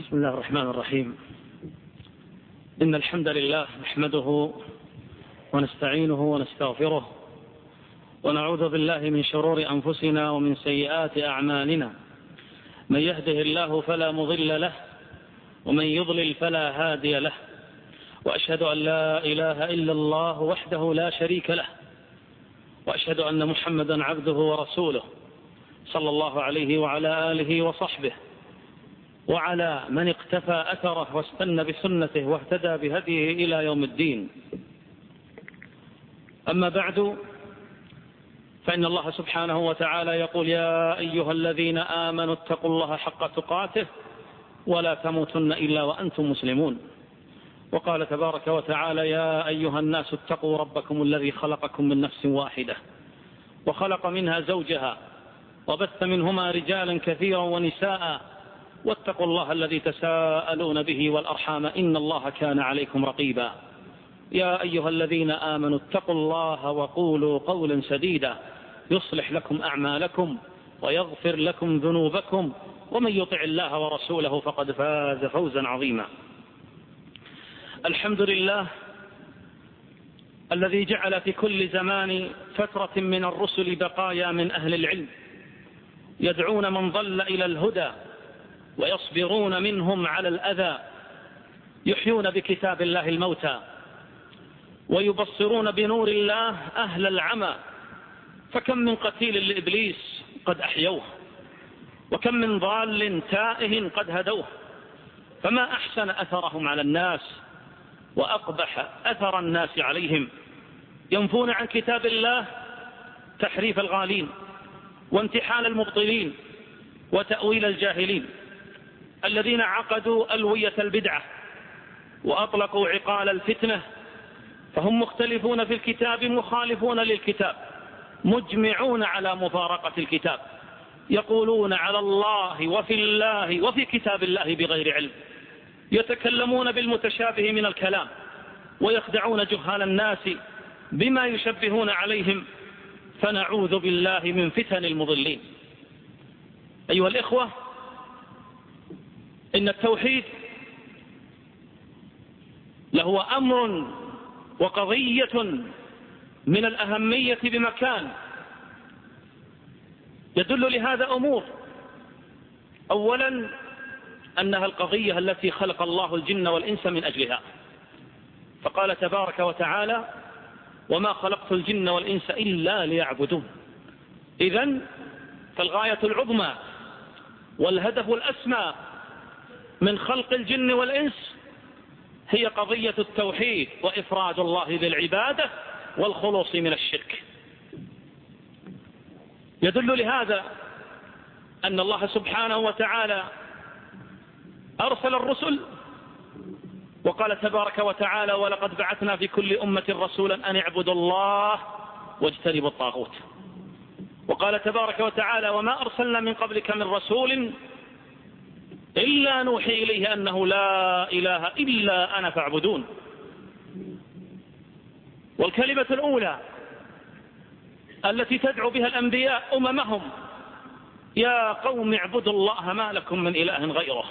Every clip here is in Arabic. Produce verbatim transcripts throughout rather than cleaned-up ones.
بسم الله الرحمن الرحيم. إن الحمد لله نحمده ونستعينه ونستغفره ونعوذ بالله من شرور أنفسنا ومن سيئات أعمالنا. من يهده الله فلا مضل له ومن يضلل فلا هادي له، وأشهد أن لا إله إلا الله وحده لا شريك له، وأشهد أن محمدا عبده ورسوله صلى الله عليه وعلى آله وصحبه وعلى من اقتفى أثره واستنى بسنته واهتدى بهديه إلى يوم الدين. أما بعد، فإن الله سبحانه وتعالى يقول: يا أيها الذين آمنوا اتقوا الله حق تقاته ولا تموتن إلا وأنتم مسلمون. وقال تبارك وتعالى: يا أيها الناس اتقوا ربكم الذي خلقكم من نفس واحدة وخلق منها زوجها وبث منهما رجالا كثيرا ونساء واتقوا الله الذي تساءلون به والأرحام إن الله كان عليكم رقيبا. يا أيها الذين آمنوا اتقوا الله وقولوا قولا سديدا يصلح لكم أعمالكم ويغفر لكم ذنوبكم، ومن يطع الله ورسوله فقد فاز فوزا عظيما. الحمد لله الذي جعل في كل زمان فترة من الرسل بقايا من أهل العلم يدعون من ضل إلى الهدى ويصبرون منهم على الأذى، يحيون بكتاب الله الموتى ويبصرون بنور الله أهل العمى. فكم من قتيل لإبليس قد أحيوه، وكم من ضال تائه قد هدوه. فما أحسن أثرهم على الناس وأقبح أثر الناس عليهم. ينفون عن كتاب الله تحريف الغالين وانتحال المبطلين وتأويل الجاهلين الذين عقدوا ألوية البدعة وأطلقوا عقال الفتنة، فهم مختلفون في الكتاب مخالفون للكتاب مجمعون على مفارقة الكتاب، يقولون على الله وفي الله وفي كتاب الله بغير علم، يتكلمون بالمتشابه من الكلام ويخدعون جهال الناس بما يشبهون عليهم، فنعوذ بالله من فتن المضلين. أيها الإخوة، إن التوحيد له أمر وقضية من الأهمية بمكان. يدل لهذا أمور: أولا أنها القضية التي خلق الله الجن والإنس من أجلها، فقال تبارك وتعالى: وما خلقت الجن والإنس إلا ليعبدون. إذن فالغاية العظمى والهدف الأسمى من خلق الجن والإنس هي قضية التوحيد وإفراد الله بالعبادة والخلوص من الشرك. يدل لهذا أن الله سبحانه وتعالى أرسل الرسل، وقال تبارك وتعالى: ولقد بعثنا في كل أمة رسولا أن اعبدوا الله واجتنبوا الطاغوت. وقال تبارك وتعالى: وما أرسلنا من قبلك من رسول إلا نوحي إليه أنه لا إله إلا أنا فاعبدون. والكلمة الأولى التي تدعو بها الأنبياء أممهم: يا قوم اعبدوا الله ما لكم من إله غيره.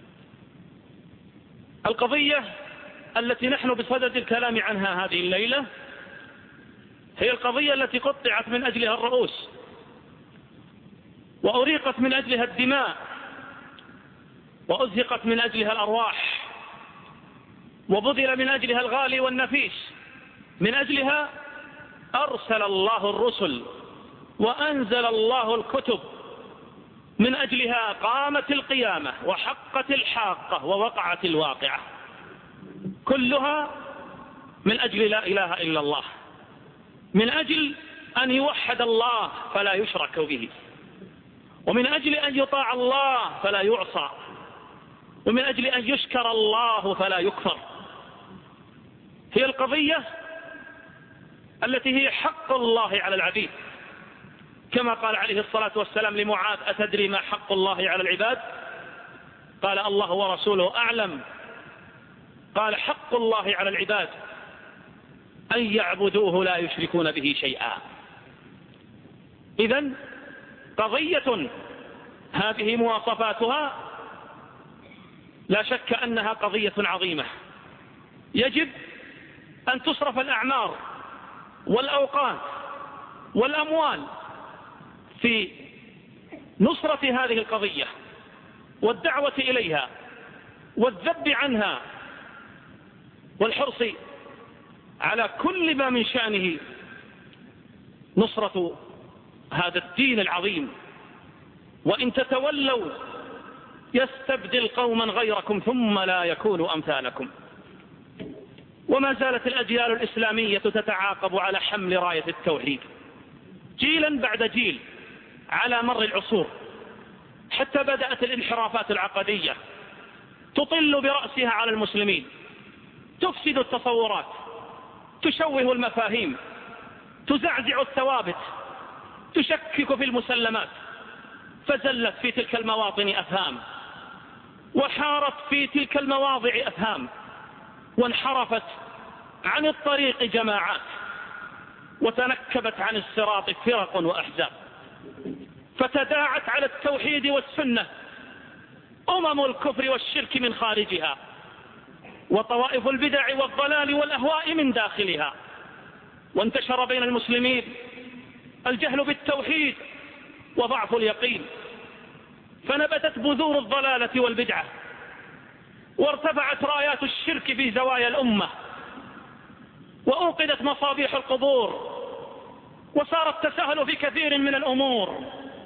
القضية التي نحن بصدد الكلام عنها هذه الليلة هي القضية التي قطعت من أجلها الرؤوس وأريقت من أجلها الدماء وأزهقت من أجلها الأرواح وبذل من أجلها الغالي والنفيس. من أجلها أرسل الله الرسل وأنزل الله الكتب، من أجلها قامت القيامة وحقت الحاقة ووقعت الواقعة، كلها من أجل لا إله إلا الله، من أجل أن يوحد الله فلا يشرك به، ومن أجل أن يطاع الله فلا يعصى، ومن أجل أن يشكر الله فلا يكفر. هي القضية التي هي حق الله على العبيد، كما قال عليه الصلاة والسلام لمعاذ: أتدري ما حق الله على العباد؟ قال: الله ورسوله أعلم. قال: حق الله على العباد أن يعبدوه لا يشركون به شيئا. إذن قضية هذه مواصفاتها لا شك أنها قضية عظيمة يجب أن تصرف الأعمار والأوقات والأموال في نصرة هذه القضية والدعوة إليها والذب عنها والحرص على كل ما من شأنه نصرة هذا الدين العظيم. وإن تتولوا يستبدل قوما غيركم ثم لا يكونوا أمثالكم. وما زالت الأجيال الإسلامية تتعاقب على حمل راية التوحيد جيلا بعد جيل على مر العصور، حتى بدأت الانحرافات العقدية تطل برأسها على المسلمين، تفسد التصورات، تشوه المفاهيم، تزعزع الثوابت، تشكك في المسلمات، فزلت في تلك المواطن أفهام، وحارت في تلك المواضع أفهام، وانحرفت عن الطريق جماعات، وتنكبت عن الصراط فرق وأحزاب، فتداعت على التوحيد والسنة أمم الكفر والشرك من خارجها، وطوائف البدع والضلال والأهواء من داخلها، وانتشر بين المسلمين الجهل بالتوحيد وضعف اليقين، فنبتت بذور الضلالة والبدعة، وارتفعت رايات الشرك في زوايا الأمة، وأوقدت مصابيح القبور، وصار التساهل في كثير من الأمور،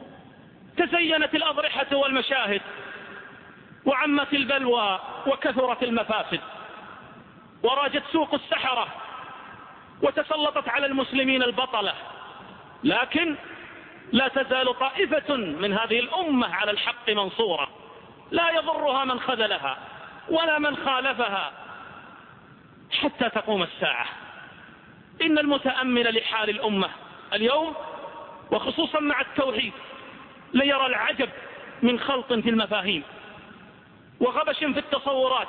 تزينت الأضرحة والمشاهد، وعمت البلوى وكثرت المفاسد، وراجت سوق السحرة، وتسلطت على المسلمين البطلة. لكن لا تزال طائفة من هذه الأمة على الحق منصورة، لا يضرها من خذلها ولا من خالفها حتى تقوم الساعة. إن المتأمل لحال الأمة اليوم وخصوصا مع التوحيد ليرى العجب من خلط في المفاهيم، وغبش في التصورات،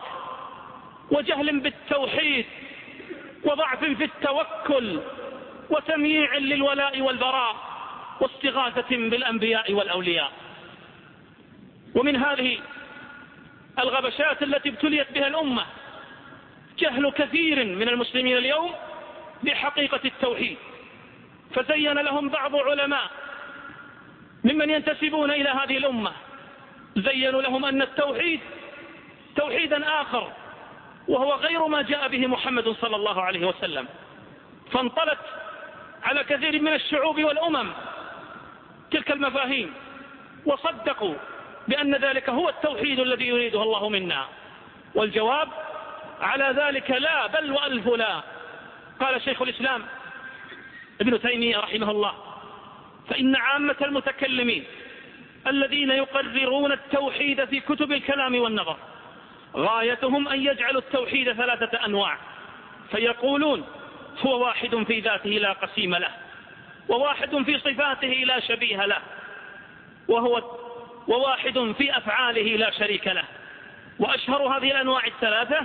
وجهل بالتوحيد، وضعف في التوكل، وتمييع للولاء والبراء، واستغاثة بالأنبياء والأولياء. ومن هذه الغبشات التي ابتليت بها الأمة جهل كثير من المسلمين اليوم بحقيقة التوحيد، فزين لهم بعض علماء ممن ينتسبون إلى هذه الأمة، زينوا لهم أن التوحيد توحيدا آخر وهو غير ما جاء به محمد صلى الله عليه وسلم، فانطلت على كثير من الشعوب والأمم تلك المفاهيم، وصدقوا بأن ذلك هو التوحيد الذي يريده الله منا. والجواب على ذلك لا، بل وألف لا. قال شيخ الإسلام ابن تيمية رحمه الله: فإن عامة المتكلمين الذين يقررون التوحيد في كتب الكلام والنظر غايتهم أن يجعلوا التوحيد ثلاثة أنواع، فيقولون هو واحد في ذاته لا قسيم له، وواحد في صفاته لا شبيه له، وهو وواحد في أفعاله لا شريك له. وأشهر هذه الأنواع الثلاثة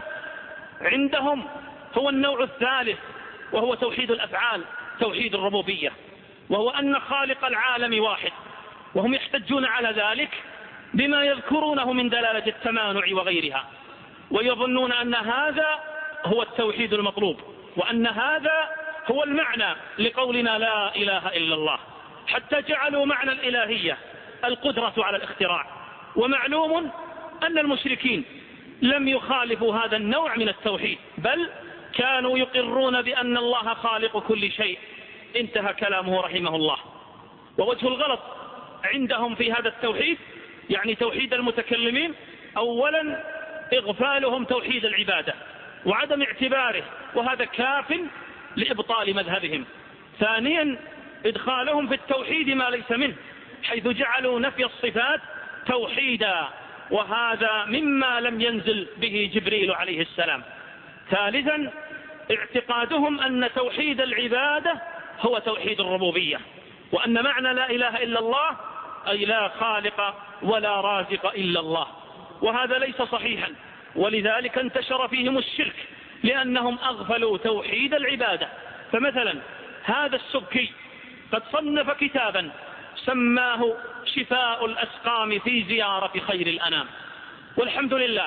عندهم هو النوع الثالث، وهو توحيد الأفعال، توحيد الربوبية، وهو أن خالق العالم واحد، وهم يحتجون على ذلك بما يذكرونه من دلالة التمانع وغيرها، ويظنون أن هذا هو التوحيد المطلوب، وأن هذا هو المعنى لقولنا لا إله إلا الله، حتى جعلوا معنى الإلهية القدرة على الاختراع. ومعلوم أن المشركين لم يخالفوا هذا النوع من التوحيد، بل كانوا يقرون بأن الله خالق كل شيء. انتهى كلامه رحمه الله. ووجه الغلط عندهم في هذا التوحيد، يعني توحيد المتكلمين، أولا إغفالهم توحيد العبادة وعدم اعتباره، وهذا كاف لإبطال مذهبهم. ثانيا إدخالهم في التوحيد ما ليس منه، حيث جعلوا نفي الصفات توحيدا، وهذا مما لم ينزل به جبريل عليه السلام. ثالثا اعتقادهم أن توحيد العبادة هو توحيد الربوبية، وأن معنى لا إله إلا الله أي لا خالق ولا رازق إلا الله، وهذا ليس صحيحا. ولذلك انتشر فيهم الشرك، لأنهم أغفلوا توحيد العبادة. فمثلا هذا السبكي قد صنف كتابا سماه شفاء الأسقام في زيارة خير الأنام، والحمد لله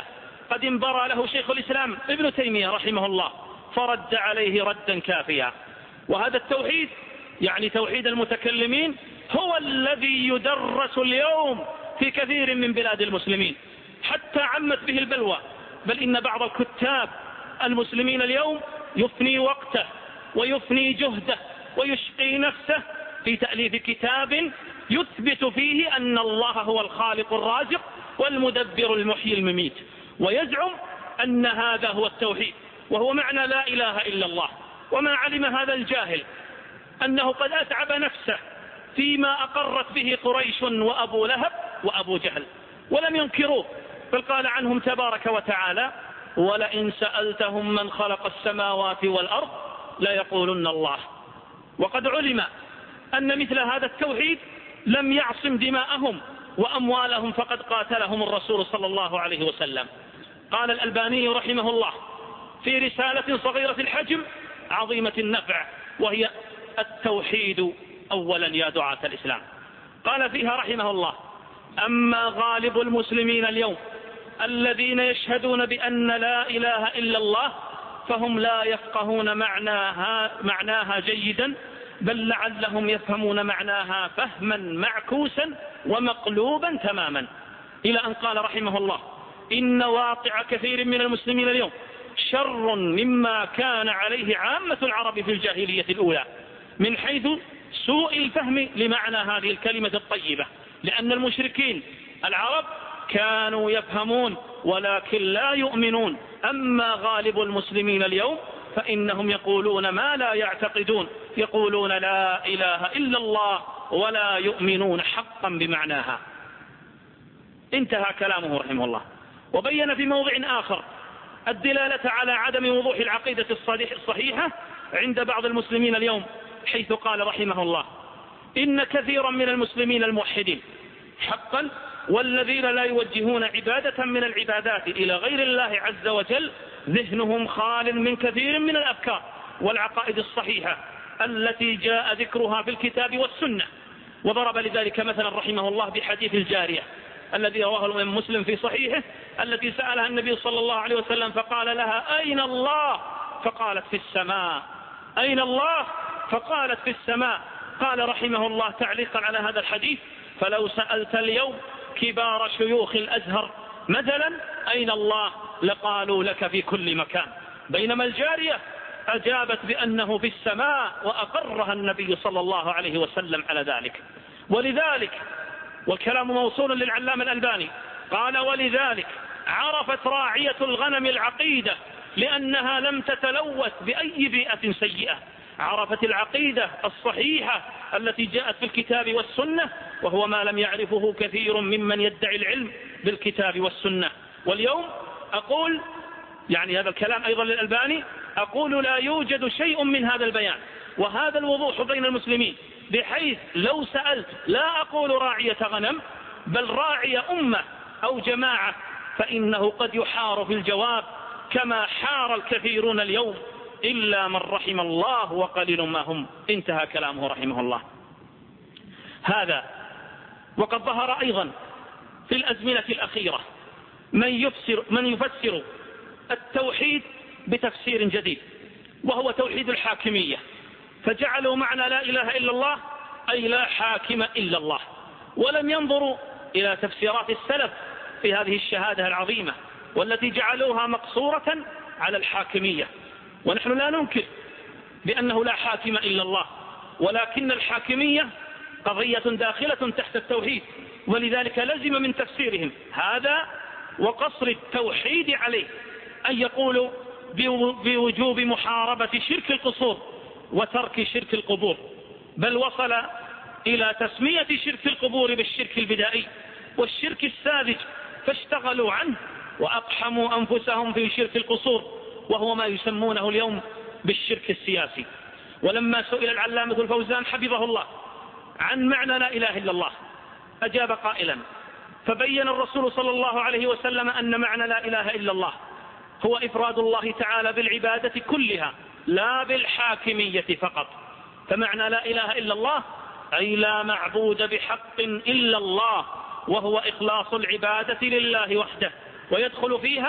قد انبرى له شيخ الإسلام ابن تيمية رحمه الله فرد عليه ردا كافيا. وهذا التوحيد يعني توحيد المتكلمين هو الذي يدرس اليوم في كثير من بلاد المسلمين، حتى عمت به البلوى. بل إن بعض الكتاب المسلمين اليوم يفني وقته ويفني جهده ويشقي نفسه في تأليف كتاب يثبت فيه أن الله هو الخالق الرازق والمدبر المحيي المميت، ويزعم أن هذا هو التوحيد وهو معنى لا إله إلا الله. وما علم هذا الجاهل أنه قد أتعب نفسه فيما أقرت به قريش وأبو لهب وأبو جهل ولم ينكروه، بل قال عنهم تبارك وتعالى: ولئن سألتهم من خلق السماوات والأرض ليقولن الله. وقد علم أن مثل هذا التوحيد لم يعصم دماءهم وأموالهم، فقد قاتلهم الرسول صلى الله عليه وسلم. قال الألباني رحمه الله في رسالة صغيرة الحجم عظيمة النفع، وهي التوحيد أولا يا دعاة الإسلام، قال فيها رحمه الله: أما غالب المسلمين اليوم الذين يشهدون بأن لا إله إلا الله فهم لا يفقهون معناها, معناها جيدا، بل لعلهم يفهمون معناها فهما معكوسا ومقلوبا تماما. إلى أن قال رحمه الله: إن واقع كثير من المسلمين اليوم شر مما كان عليه عامة العرب في الجاهلية الأولى من حيث سوء الفهم لمعنى هذه الكلمة الطيبة، لأن المشركين العرب كانوا يفهمون ولكن لا يؤمنون. أما غالب المسلمين اليوم فإنهم يقولون ما لا يعتقدون، يقولون لا إله إلا الله ولا يؤمنون حقا بمعناها. انتهى كلامه رحمه الله. وبين في موضع آخر الدلالة على عدم وضوح العقيدة الصحيحة عند بعض المسلمين اليوم، حيث قال رحمه الله: إن كثيرا من المسلمين الموحدين حقا والذين لا يوجهون عبادة من العبادات إلى غير الله عز وجل ذهنهم خال من كثير من الأفكار والعقائد الصحيحة التي جاء ذكرها في الكتاب والسنة. وضرب لذلك مثلا رحمه الله بحديث الجارية الذي رواه الإمام مسلم في صحيحه، التي سألها النبي صلى الله عليه وسلم فقال لها: أين الله؟ فقالت: في السماء. أين الله؟ فقالت: في السماء. قال رحمه الله تعليقا على هذا الحديث: فلو سألت اليوم كبار شيوخ الأزهر مثلا أين الله لقالوا لك في كل مكان، بينما الجارية أجابت بأنه في السماء، وأقرها النبي صلى الله عليه وسلم على ذلك. ولذلك، والكلام موصول للعلامة الألباني، قال: ولذلك عرفت راعية الغنم العقيدة لأنها لم تتلوث بأي بيئة سيئة، عرفت العقيدة الصحيحة التي جاءت في الكتاب والسنة، وهو ما لم يعرفه كثير ممن يدعي العلم بالكتاب والسنة. واليوم أقول، يعني هذا الكلام أيضا للألباني، أقول لا يوجد شيء من هذا البيان وهذا الوضوح بين المسلمين، بحيث لو سألت لا أقول راعية غنم بل راعي أمة أو جماعة، فإنه قد يحار في الجواب كما حار الكثيرون اليوم إلا من رحم الله وقليل ما هم. انتهى كلامه رحمه الله. هذا وقد ظهر أيضا في الأزمنة الأخيرة من يفسر, من يفسر التوحيد بتفسير جديد، وهو توحيد الحاكمية، فجعلوا معنى لا إله إلا الله أي لا حاكم إلا الله، ولم ينظروا إلى تفسيرات السلف في هذه الشهادة العظيمة والتي جعلوها مقصورة على الحاكمية. ونحن لا ننكر بأنه لا حاكم إلا الله، ولكن الحاكمية قضية داخلة تحت التوحيد، ولذلك لزم من تفسيرهم هذا وقصر التوحيد عليه أن يقولوا بوجوب محاربة شرك القصور وترك شرك القبور، بل وصل إلى تسمية شرك القبور بالشرك البدائي والشرك الساذج، فاشتغلوا عنه وأقحموا أنفسهم في شرك القصور، وهو ما يسمونه اليوم بالشرك السياسي. ولما سئل العلامة الفوزان حفظه الله عن معنى لا إله إلا الله أجاب قائلا: فبين الرسول صلى الله عليه وسلم أن معنى لا إله إلا الله هو إفراد الله تعالى بالعبادة كلها لا بالحاكمية فقط. فمعنى لا إله إلا الله أي لا معبود بحق إلا الله، وهو إخلاص العبادة لله وحده، ويدخل فيها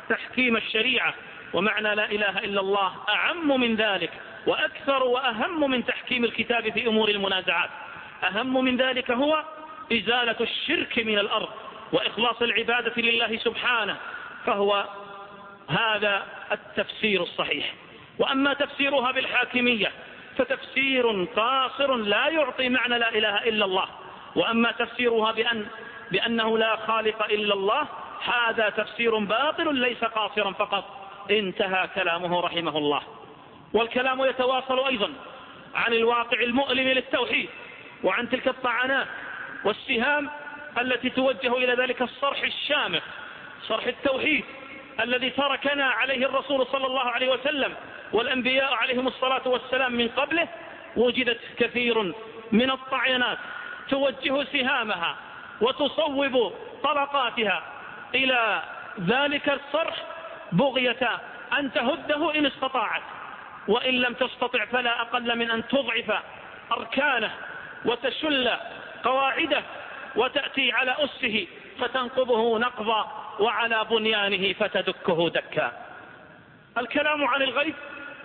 تحكيم الشريعة، ومعنى لا إله إلا الله أعم من ذلك وأكثر وأهم من تحكيم الكتاب في أمور المنازعات. أهم من ذلك هو إزالة الشرك من الأرض وإخلاص العبادة لله سبحانه، فهو هذا التفسير الصحيح. وأما تفسيرها بالحاكمية فتفسير قاصر لا يعطي معنى لا إله إلا الله، وأما تفسيرها بأن بأنه لا خالق إلا الله هذا تفسير باطل ليس قاصرا فقط. انتهى كلامه رحمه الله. والكلام يتواصل أيضا عن الواقع المؤلم للتوحيد، وعن تلك الطعنات والسهام التي توجه إلى ذلك الصرح الشامخ، صرح التوحيد الذي تركنا عليه الرسول صلى الله عليه وسلم والأنبياء عليهم الصلاة والسلام من قبله. وجدت كثير من الطعنات توجه سهامها وتصوب طلقاتها إلى ذلك الصرح بغية أن تهده إن استطاعت، وإن لم تستطع فلا أقل من أن تضعف أركانه وتشل قواعده وتأتي على أسه فتنقضه نقضا وعلى بنيانه فتدكه دكا. الكلام عن الغيب،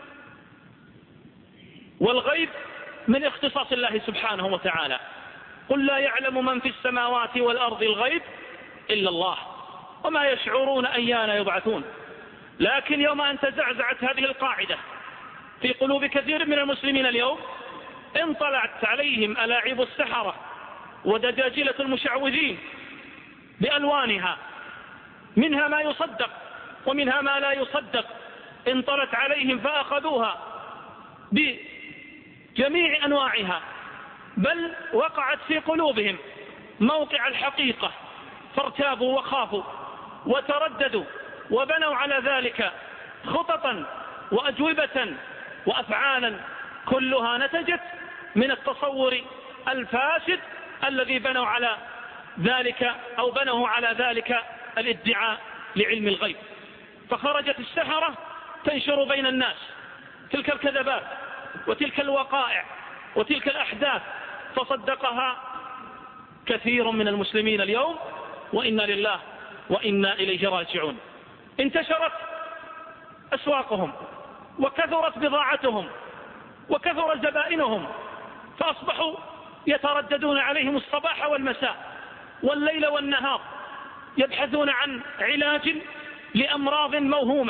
والغيب من اختصاص الله سبحانه وتعالى. قل لا يعلم من في السماوات والأرض الغيب إلا الله وما يشعرون أيان يبعثون. لكن يوم أن تزعزعت هذه القاعدة في قلوب كثير من المسلمين اليوم، انطلعت عليهم ألاعيب السحرة ودجاجلة المشعوذين بألوانها، منها ما يصدق ومنها ما لا يصدق. انطلت عليهم فأخذوها بجميع أنواعها، بل وقعت في قلوبهم موقع الحقيقة فارتابوا وخافوا وترددوا، وبنوا على ذلك خططا وأجوبة وأفعالا كلها نتجت من التصور الفاسد الذي بنوا على ذلك أو بنوا على ذلك الادعاء لعلم الغيب. فخرجت السحرة تنشر بين الناس تلك الكذبات وتلك الوقائع وتلك الأحداث، فصدقها كثير من المسلمين اليوم، وإنا لله وإنا إليه راجعون. انتشرت أسواقهم وكثرت بضاعتهم وكثر زبائنهم، فأصبحوا يترددون عليهم الصباح والمساء والليل والنهار، يبحثون عن علاج لأمراض موهومة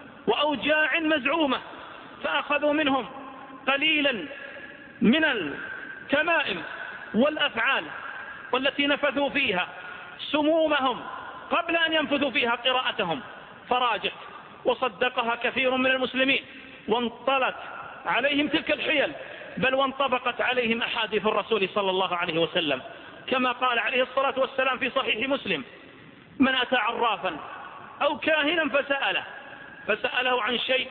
وأوجاع مزعومة، فأخذوا منهم قليلا من التمائم والأفعال والتي نفذوا فيها سمومهم قبل أن ينفذوا فيها قراءتهم، فراجت وصدقها كثير من المسلمين، وانطلت عليهم تلك الحيل، بل وانطبقت عليهم أحاديث الرسول صلى الله عليه وسلم، كما قال عليه الصلاة والسلام في صحيح مسلم: من أتى عرافا أو كاهنا فسأله فسأله عن شيء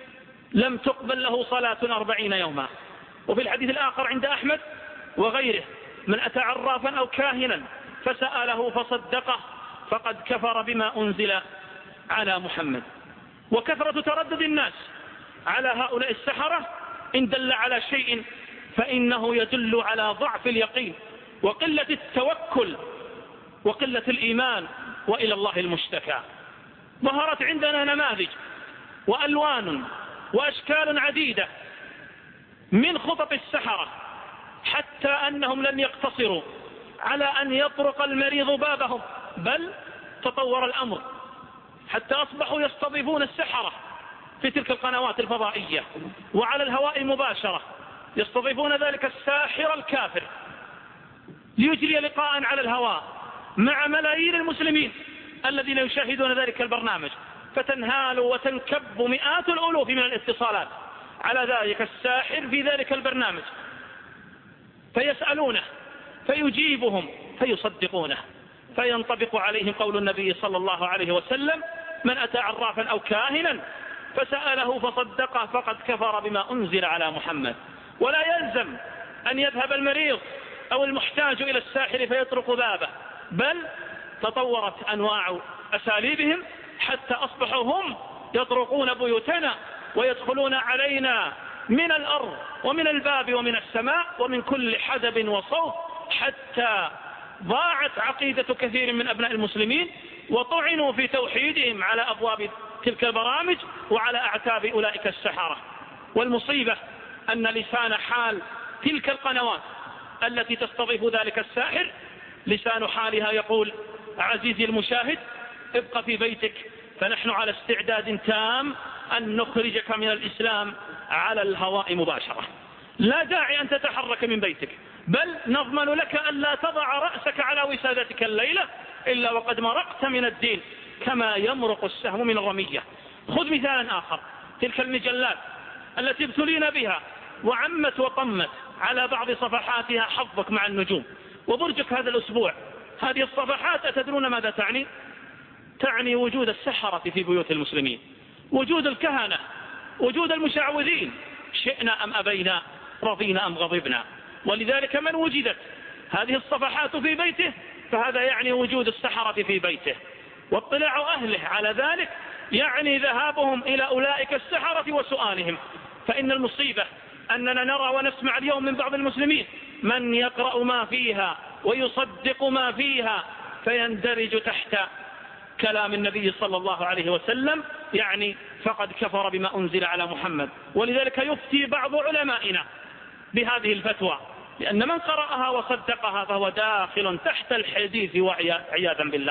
لم تقبل له صلاة أربعين يوما. وفي الحديث الآخر عند أحمد وغيره: من أتى عرافا أو كاهنا فسأله فصدقه فقد كفر بما أنزل على محمد. وكثرة تردد الناس على هؤلاء السحرة إن دل على شيء فإنه يدل على ضعف اليقين وقلة التوكل وقلة الإيمان، وإلى الله المشتكى. ظهرت عندنا نماذج وألوان وأشكال عديدة من خطط السحرة، حتى أنهم لم يقتصروا على أن يطرق المريض بابهم، بل تطور الأمر حتى أصبحوا يستضيفون السحرة في تلك القنوات الفضائية وعلى الهواء مباشرة، يستضيفون ذلك الساحر الكافر ليجري لقاء على الهواء مع ملايين المسلمين الذين يشاهدون ذلك البرنامج، فتنهال وتنكب مئات الألوف من الاتصالات على ذلك الساحر في ذلك البرنامج، فيسألونه فيجيبهم فيصدقونه، فينطبق عليهم قول النبي صلى الله عليه وسلم: من أتى عرافا أو كاهنا فسأله فصدقه فقد كفر بما أنزل على محمد. ولا يلزم أن يذهب المريض أو المحتاج إلى الساحر فيطرق بابه، بل تطورت أنواع أساليبهم حتى أصبحوا هم يطرقون بيوتنا ويدخلون علينا من الأرض ومن الباب ومن السماء ومن كل حدب وصوت، حتى ضاعت عقيدة كثير من أبناء المسلمين وطعنوا في توحيدهم على أبواب تلك البرامج وعلى أعتاب أولئك السحرة. والمصيبة أن لسان حال تلك القنوات التي تستضيف ذلك الساحر لسان حالها يقول: عزيزي المشاهد، ابق في بيتك، فنحن على استعداد تام أن نخرجك من الإسلام على الهواء مباشرة، لا داعي أن تتحرك من بيتك، بل نضمن لك أن لا تضع رأسك على وسادتك الليلة إلا وقد مرقت من الدين كما يمرق السهم من الرمية. خذ مثالا آخر، تلك المجلات التي ابتلينا بها وعمت وطمت على بعض صفحاتها حظك مع النجوم وبرجك هذا الأسبوع. هذه الصفحات أتدرون ماذا تعني؟ تعني وجود السحرة في بيوت المسلمين، وجود الكهنة، وجود المشعوذين، شئنا أم أبينا، رضينا أم غضبنا. ولذلك من وجدت هذه الصفحات في بيته فهذا يعني وجود السحرة في بيته، واطلاع أهله على ذلك يعني ذهابهم إلى أولئك السحرة وسؤالهم. فإن المصيبة أننا نرى ونسمع اليوم من بعض المسلمين من يقرأ ما فيها ويصدق ما فيها فيندرج تحت كلام النبي صلى الله عليه وسلم، يعني فقد كفر بما أنزل على محمد. ولذلك يفتي بعض علمائنا بهذه الفتوى، لأن من قرأها وصدقها فهو داخل تحت الحديث وعياذا بالله.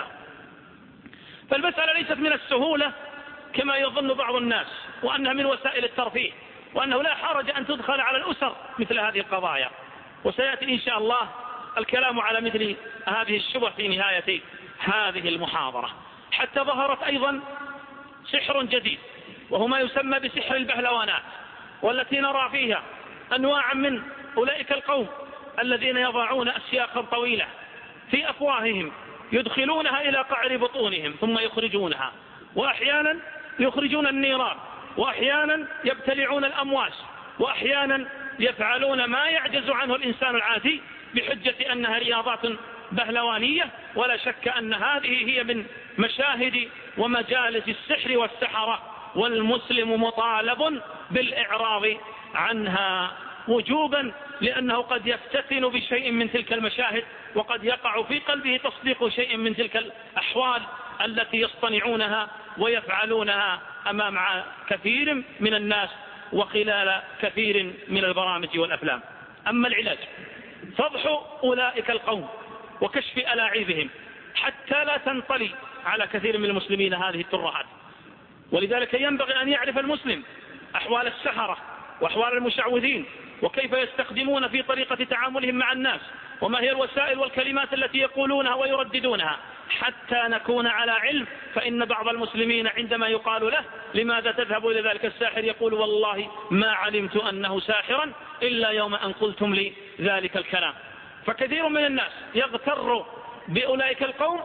فالمسألة ليست من السهولة كما يظن بعض الناس، وأنها من وسائل الترفيه، وأنه لا حرج أن تدخل على الأسر مثل هذه القضايا. وسيأتي إن شاء الله الكلام على مثل هذه الشبه في نهاية هذه المحاضرة. حتى ظهرت أيضا سحر جديد وهو ما يسمى بسحر البهلوانات، والتي نرى فيها أنواعا من أولئك القوم الذين يضعون أسياخا طويلة في أفواههم يدخلونها إلى قعر بطونهم ثم يخرجونها، وأحيانا يخرجون النيران، وأحيانا يبتلعون الأمواس، وأحيانا يفعلون ما يعجز عنه الإنسان العادي بحجة أنها رياضات بهلوانية. ولا شك أن هذه هي من مشاهد ومجالس السحر والسحرة، والمسلم مطالب بالإعراض عنها وجوبا، لأنه قد يفتتن بشيء من تلك المشاهد، وقد يقع في قلبه تصديق شيء من تلك الأحوال التي يصطنعونها ويفعلونها أمام كثير من الناس وخلال كثير من البرامج والأفلام. أما العلاج فضح أولئك القوم وكشف ألاعيبهم حتى لا تنطلي على كثير من المسلمين هذه الترهات. ولذلك ينبغي أن يعرف المسلم أحوال السحرة وأحوال المشعوذين، وكيف يستخدمون في طريقة تعاملهم مع الناس، وما هي الوسائل والكلمات التي يقولونها ويرددونها، حتى نكون على علم. فإن بعض المسلمين عندما يقال له لماذا تذهب إلى ذلك الساحر يقول: والله ما علمت أنه ساحرا إلا يوم أن قلتم لي ذلك الكلام. فكثير من الناس يغتر بأولئك القوم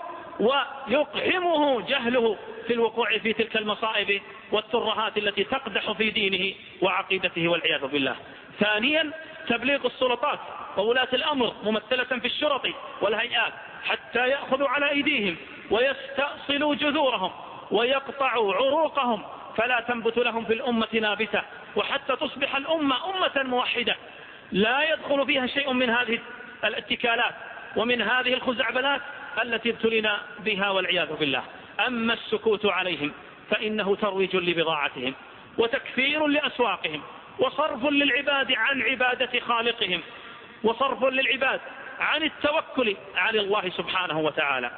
ويقحمه جهله في الوقوع في تلك المصائب والترهات التي تقدح في دينه وعقيدته والعياذ بالله. ثانيا تبليغ السلطات وولاة الأمر ممثلة في الشرط والهيئات حتى يأخذوا على أيديهم ويستأصلوا جذورهم ويقطعوا عروقهم فلا تنبت لهم في الأمة نابتة، وحتى تصبح الأمة أمة موحدة لا يدخل فيها شيء من هذه الاتكالات ومن هذه الخزعبلات التي ابتلنا بها والعياذ بالله. أما السكوت عليهم فإنه ترويج لبضاعتهم وتكفير لأسواقهم وصرف للعباد عن عبادة خالقهم وصرف للعباد عن التوكل على الله سبحانه وتعالى.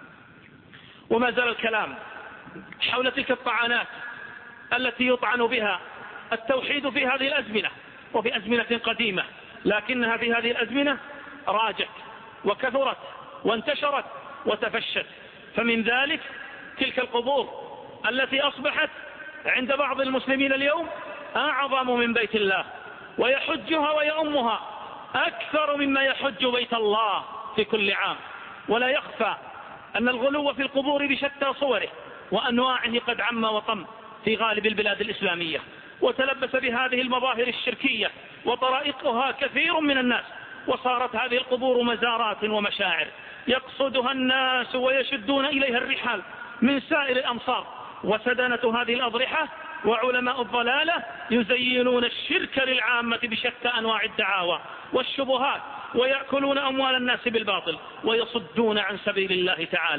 وما زال الكلام حول تلك الطعنات التي يطعن بها التوحيد في هذه الأزمنة وفي أزمنة قديمة، لكنها في هذه الأزمنة راجت وكثرت وانتشرت وتفشت. فمن ذلك تلك القبور التي أصبحت عند بعض المسلمين اليوم أعظم من بيت الله، ويحجها ويؤمها أكثر مما يحج بيت الله في كل عام. ولا يخفى أن الغلو في القبور بشتى صوره وأنواعه قد عم وطم في غالب البلاد الإسلامية، وتلبس بهذه المظاهر الشركية وطرائقها كثير من الناس، وصارت هذه القبور مزارات ومشاعر يقصدها الناس ويشدون إليها الرحال من سائر الأمصار. وسدنة هذه الأضرحة وعلماء الضلالة يزينون الشرك للعامة بشتى أنواع الدعاوى والشبهات، ويأكلون أموال الناس بالباطل ويصدون عن سبيل الله تعالى.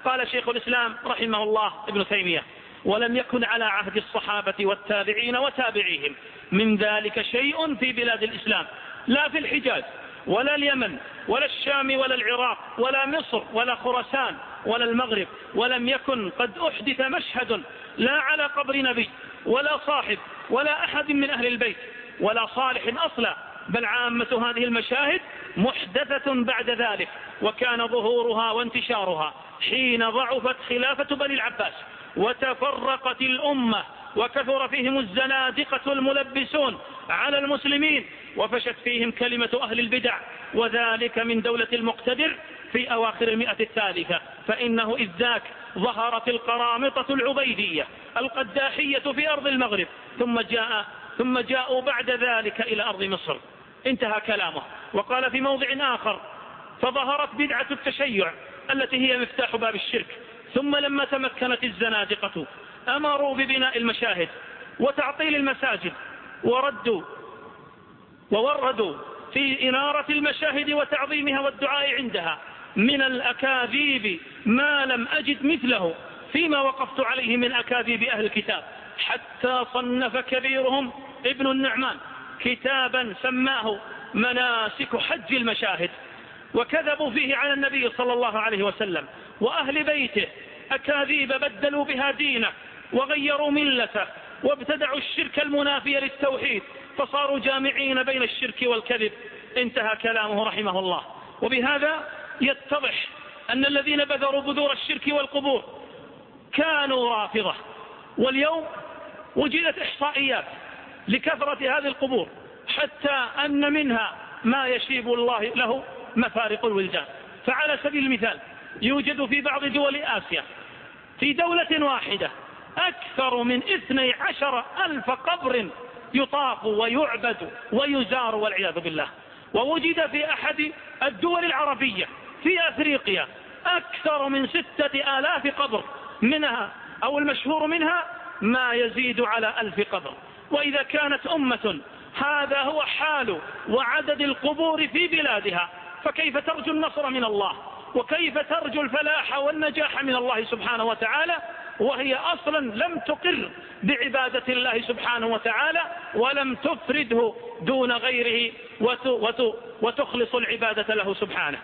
قال شيخ الإسلام رحمه الله ابن تيمية: ولم يكن على عهد الصحابة والتابعين وتابعيهم من ذلك شيء في بلاد الإسلام، لا في الحجاز ولا اليمن ولا الشام ولا العراق ولا مصر ولا خراسان ولا المغرب، ولم يكن قد أحدث مشهد لا على قبر نبي ولا صاحب ولا أحد من أهل البيت ولا صالح أصلا، بل عامة هذه المشاهد محدثة بعد ذلك، وكان ظهورها وانتشارها حين ضعفت خلافة بني العباس وتفرقت الأمة وكثر فيهم الزنادقة الملبسون على المسلمين وفشت فيهم كلمة أهل البدع، وذلك من دولة المقتدر في أواخر المئة الثالثة، فإنه إذ ذاك ظهرت القرامطة العبيدية القداحية في أرض المغرب، ثم جاء ثم جاءوا بعد ذلك إلى أرض مصر. انتهى كلامه. وقال في موضع آخر: فظهرت بدعة التشيع التي هي مفتاح باب الشرك، ثم لما تمكنت الزنادقة أمروا ببناء المشاهد وتعطيل المساجد، وردوا ووردوا في إنارة المشاهد وتعظيمها والدعاء عندها من الأكاذيب ما لم أجد مثله فيما وقفت عليه من أكاذيب أهل الكتاب، حتى صنف كبيرهم ابن النعمان كتابا سماه مناسك حج المشاهد، وكذبوا فيه على النبي صلى الله عليه وسلم وأهل بيته أكاذيب بدلوا بها دينه وغيروا ملته وابتدعوا الشرك المنافي للتوحيد، فصاروا جامعين بين الشرك والكذب. انتهى كلامه رحمه الله. وبهذا يتضح أن الذين بذروا بذور الشرك والقبور كانوا رافضة، واليوم وجدت إحصائيات لكثرة هذه القبور حتى أن منها ما يشيب الله له مفارق الولدان. فعلى سبيل المثال يوجد في بعض دول آسيا في دولة واحدة أكثر من اثني عشر ألف قبر يطاف ويعبد ويزار والعياذ بالله. ووجد في أحد الدول العربية في أفريقيا أكثر من ستة آلاف قبر، منها أو المشهور منها ما يزيد على ألف قبر. وإذا كانت أمة هذا هو حال وعدد القبور في بلادها، فكيف ترجو النصر من الله؟ وكيف ترجو الفلاح والنجاح من الله سبحانه وتعالى وهي أصلا لم تقر بعبادة الله سبحانه وتعالى ولم تفرده دون غيره وتخلص العبادة له سبحانه؟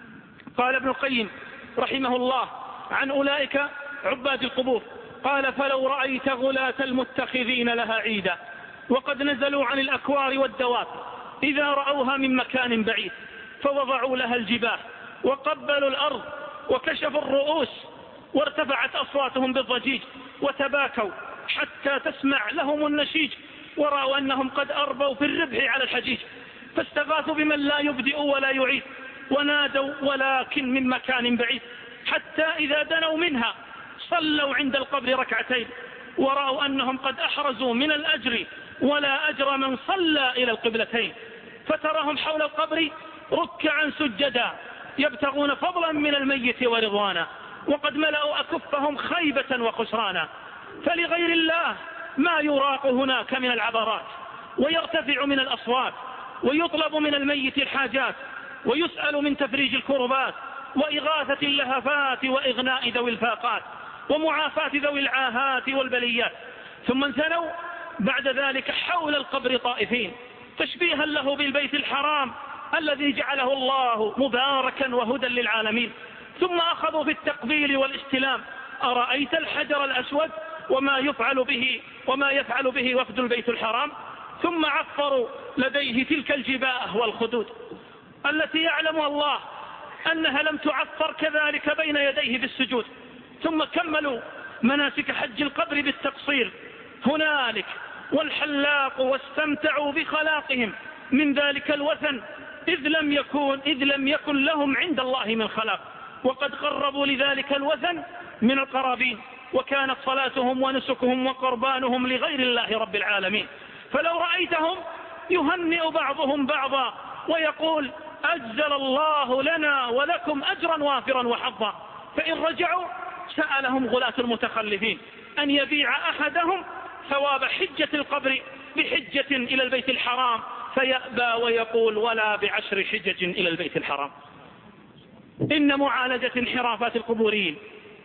قال ابن القيم رحمه الله عن أولئك عباد القبور، قال: فلو رأيت غلاة المتخذين لها عيدا وقد نزلوا عن الأكوار والدواب إذا رأوها من مكان بعيد فوضعوا لها الجباه وقبلوا الأرض وكشفوا الرؤوس وارتفعت أصواتهم بالضجيج وتباكوا حتى تسمع لهم النشيج، ورأوا أنهم قد أربوا في الربح على الحجيج، فاستغاثوا بمن لا يبدئ ولا يعيد ونادوا ولكن من مكان بعيد، حتى إذا دنوا منها صلوا عند القبر ركعتين ورأوا أنهم قد أحرزوا من الأجر ولا أجر من صلى إلى القبلتين، فتراهم حول القبر ركعا سجدا يبتغون فضلا من الميت ورضوانا، وقد ملأوا أكفهم خيبة وخسرانا. فلغير الله ما يراق هناك من العبرات ويرتفع من الأصوات، ويطلب من الميت الحاجات، ويسأل من تفريج الكربات وإغاثة اللهفات وإغناء ذوي الفاقات ومعافاة ذوي العاهات والبليات. ثم انثنوا بعد ذلك حول القبر طائفين تشبيها له بالبيت الحرام الذي جعله الله مباركا وهدى للعالمين، ثم أخذوا في التقبيل والاستلام. أرأيت الحجر الأسود وما يفعل به وما يفعل به وفد البيت الحرام؟ ثم عفروا لديه تلك الجباه والخدود التي يعلم الله أنها لم تعفر كذلك بين يديه بالسجود. ثم كملوا مناسك حج القبر بالتقصير هنالك والحلاق، واستمتعوا بخلاقهم من ذلك الوثن إذ لم يكن, إذ لم يكن لهم عند الله من خلاق، وقد قربوا لذلك الوثن من القرابين، وكانت صلاتهم ونسكهم وقربانهم لغير الله رب العالمين. فلو رأيتهم يهنئ بعضهم بعضا ويقول: أجزل الله لنا ولكم أجرا وافرا وحظا. فإن رجعوا سألهم غلاة المتخلفين أن يبيع أحدهم ثواب حجة القبر بحجة إلى البيت الحرام، فيأبى ويقول: ولا بعشر حجج إلى البيت الحرام. إن معالجة انحرافات القبوريين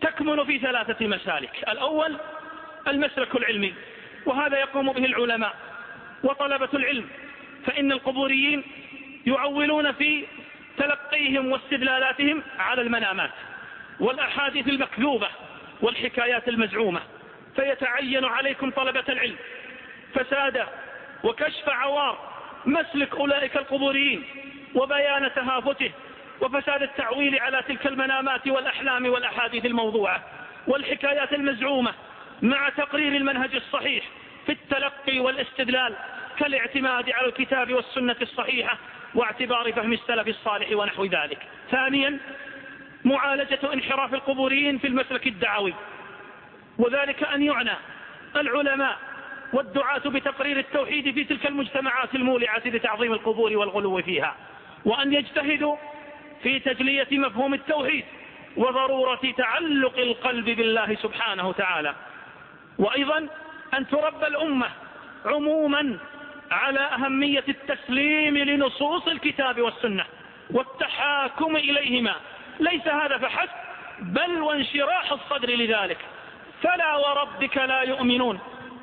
تكمن في ثلاثة مسالك. الأول المسلك العلمي، وهذا يقوم به العلماء وطلبة العلم، فإن القبوريين يعولون في تلقيهم واستدلالاتهم على المنامات والأحاديث المكذوبة والحكايات المزعومة، فيتعين عليكم طلبة العلم فساد وكشف عوار مسلك أولئك القبوريين وبيان تهافته وفساد التعويل على تلك المنامات والأحلام والأحاديث الموضوعة والحكايات المزعومة، مع تقرير المنهج الصحيح في التلقي والاستدلال كالاعتماد على الكتاب والسنة الصحيحة واعتبار فهم السلف الصالح ونحو ذلك. ثانيا معالجة انحراف القبوريين في المسلك الدعوي، وذلك أن يعنى العلماء والدعاة بتقرير التوحيد في تلك المجتمعات المولعة بتعظيم القبور والغلو فيها، وأن يجتهدوا في تجلية مفهوم التوحيد وضرورة تعلق القلب بالله سبحانه وتعالى، وأيضا أن تربى الأمة عموما على أهمية التسليم لنصوص الكتاب والسنة والتحاكم إليهما، ليس هذا فحسب بل وانشراح الصدر لذلك. فلا وربك لا يؤمنون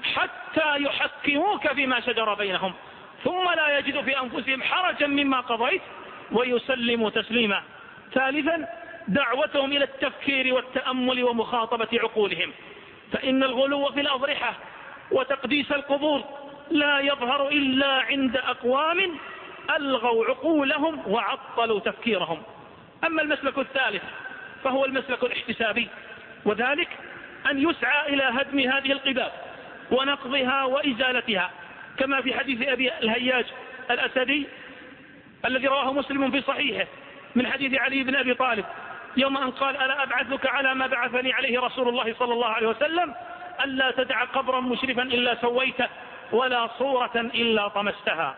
حتى يحكموك فيما شجر بينهم ثم لا يجدوا في أنفسهم حرجا مما قضيت ويسلموا تسليما. ثالثا دعوتهم إلى التفكير والتأمل ومخاطبة عقولهم، فإن الغلو في الأضرحة وتقديس القبور لا يظهر إلا عند أقوام ألغوا عقولهم وعطلوا تفكيرهم. أما المسلك الثالث فهو المسلك الاحتسابي، وذلك أن يسعى إلى هدم هذه القباب ونقضها وإزالتها، كما في حديث أبي الهياج الأسدي الذي رواه مسلم في صحيحه من حديث علي بن أبي طالب يوم أن قال: ألا أبعثك على ما بعثني عليه رسول الله صلى الله عليه وسلم، ألا تدع قبرا مشرفا إلا سويته ولا صورة إلا طمستها.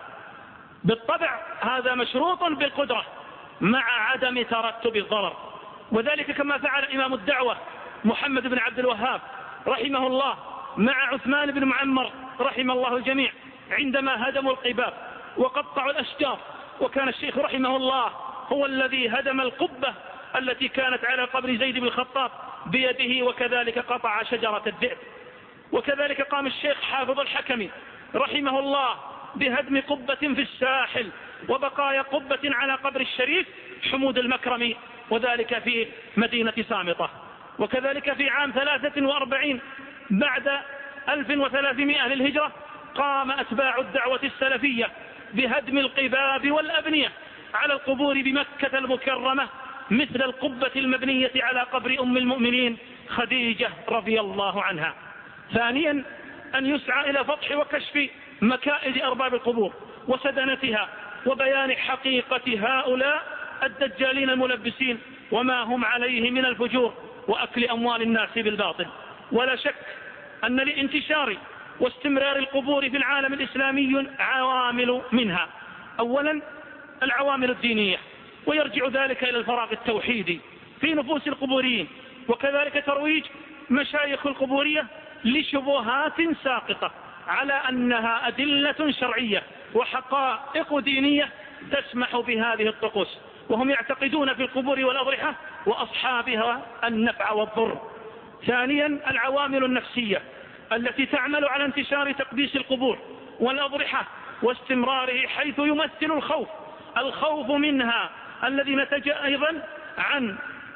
بالطبع هذا مشروط بالقدرة مع عدم ترتب الضرر، وذلك كما فعل إمام الدعوة محمد بن عبد الوهاب رحمه الله مع عثمان بن معمر رحمه الله الجميع عندما هدموا القباب وقطعوا الأشجار، وكان الشيخ رحمه الله هو الذي هدم القبة التي كانت على قبر زيد بن الخطاب بيده، وكذلك قطع شجرة الذئب. وكذلك قام الشيخ حافظ الحكمي رحمه الله بهدم قبة في الساحل وبقايا قبة على قبر الشريف حمود المكرمي، وذلك في مدينة سامطة. وكذلك في عام ثلاثة وأربعين بعد ألف وثلاثمائة للهجرة قام أتباع الدعوة السلفية بهدم القباب والأبنية على القبور بمكة المكرمة، مثل القبة المبنية على قبر أم المؤمنين خديجة رضي الله عنها. ثانيا أن يسعى إلى فتح وكشف مكائد أرباب القبور وسدنتها وبيان حقيقة هؤلاء الدجالين الملبسين وما هم عليه من الفجور وأكل أموال الناس بالباطل. ولا شك أن لانتشار واستمرار القبور في العالم الإسلامي عوامل منها: أولا العوامل الدينية، ويرجع ذلك إلى الفراغ التوحيدي في نفوس القبوريين، وكذلك ترويج مشايخ القبورية لشبهات ساقطة على أنها أدلة شرعية وحقائق دينية تسمح بهذه الطقوس، وهم يعتقدون في القبور والأضرحة وأصحابها النفع والضر. ثانيا العوامل النفسية التي تعمل على انتشار تقديس القبور والأضرحة واستمراره، حيث يمثل الخوف الخوف منها الذي نتج أيضا عن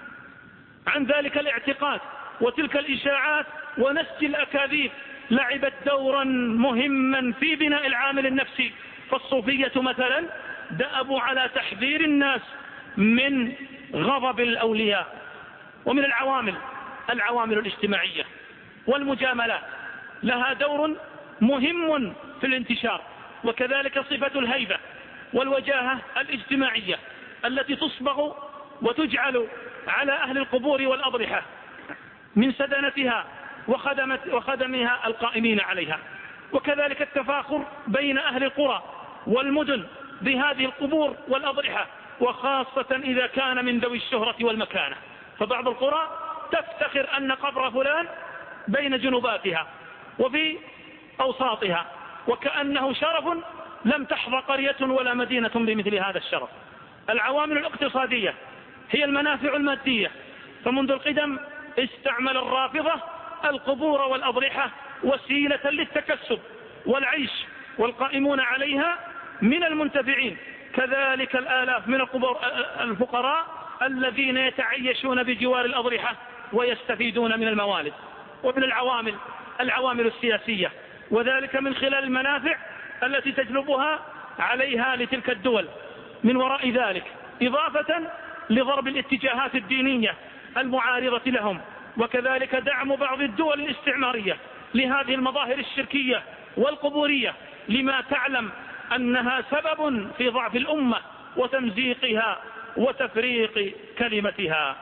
عن ذلك الاعتقاد وتلك الإشاعات ونسج الأكاذيب لعبت دورا مهما في بناء العامل النفسي. فالصوفية مثلا دأبوا على تحذير الناس من غضب الأولياء. ومن العوامل العوامل الاجتماعية والمجاملات لها دور مهم في الانتشار، وكذلك صفة الهيبة والوجاهة الاجتماعية التي تصبغ وتجعل على أهل القبور والأضرحة من سدنتها وخدمها القائمين عليها. وكذلك التفاخر بين أهل القرى والمدن بهذه القبور والأضرحة، وخاصة إذا كان من ذوي الشهرة والمكانة، فبعض القرى تفتخر أن قبر فلان بين جنوباتها وفي أوساطها، وكأنه شرف لم تحظى قرية ولا مدينة بمثل هذا الشرف. العوامل الاقتصادية هي المنافع المادية، فمنذ القدم استعمل الرافضة القبور والأضرحة وسيلة للتكسب والعيش، والقائمون عليها من المنتفعين كذلك الآلاف من القبور الفقراء الذين يتعيشون بجوار الأضرحة ويستفيدون من الموالد ومن العوامل العوامل السياسية، وذلك من خلال المنافع التي تجلبها عليها لتلك الدول. من وراء ذلك إضافة لضرب الاتجاهات الدينية المعارضة لهم، وكذلك دعم بعض الدول الاستعمارية لهذه المظاهر الشركية والقبورية، لما تعلم أنها سبب في ضعف الأمة وتمزيقها وتفريق كلمتها.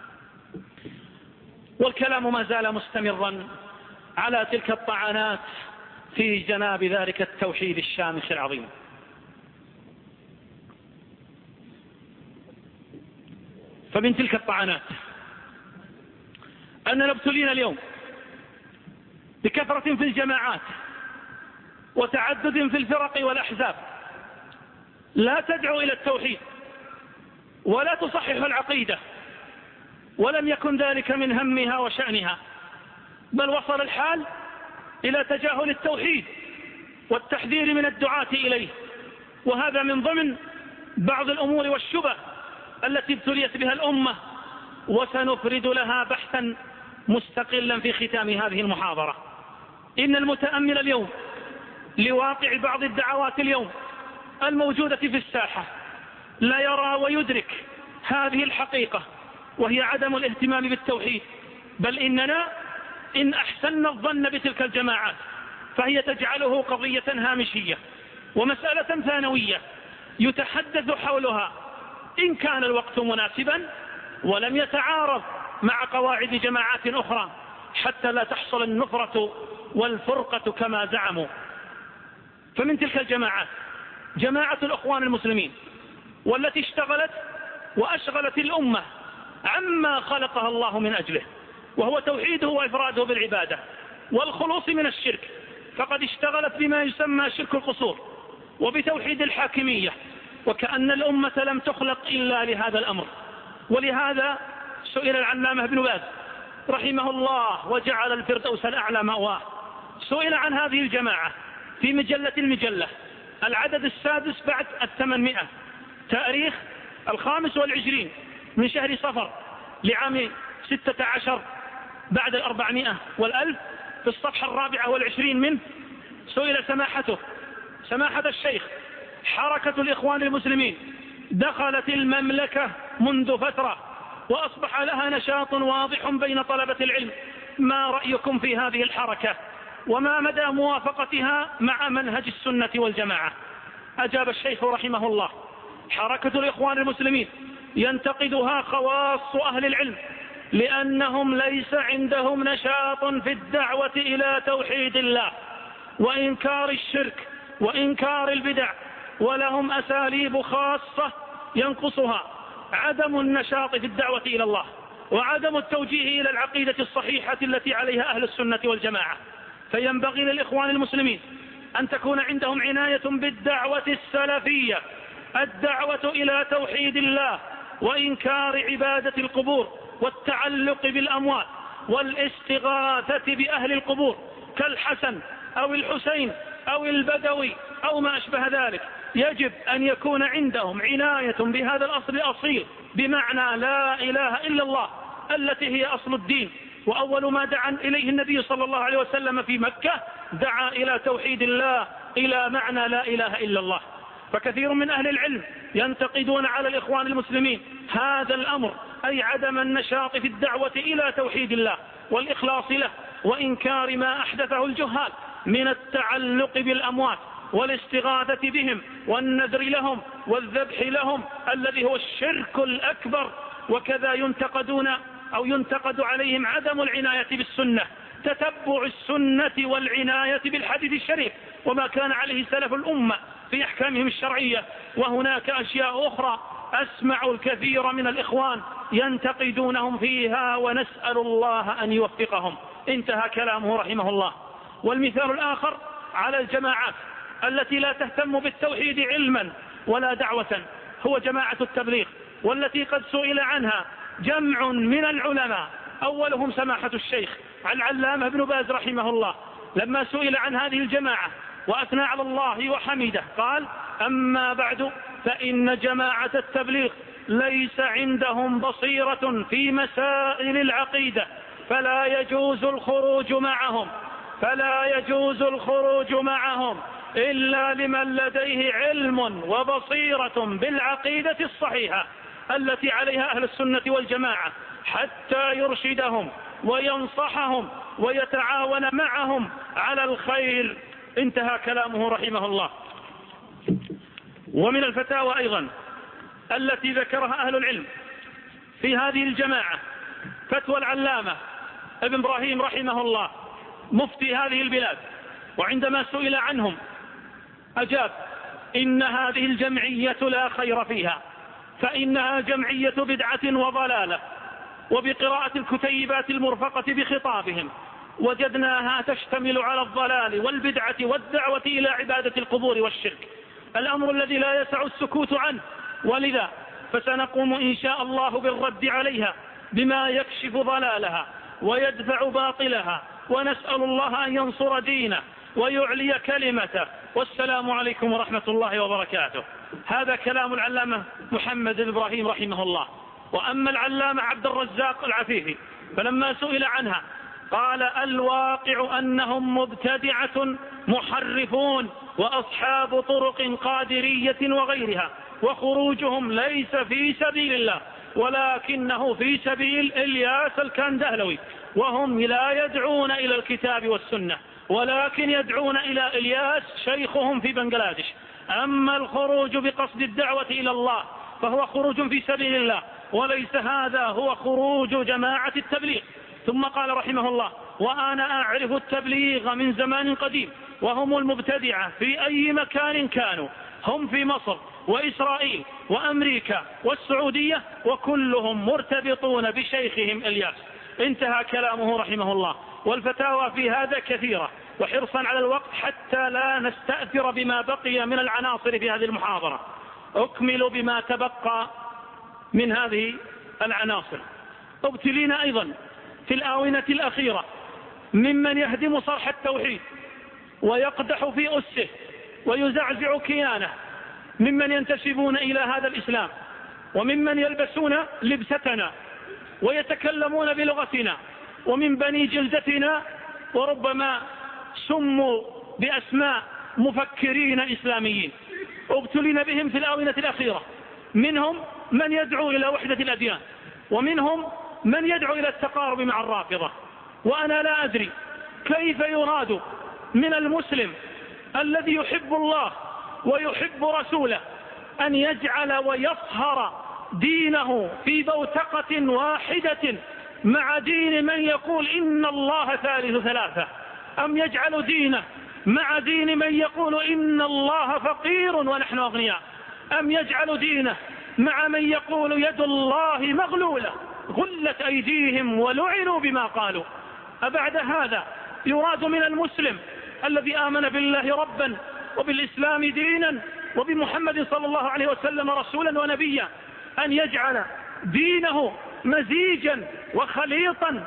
والكلام ما زال مستمرا على تلك الطعنات في جناب ذلك التوحيد الشامخ العظيم. فمن تلك الطعنات أننا ابتلينا اليوم بكثرة في الجماعات وتعدد في الفرق والأحزاب لا تدعو إلى التوحيد ولا تصحح العقيدة، ولم يكن ذلك من همها وشأنها، بل وصل الحال إلى تجاهل التوحيد والتحذير من الدعاة إليه. وهذا من ضمن بعض الأمور والشبه التي ابتليت بها الأمة، وسنفرد لها بحثا مستقلا في ختام هذه المحاضرة. إن المتأمل اليوم لواقع بعض الدعوات اليوم الموجودة في الساحة لا يرى ويدرك هذه الحقيقة، وهي عدم الاهتمام بالتوحيد، بل إننا إن أحسننا الظن بتلك الجماعات فهي تجعله قضية هامشية ومسألة ثانوية يتحدث حولها إن كان الوقت مناسبا ولم يتعارض مع قواعد جماعات أخرى، حتى لا تحصل النفرة والفرقة كما زعموا. فمن تلك الجماعات جماعة الإخوان المسلمين، والتي اشتغلت وأشغلت الأمة عما خلقها الله من أجله، وهو توحيده وإفراده بالعبادة والخلوص من الشرك. فقد اشتغلت بما يسمى شرك القصور وبتوحيد الحاكمية، وكأن الأمة لم تخلق إلا لهذا الأمر. ولهذا سئل العلامة ابن باز رحمه الله وجعل الفردوس الأعلى مأواه، سئل عن هذه الجماعة في مجلة المجلة العدد السادس بعد الثمانمائة، تاريخ الخامس والعشرين من شهر صفر لعام ستة عشر بعد الأربعمائة والألف، في الصفحة الرابعة والعشرين منه، سئل سماحته سماحة الشيخ: حركة الإخوان المسلمين دخلت المملكة منذ فترة وأصبح لها نشاط واضح بين طلبة العلم، ما رأيكم في هذه الحركة وما مدى موافقتها مع منهج السنة والجماعة؟ أجاب الشيخ رحمه الله: حركة الإخوان المسلمين ينتقدها خواص أهل العلم لأنهم ليس عندهم نشاط في الدعوة إلى توحيد الله وإنكار الشرك وإنكار البدع، ولهم أساليب خاصة ينقصها عدم النشاط في الدعوة إلى الله وعدم التوجيه إلى العقيدة الصحيحة التي عليها أهل السنة والجماعة. فينبغي للإخوان المسلمين أن تكون عندهم عناية بالدعوة السلفية، الدعوة إلى توحيد الله وإنكار عبادة القبور والتعلق بالأموات والاستغاثة بأهل القبور كالحسن أو الحسين أو البدوي أو ما أشبه ذلك. يجب أن يكون عندهم عناية بهذا الأصل الأصيل، بمعنى لا إله إلا الله التي هي أصل الدين، وأول ما دعا إليه النبي صلى الله عليه وسلم في مكة دعا إلى توحيد الله، إلى معنى لا إله إلا الله. فكثير من أهل العلم ينتقدون على الإخوان المسلمين هذا الأمر، أي عدم النشاط في الدعوة إلى توحيد الله والإخلاص له وإنكار ما أحدثه الجهال من التعلق بالأموات والاستغاثة بهم والنذر لهم والذبح لهم الذي هو الشرك الأكبر. وكذا ينتقدون أو ينتقد عليهم عدم العناية بالسنة، تتبع السنة والعناية بالحديث الشريف وما كان عليه سلف الأمة في أحكامهم الشرعية. وهناك أشياء أخرى أسمع الكثير من الإخوان ينتقدونهم فيها، ونسأل الله أن يوفقهم. انتهى كلامه رحمه الله. والمثال الآخر على الجماعات التي لا تهتم بالتوحيد علما ولا دعوة هو جماعة التبليغ، والتي قد سئل عنها جمع من العلماء أولهم سماحة الشيخ العلامة ابن باز رحمه الله، لما سئل عن هذه الجماعة وأثنى على الله وحمده قال: أما بعد فإن جماعة التبليغ ليس عندهم بصيرة في مسائل العقيدة، فلا يجوز الخروج معهم فلا يجوز الخروج معهم إلا لمن لديه علم وبصيرة بالعقيدة الصحيحة التي عليها أهل السنة والجماعة، حتى يرشدهم وينصحهم ويتعاون معهم على الخير. انتهى كلامه رحمه الله. ومن الفتاوى أيضا التي ذكرها أهل العلم في هذه الجماعة فتوى العلامة ابن إبراهيم رحمه الله مفتي هذه البلاد، وعندما سئل عنهم أجاب: إن هذه الجمعية لا خير فيها، فإنها جمعية بدعة وضلالة. وبقراءة الكتيبات المرفقة بخطابهم وجدناها تشتمل على الضلال والبدعة والدعوة إلى عبادة القبور والشرك، الأمر الذي لا يسع السكوت عنه. ولذا فسنقوم إن شاء الله بالرد عليها بما يكشف ضلالها ويدفع باطلها، ونسأل الله أن ينصر دينه ويعلي كلمته. والسلام عليكم ورحمة الله وبركاته. هذا كلام العلامة محمد بن إبراهيم رحمه الله. وأما العلامة عبد الرزاق العفيفي فلما سئل عنها قال: الواقع أنهم مبتدعة محرفون وأصحاب طرق قادرية وغيرها، وخروجهم ليس في سبيل الله ولكنه في سبيل إلياس الكندهلوي، وهم لا يدعون إلى الكتاب والسنة ولكن يدعون إلى إلياس شيخهم في بنغلاديش. أما الخروج بقصد الدعوة إلى الله فهو خروج في سبيل الله، وليس هذا هو خروج جماعة التبليغ. ثم قال رحمه الله: وأنا أعرف التبليغ من زمان قديم، وهم المبتدعة في أي مكان كانوا، هم في مصر وإسرائيل وأمريكا والسعودية، وكلهم مرتبطون بشيخهم إلياس. انتهى كلامه رحمه الله. والفتاوى في هذا كثيرة، وحرصا على الوقت حتى لا نستأثر بما بقي من العناصر في هذه المحاضرة أكمل بما تبقى من هذه العناصر. ابتلينا أيضا في الآونة الأخيرة ممن يهدم صرح التوحيد ويقدح في أسه ويزعزع كيانه، ممن ينتسبون إلى هذا الإسلام، وممن يلبسون لبستنا ويتكلمون بلغتنا، ومن بني جلدتنا، وربما سموا بأسماء مفكرين إسلاميين. ابتلين بهم في الآونة الأخيرة، منهم من يدعو إلى وحدة الأديان، ومنهم من يدعو إلى التقارب مع الرافضة. وأنا لا أدري كيف يراد من المسلم الذي يحب الله ويحب رسوله أن يجعل ويصهر دينه في بوتقة واحدة مع دين من يقول إن الله ثالث ثلاثة، أم يجعل دينه مع دين من يقول إن الله فقير ونحن أغنياء، أم يجعل دينه مع من يقول يد الله مغلولة غلت أيديهم ولعنوا بما قالوا. أبعد هذا يراد من المسلم الذي آمن بالله ربا وبالإسلام دينا وبمحمد صلى الله عليه وسلم رسولا ونبيا أن يجعل دينه مزيجا وخليطا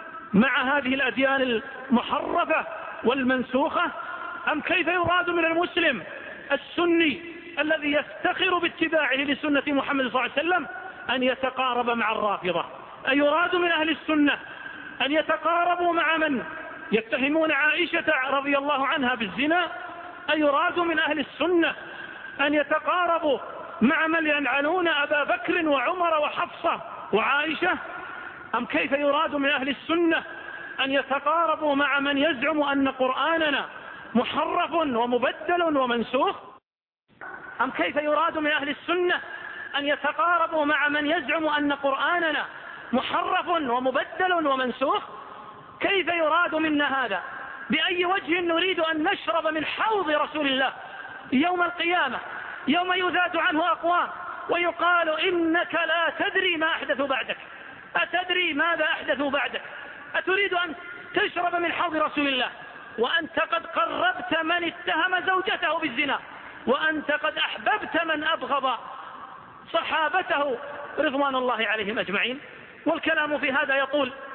مع هذه الأديان المحرفة والمنسوخة؟ أم كيف يراد من المسلم السني الذي يفتخر باتباعه لسنة محمد صلى الله عليه وسلم أن يتقارب مع الرافضة؟ أن يراد من أهل السنة أن يتقاربوا مع من يتهمون عائشة رضي الله عنها بالزنا؟ أن يراد من أهل السنة أن يتقاربوا مع من يلعنون أبا بكر وعمر وحفصة وعائشة؟ أم كيف يراد من أهل السنة أن يتقاربوا مع من يزعم أن قرآننا محرف ومبدل ومنسوخ؟ أم كيف يراد من أهل السنة أن يتقاربوا مع من يزعم أن قرآننا محرف ومبدل ومنسوخ؟ كيف يراد منا هذا؟ بأي وجه نريد أن نشرب من حوض رسول الله يوم القيامة، يوم يذاد عنه أقوام ويقال إنك لا تدري ما أحدثوا بعدك، أتدري ماذا أحدثوا بعدك؟ أتريد أن تشرب من حوض رسول الله وأنت قد قربت من اتهم زوجته بالزنا، وأنت قد أحببت من أبغض صحابته رضوان الله عليهم أجمعين؟ والكلام في هذا يطول،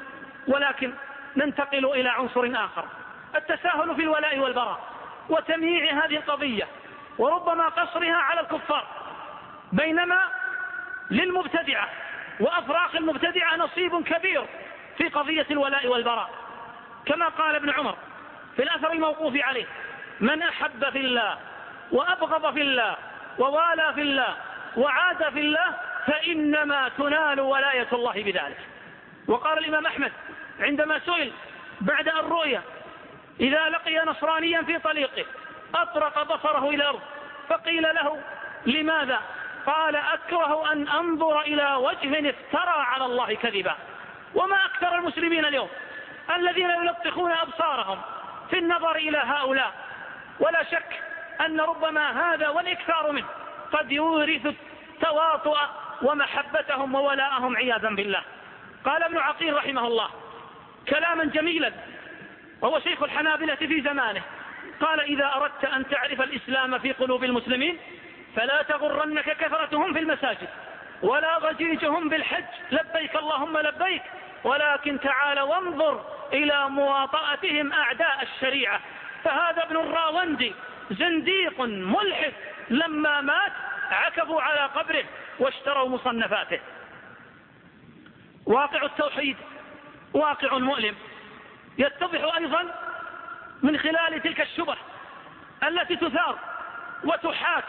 ولكن ننتقل إلى عنصر آخر، التساهل في الولاء والبراء وتمييع هذه القضية وربما قصرها على الكفار، بينما للمبتدعة وأفراق المبتدعة نصيب كبير في قضية الولاء والبراء، كما قال ابن عمر في الأثر الموقوف عليه: من أحب في الله وأبغض في الله ووالى في الله وعاد في الله فإنما تنال ولاية الله بذلك. وقال الإمام أحمد عندما سئل بعد الرؤيا: إذا لقي نصرانيا في طريقه أطرق بصره إلى الأرض فقيل له: لماذا؟ قال: أكره أن أنظر إلى وجه افترى على الله كذبا. وما أكثر المسلمين اليوم الذين يلطخون أبصارهم في النظر إلى هؤلاء، ولا شك أن ربما هذا والإكثار منه قد يورث التواطؤ ومحبتهم وولاءهم عياذا بالله. قال ابن عقيل رحمه الله كلاما جميلا، وهو شيخ الحنابلة في زمانه، قال: إذا أردت أن تعرف الإسلام في قلوب المسلمين فلا تغرنك كثرتهم في المساجد ولا ضجيجهم بالحج لبيك اللهم لبيك، ولكن تعال وانظر إلى مواطأتهم أعداء الشريعة، فهذا ابن الراوندي زنديق ملحد لما مات عكفوا على قبره واشتروا مصنفاته. واقع التوحيد واقع مؤلم يتضح أيضا من خلال تلك الشبه التي تثار وتحاك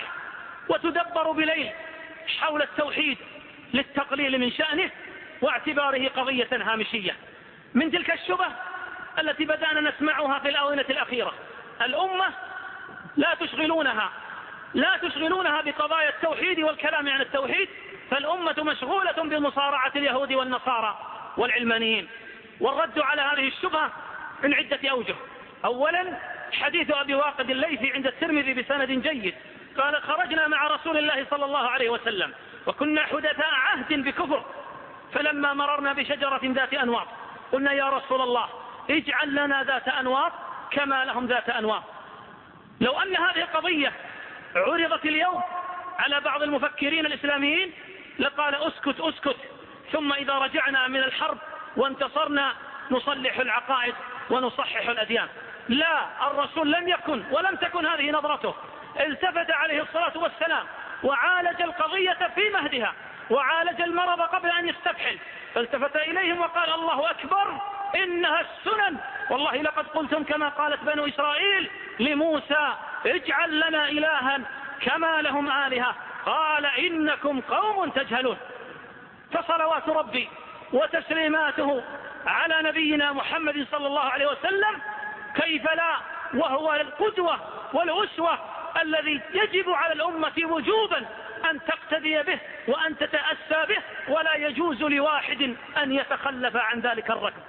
وتدبر بليل حول التوحيد للتقليل من شأنه واعتباره قضية هامشية. من تلك الشبه التي بدأنا نسمعها في الآونة الأخيرة: الأمة لا تشغلونها لا تشغلونها بقضايا التوحيد والكلام عن التوحيد، فالأمة مشغولة بمصارعة اليهود والنصارى والعلمانيين. والرد على هذه الشبهة من عدة أوجه. أولا، حديث أبي واقد الليثي عند الترمذي بسند جيد، قال: خرجنا مع رسول الله صلى الله عليه وسلم وكنا حدثاء عهد بكفر، فلما مررنا بشجرة ذات أنواط قلنا: يا رسول الله اجعل لنا ذات أنواط كما لهم ذات أنواط. لو أن هذه القضية عرضت اليوم على بعض المفكرين الإسلاميين لقال: اسكت اسكت، ثم إذا رجعنا من الحرب وانتصرنا نصلح العقائد ونصحح الأديان. لا، الرسول لم يكن ولم تكن هذه نظرته، التفت عليه الصلاة والسلام وعالج القضية في مهدها، وعالج المرض قبل أن يستفحل، فالتفت إليهم وقال: الله أكبر، إنها السنن، والله لقد قلتم كما قالت بنو إسرائيل لموسى: اجعل لنا إلها كما لهم آلهة، قال: إنكم قوم تجهلون. فصلوات ربي وتسليماته على نبينا محمد صلى الله عليه وسلم، كيف لا وهو القدوة والأسوة الذي يجب على الأمة وجوبا أن تقتدي به وأن تتأسى به، ولا يجوز لواحد أن يتخلف عن ذلك الركب.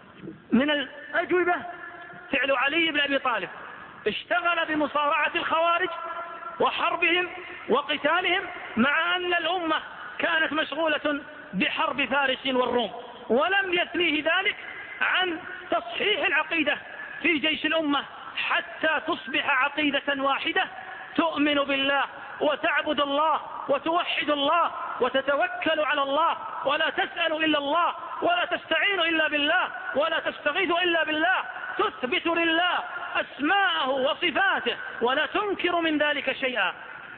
من الأجوبة فعل علي بن أبي طالب، اشتغل بمصارعة الخوارج وحربهم وقتالهم، مع أن الأمة كانت مشغولة بحرب فارس والروم، ولم يثنيه ذلك عن تصحيح العقيدة في جيش الأمة حتى تصبح عقيدة واحدة تؤمن بالله وتعبد الله وتوحد الله وتتوكل على الله، ولا تسأل إلا الله ولا تستعين إلا بالله ولا تستغيث إلا بالله، تثبت لله أسماءه وصفاته ولا تنكر من ذلك شيئا.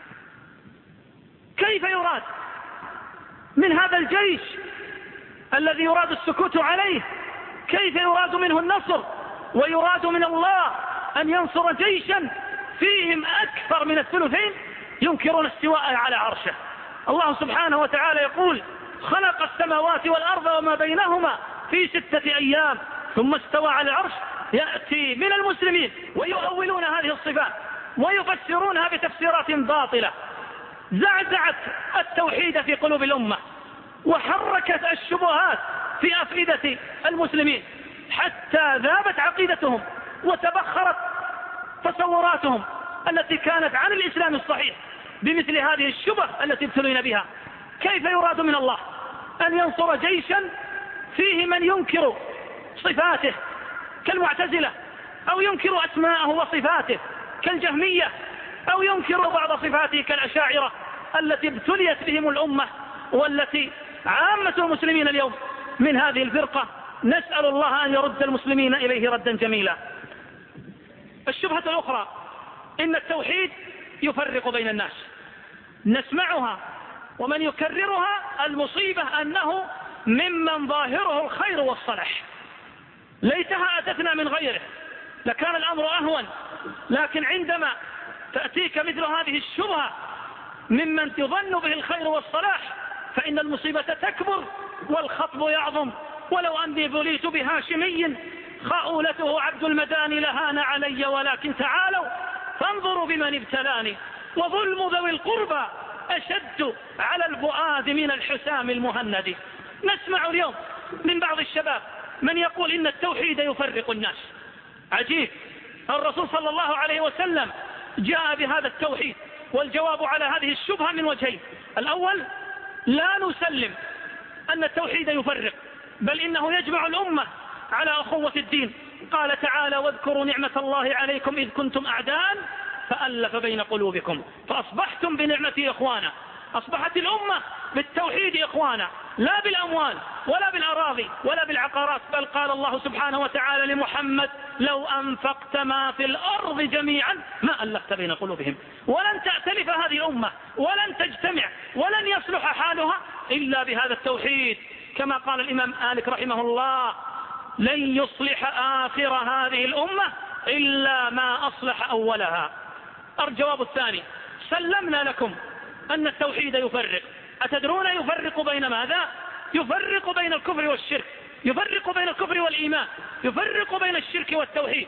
كيف يراد من هذا الجيش الذي يراد السكوت عليه، كيف يراد منه النصر، ويراد من الله أن ينصر جيشا فيهم أكثر من الثلثين ينكرون استواء على عرشه؟ الله سبحانه وتعالى يقول: خلق السماوات والأرض وما بينهما في ستة أيام ثم استوى على العرش. يأتي من المسلمين ويؤولون هذه الصفات ويفسرونها بتفسيرات باطلة زعزعت التوحيد في قلوب الأمة وحركت الشبهات في أفئدة المسلمين حتى ذابت عقيدتهم وتبخرت تصوراتهم التي كانت عن الإسلام الصحيح بمثل هذه الشبه التي ابتلين بها. كيف يراد من الله أن ينصر جيشا فيه من ينكر صفاته كالمعتزلة، أو ينكر أسماءه وصفاته كالجهمية، أو ينكر بعض صفاته كالأشاعرة التي ابتليت بهم الأمة، والتي عامة المسلمين اليوم من هذه الفرقة نسأل الله أن يرد المسلمين إليه ردا جميلا. الشبهة الأخرى إن التوحيد يفرق بين الناس، نسمعها ومن يكررها المصيبة أنه ممن ظاهره الخير والصلاح. ليتها أتتنا من غيره لكان الأمر أهون، لكن عندما تأتيك مثل هذه الشبهة ممن تظن به الخير والصلاح فإن المصيبة تكبر والخطب يعظم. ولو أني بليت بهاشمي خاولته عبد المداني لهان علي، ولكن تعالوا فانظروا بمن ابتلاني، وظلم ذوي القربى أشد على الفؤاد من الحسام المهند. نسمع اليوم من بعض الشباب من يقول إن التوحيد يفرق الناس. عجيب، الرسول صلى الله عليه وسلم جاء بهذا التوحيد. والجواب على هذه الشبهة من وجهين: الأول، لا نسلم أن التوحيد يفرق، بل إنه يجمع الأمة على أخوة الدين. قال تعالى: واذكروا نعمة الله عليكم إذ كنتم أعداء فألف بين قلوبكم فأصبحتم بنعمتي إخوانا. أصبحت الأمة بالتوحيد إخوانا، لا بالأموال ولا بالأراضي ولا بالعقارات. بل قال الله سبحانه وتعالى لمحمد: لو أنفقت ما في الأرض جميعا ما ألفت بين قلوبهم. ولن تأتلف هذه الأمة ولن تجتمع ولن يصلح حالها إلا بهذا التوحيد. كما قال الإمام مالك رحمه الله: لن يصلح آخر هذه الأمة إلا ما أصلح أولها. الجواب الثاني: سلمنا لكم أن التوحيد يفرق. أتدرون يفرق بين ماذا؟ يفرق بين الكفر والشرك، يفرق بين الكفر والإيمان، يفرق بين الشرك والتوحيد،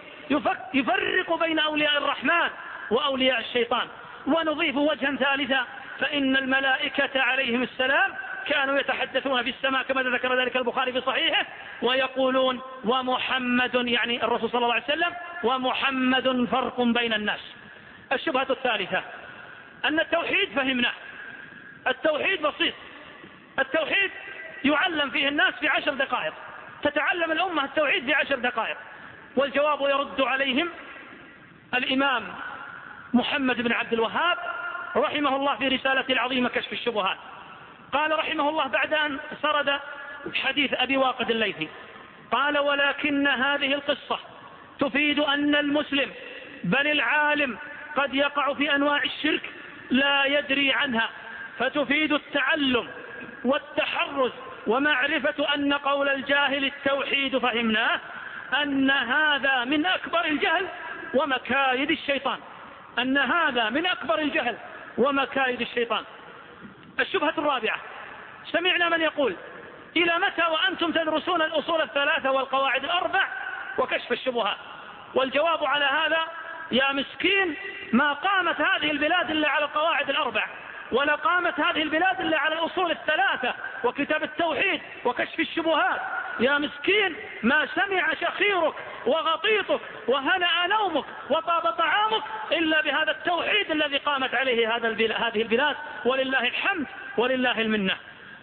يفرق بين أولياء الرحمن وأولياء الشيطان. ونضيف وجها ثالثا: فإن الملائكة عليهم السلام كانوا يتحدثون في السماء كما ذكر ذلك البخاري في صحيحه ويقولون: ومحمد، يعني الرسول صلى الله عليه وسلم، ومحمد فرق بين الناس. الشبهة الثالثة أن التوحيد فهمناه، التوحيد بسيط، التوحيد يعلم فيه الناس في عشر دقائق، تتعلم الأمة التوحيد في عشر دقائق. والجواب يرد عليهم الإمام محمد بن عبد الوهاب رحمه الله في رسالته العظيمة كشف الشبهات. قال رحمه الله بعد أن سرد حديث أبي واقد الليثي، قال: ولكن هذه القصة تفيد أن المسلم بل العالم قد يقع في أنواع الشرك لا يدري عنها، فتفيد التعلم والتحرز ومعرفة أن قول الجاهل التوحيد فهمناه، أن هذا من أكبر الجهل ومكايد الشيطان، أن هذا من أكبر الجهل ومكايد الشيطان. الشبهة الرابعة: سمعنا من يقول: إلى متى وأنتم تدرسون الأصول الثلاثة والقواعد الأربع وكشف الشبهات؟ والجواب على هذا: يا مسكين، ما قامت هذه البلاد إلا على القواعد الأربع، ولا قامت هذه البلاد إلا على الأصول الثلاثة وكتاب التوحيد وكشف الشبهات. يا مسكين، ما سمع شخيرك وغطيطك وهنأ نومك وطاب طعامك إلا بهذا التوحيد الذي قامت عليه هذه البلاد، ولله الحمد ولله المنة.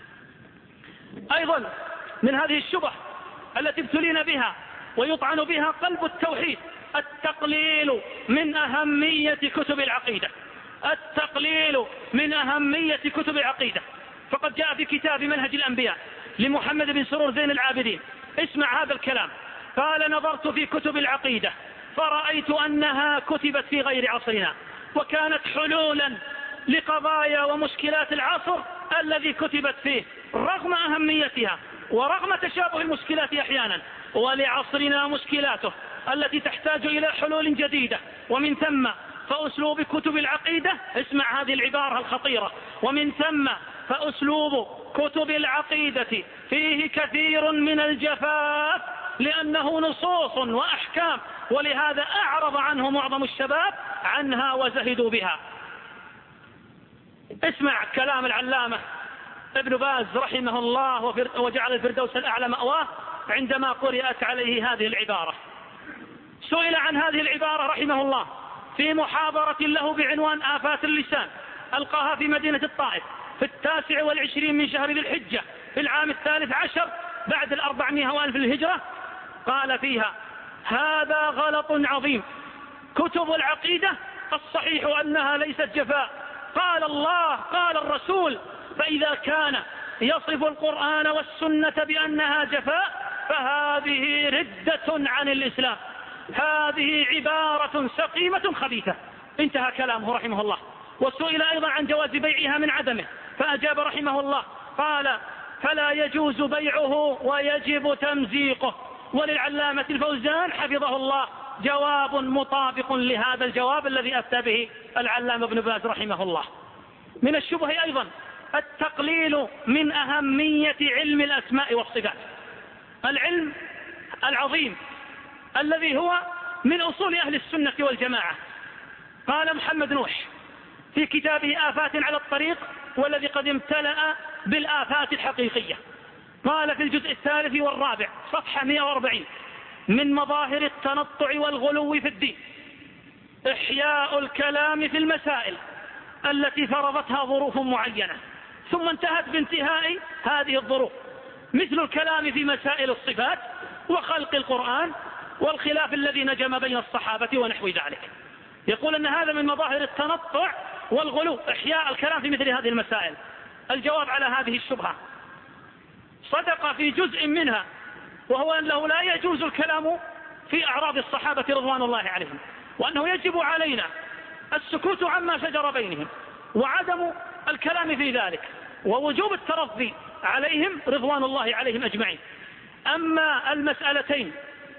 أيضا من هذه الشبه التي ابتلينا بها ويطعن بها قلب التوحيد التقليل من أهمية كتب العقيدة، التقليل من أهمية كتب العقيدة. فقد جاء في كتاب منهج الأنبياء لمحمد بن سرور زين العابدين، اسمع هذا الكلام، قال: نظرت في كتب العقيدة فرأيت أنها كتبت في غير عصرنا، وكانت حلولا لقضايا ومشكلات العصر الذي كتبت فيه رغم أهميتها ورغم تشابه المشكلات أحيانا، ولعصرنا مشكلاته التي تحتاج إلى حلول جديدة. ومن ثم فأسلوب كتب العقيدة، اسمع هذه العبارة الخطيرة، ومن ثم فأسلوب كتب العقيدة فيه كثير من الجفاف لأنه نصوص وأحكام، ولهذا أعرض عنه معظم الشباب عنها وزهدوا بها. اسمع كلام العلامة ابن باز رحمه الله وجعل الفردوس الأعلى مأواه عندما قرأت عليه هذه العبارة. سئل عن هذه العبارة رحمه الله في محاضرة له بعنوان آفات اللسان، ألقاها في مدينة الطائف في التاسع والعشرين من شهر ذي الحجة في العام الثالث عشر بعد الأربعمائة وألف الهجرة. قال فيها: هذا غلط عظيم، كتب العقيدة الصحيح أنها ليست جفاء، قال الله قال الرسول، فإذا كان يصف القرآن والسنة بأنها جفاء فهذه ردة عن الإسلام، هذه عبارة سقيمة خبيثة. انتهى كلامه رحمه الله. وسئل أيضا عن جواز بيعها من عدمه فأجاب رحمه الله قال: فلا يجوز بيعه ويجب تمزيقه. وللعلامة الفوزان حفظه الله جواب مطابق لهذا الجواب الذي أفتى به العلامة ابن باز رحمه الله. من الشبه أيضا التقليل من أهمية علم الأسماء والصفات، العلم العظيم الذي هو من أصول أهل السنة والجماعة. قال محمد نوح في كتابه آفات على الطريق، والذي قد امتلأ بالآفات الحقيقية، قال في الجزء الثالث والرابع صفحة مئة وأربعين: من مظاهر التنطع والغلو في الدين إحياء الكلام في المسائل التي فرضتها ظروف معينة، ثم انتهت بانتهاء هذه الظروف، مثل الكلام في مسائل الصفات وخلق القرآن والخلاف الذي نجم بين الصحابة ونحو ذلك. يقول أن هذا من مظاهر التنطع والغلو، إحياء الكلام في مثل هذه المسائل. الجواب على هذه الشبهة صدق في جزء منها، وهو أنه لا يجوز الكلام في أعراض الصحابة رضوان الله عليهم، وأنه يجب علينا السكوت عما شجر بينهم وعدم الكلام في ذلك، ووجوب الترضي عليهم رضوان الله عليهم أجمعين. أما المسألتين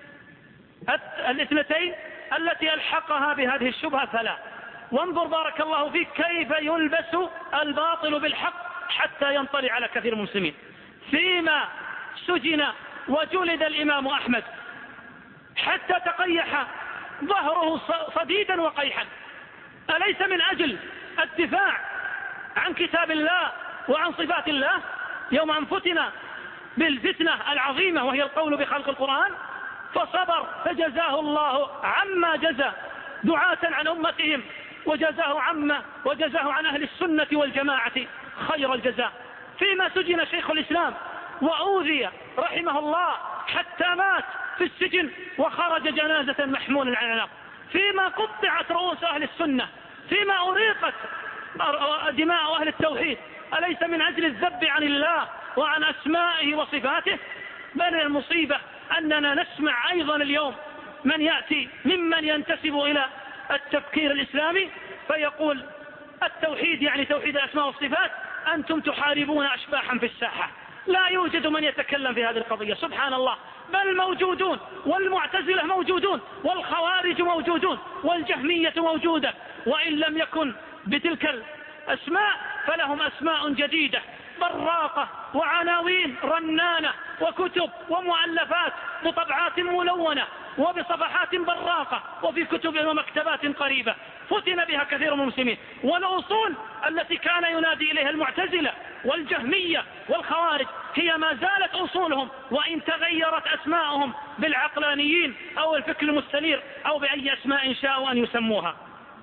الاثنتين التي ألحقها بهذه الشبهة فلا. وانظر بارك الله فيك كيف يلبس الباطل بالحق حتى ينطلي على كثير من المسلمين. فيما سجن وجلد الإمام أحمد حتى تقيح ظهره صديدا وقيحا، أليس من أجل الدفاع عن كتاب الله وعن صفات الله يوم أن فتن بالفتنة العظيمة وهي القول بخلق القرآن؟ فصبر فجزاه الله عما جزى دعاة عن أمتهم، وجزاه عما وجزاه عن أهل السنة والجماعة خير الجزاء. فيما سجن شيخ الإسلام وأوذي رحمه الله حتى مات في السجن وخرج جنازة محمولا على العناق، فيما قطعت رؤوس أهل السنة، فيما أريقت دماء أهل التوحيد، أليس من أجل الذب عن الله وعن أسمائه وصفاته؟ بل المصيبة أننا نسمع أيضا اليوم من يأتي ممن ينتسب إلى التفكير الإسلامي فيقول التوحيد يعني توحيد الأسماء والصفات، أنتم تحاربون أشباحا في الساحة. لا يوجد من يتكلم في هذه القضية، سبحان الله، بل موجودون، والمعتزلة موجودون، والخوارج موجودون، والجهمية موجودة، وإن لم يكن بتلك الأسماء فلهم أسماء جديدة براقة وعناوين رنانة وكتب ومؤلفات بطبعات ملونة وبصفحات براقة وفي كتب ومكتبات قريبة فتن بها كثير من المسلمين. والأصول التي كان ينادي إليها المعتزلة والجهمية والخوارج هي ما زالت أصولهم، وإن تغيرت أسماءهم بالعقلانيين أو الفكر المستنير أو بأي أسماء شاءوا أن يسموها.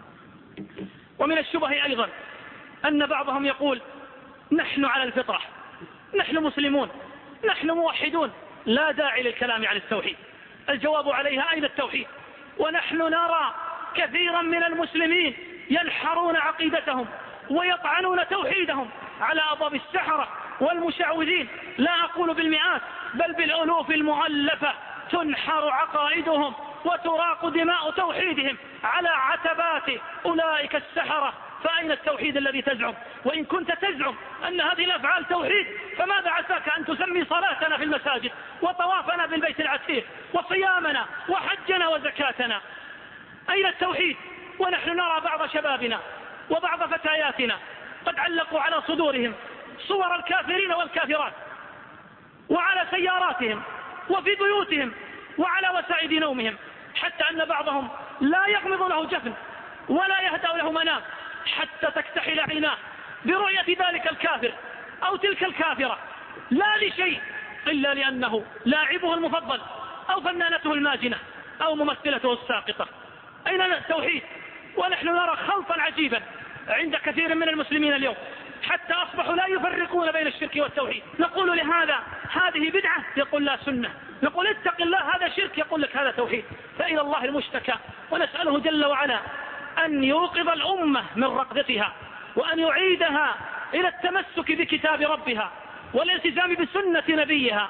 ومن الشبه أيضا أن بعضهم يقول نحن على الفطرة، نحن مسلمون، نحن موحدون، لا داعي للكلام عن التوحيد. الجواب عليها أين التوحيد؟ ونحن نرى كثيرا من المسلمين ينحرون عقيدتهم ويطعنون توحيدهم على أضراب السحرة والمشعوذين، لا أقول بالمئات بل بالألوف المؤلفة تنحر عقائدهم وتراق دماء توحيدهم على عتبات أولئك السحرة. فأين التوحيد الذي تزعم؟ وإن كنت تزعم أن هذه الأفعال توحيد فماذا عساك أن تسمي صلاتنا في المساجد وطوافنا بالبيت العتيق وصيامنا وحجنا وزكاتنا؟ أين التوحيد؟ ونحن نرى بعض شبابنا وبعض فتياتنا قد علقوا على صدورهم صور الكافرين والكافرات، وعلى سياراتهم وفي بيوتهم وعلى وسائد نومهم، حتى أن بعضهم لا يغمض له جفن ولا يهدأ له منام حتى تكتحل عيناه برؤية ذلك الكافر أو تلك الكافرة، لا لشيء إلا لأنه لاعبه المفضل أو فنانته الماجنة أو ممثلته الساقطة. أين التوحيد؟ ونحن نرى خلطا عجيبا عند كثير من المسلمين اليوم حتى أصبحوا لا يفرقون بين الشرك والتوحيد. نقول لهذا هذه بدعة يقول لا سنة، نقول اتق الله هذا شرك يقول لك هذا توحيد. فإلى الله المشتكى، ونسأله جل وعلا أن يوقظ الأمة من رقدتها وأن يعيدها إلى التمسك بكتاب ربها والالتزام بسنة نبيها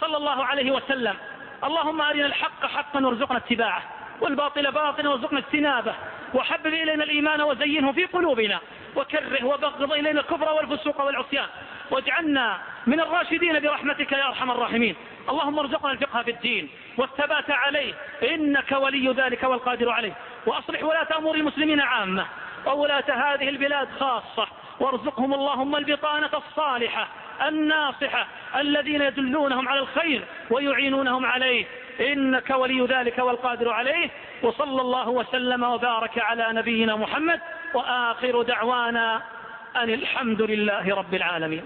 صلى الله عليه وسلم: اللهم أرنا الحق حقا وارزقنا اتباعه، والباطل باطلا وارزقنا اجتنابه، وحبب إلينا الإيمان وزينه في قلوبنا، وكره وبغض إلينا الكفر والفسوق والعصيان، واجعلنا من الراشدين برحمتك يا أرحم الراحمين. اللهم ارزقنا الفقه في الدين والثبات عليه، إنك ولي ذلك والقادر عليه. وأصلح ولاة أمور المسلمين عامة وولاة هذه البلاد خاصة، وارزقهم اللهم البطانة الصالحة الناصحة الذين يدلونهم على الخير ويعينونهم عليه، إنك ولي ذلك والقادر عليه. وصلى الله وسلم وبارك على نبينا محمد، وآخر دعوانا أن الحمد لله رب العالمين.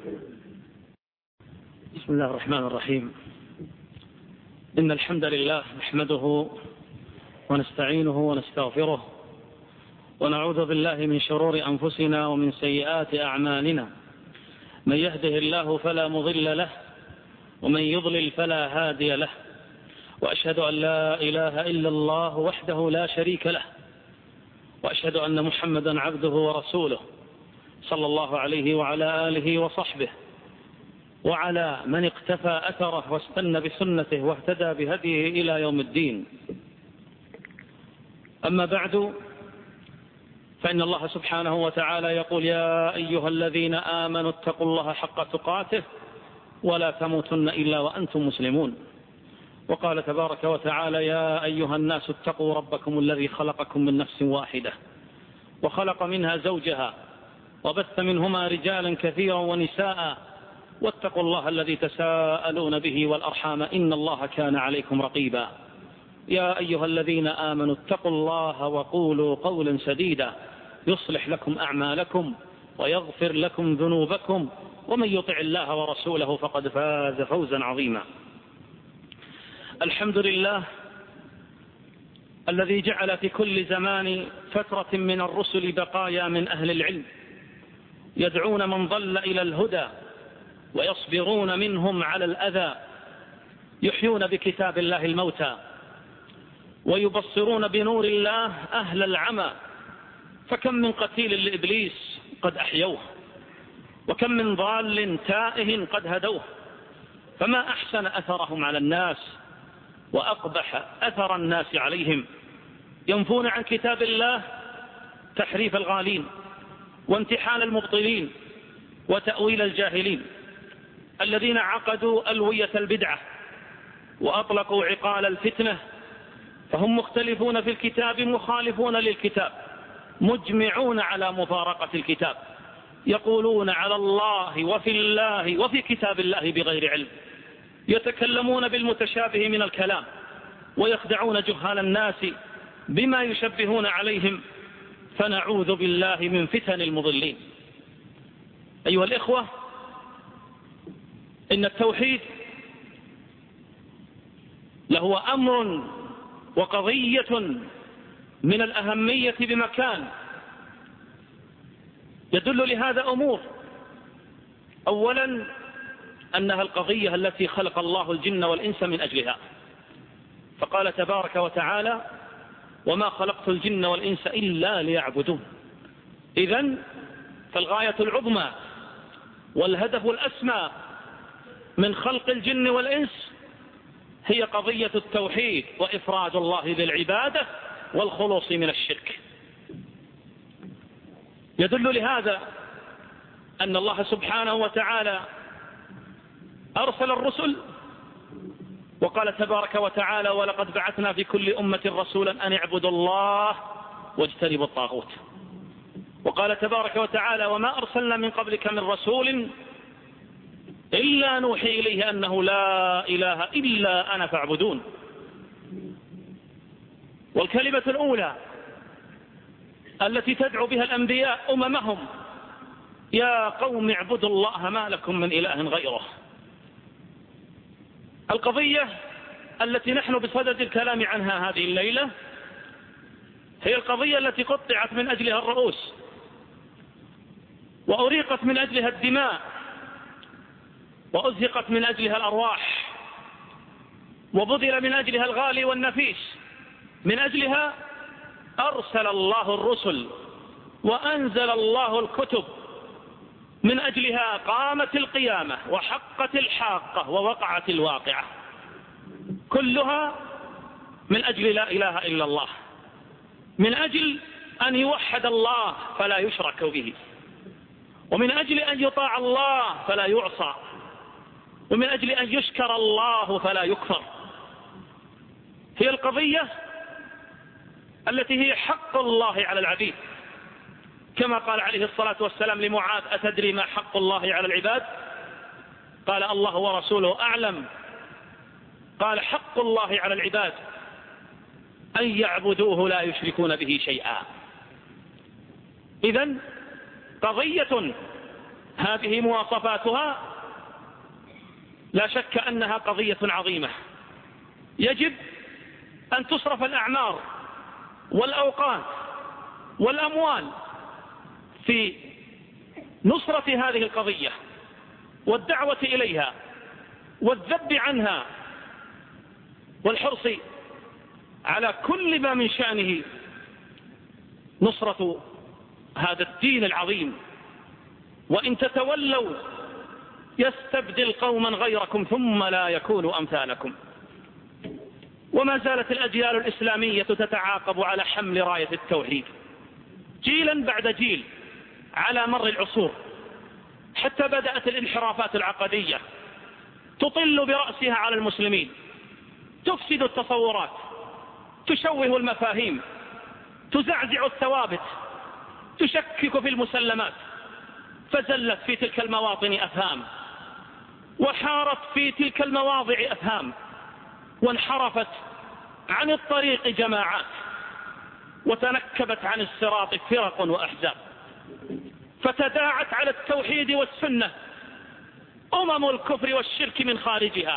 بسم الله الرحمن الرحيم. إن الحمد لله نحمده ونستعينه ونستغفره، ونعوذ بالله من شرور أنفسنا ومن سيئات أعمالنا. من يهده الله فلا مضل له، ومن يضلل فلا هادي له، وأشهد أن لا إله إلا الله وحده لا شريك له، وأشهد أن محمدا عبده ورسوله صلى الله عليه وعلى آله وصحبه، وعلى من اقتفى أثره واستنى بسنته واهتدى بهديه إلى يوم الدين. أما بعد، فإن الله سبحانه وتعالى يقول: يا أيها الذين آمنوا اتقوا الله حق تقاته ولا تموتن إلا وأنتم مسلمون. وقال تبارك وتعالى: يا أيها الناس اتقوا ربكم الذي خلقكم من نفس واحدة وخلق منها زوجها وبث منهما رجالا كثيرا ونساء واتقوا الله الذي تساءلون به والأرحام إن الله كان عليكم رقيبا. يا أيها الذين آمنوا اتقوا الله وقولوا قولا سديدا يصلح لكم أعمالكم ويغفر لكم ذنوبكم، ومن يطع الله ورسوله فقد فاز فوزا عظيما. الحمد لله الذي جعل في كل زمان فترة من الرسل بقايا من أهل العلم يدعون من ضل إلى الهدى، ويصبرون منهم على الأذى، يحيون بكتاب الله الموتى، ويبصرون بنور الله أهل العمى. فكم من قتيل لإبليس قد أحيوه، وكم من ضال تائه قد هدوه. فما أحسن أثرهم على الناس وأقبح أثر الناس عليهم. ينفون عن كتاب الله تحريف الغالين وامتحان المبطلين وتأويل الجاهلين الذين عقدوا ألوية البدعة وأطلقوا عقال الفتنة. فهم مختلفون في الكتاب مخالفون للكتاب، مجمعون على مفارقة الكتاب، يقولون على الله وفي الله وفي كتاب الله بغير علم، يتكلمون بالمتشابه من الكلام، ويخدعون جهال الناس بما يشبهون عليهم. فنعوذ بالله من فتن المضلين. أيها الإخوة، إن التوحيد له أمر وقضية من الأهمية بمكان. يدل لهذا أمور: أولا أنها القضية التي خلق الله الجن والإنس من أجلها، فقال تبارك وتعالى: وما خلقت الجن والإنس إلا ليعبدون. إذن فالغاية العظمى والهدف الأسمى من خلق الجن والإنس هي قضية التوحيد وإفراد الله بالعبادة والخلوص من الشرك. يدل لهذا أن الله سبحانه وتعالى أرسل الرسل، وقال تبارك وتعالى: ولقد بعثنا في كل أمة رسولا أن اعبدوا الله واجتنبوا الطاغوت. وقال تبارك وتعالى: وما أرسلنا من قبلك من رسول إلا نوحي إليه أنه لا إله إلا أنا فاعبدون. والكلمة الأولى التي تدعو بها الأنبياء أممهم: يا قوم اعبدوا الله ما لكم من إله غيره. القضية التي نحن بصدد الكلام عنها هذه الليلة هي القضية التي قطعت من أجلها الرؤوس، وأريقت من أجلها الدماء، وأزهقت من أجلها الأرواح، وبذل من أجلها الغالي والنفيس. من أجلها أرسل الله الرسل وأنزل الله الكتب من أجلها قامت القيامة وحقت الحاقة ووقعت الواقعة، كلها من أجل لا إله إلا الله، من أجل أن يوحد الله فلا يشرك به، ومن أجل أن يطاع الله فلا يعصى، ومن أجل أن يشكر الله فلا يكفر. هي القضية التي هي حق الله على العبيد، كما قال عليه الصلاة والسلام لمعاذ: أتدري ما حق الله على العباد؟ قال: الله ورسوله أعلم. قال: حق الله على العباد أن يعبدوه لا يشركون به شيئا. إذن قضية هذه مواصفاتها لا شك أنها قضية عظيمة، يجب أن تصرف الأعمار والأوقات والأموال في نصرة هذه القضية والدعوة إليها والذب عنها والحرص على كل ما من شأنه نصرة هذا الدين العظيم. وإن تتولوا يستبدل قوما غيركم ثم لا يكونوا أمثالكم. وما زالت الأجيال الإسلامية تتعاقب على حمل راية التوحيد جيلا بعد جيل على مر العصور، حتى بدأت الانحرافات العقدية تطل برأسها على المسلمين، تفسد التصورات، تشوه المفاهيم، تزعزع الثوابت، تشكك في المسلمات، فزلت في تلك المواطن أفهام، وحارت في تلك المواضع أفهام، وانحرفت عن الطريق جماعات، وتنكبت عن الصراط فرق وأحزاب، فتداعت على التوحيد والسنة أمم الكفر والشرك من خارجها،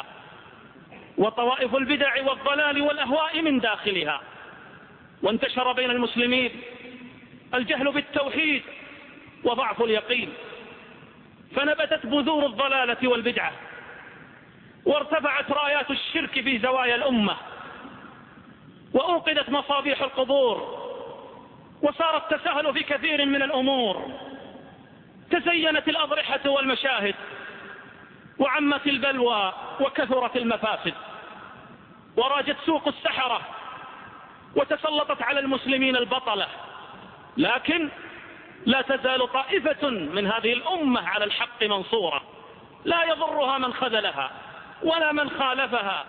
وطوائف البدع والضلال والأهواء من داخلها، وانتشر بين المسلمين الجهل بالتوحيد وضعف اليقين، فنبتت بذور الضلالة والبدعة، وارتفعت رايات الشرك في زوايا الأمة، وأوقدت مصابيح القبور، وصار التساهل في كثير من الأمور، تزينت الأضرحة والمشاهد، وعمت البلوى وكثرت المفاسد، وراجت سوق السحرة، وتسلطت على المسلمين البطلة. لكن لا تزال طائفة من هذه الأمة على الحق منصورة، لا يضرها من خذلها ولا من خالفها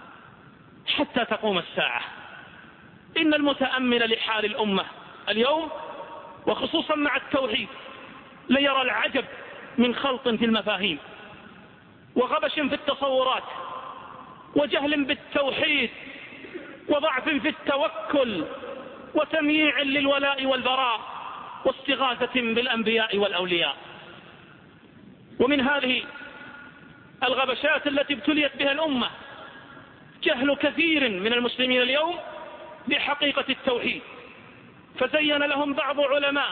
حتى تقوم الساعة. إن المتأمل لحال الأمة اليوم وخصوصا مع التوحيد ليرى العجب من خلط في المفاهيم، وغبش في التصورات، وجهل بالتوحيد، وضعف في التوكل، وتمييع للولاء والبراء، واستغاثة بالأنبياء والأولياء. ومن هذه الغبشات التي ابتليت بها الأمة جهل كثير من المسلمين اليوم بحقيقة التوحيد، فزين لهم بعض علماء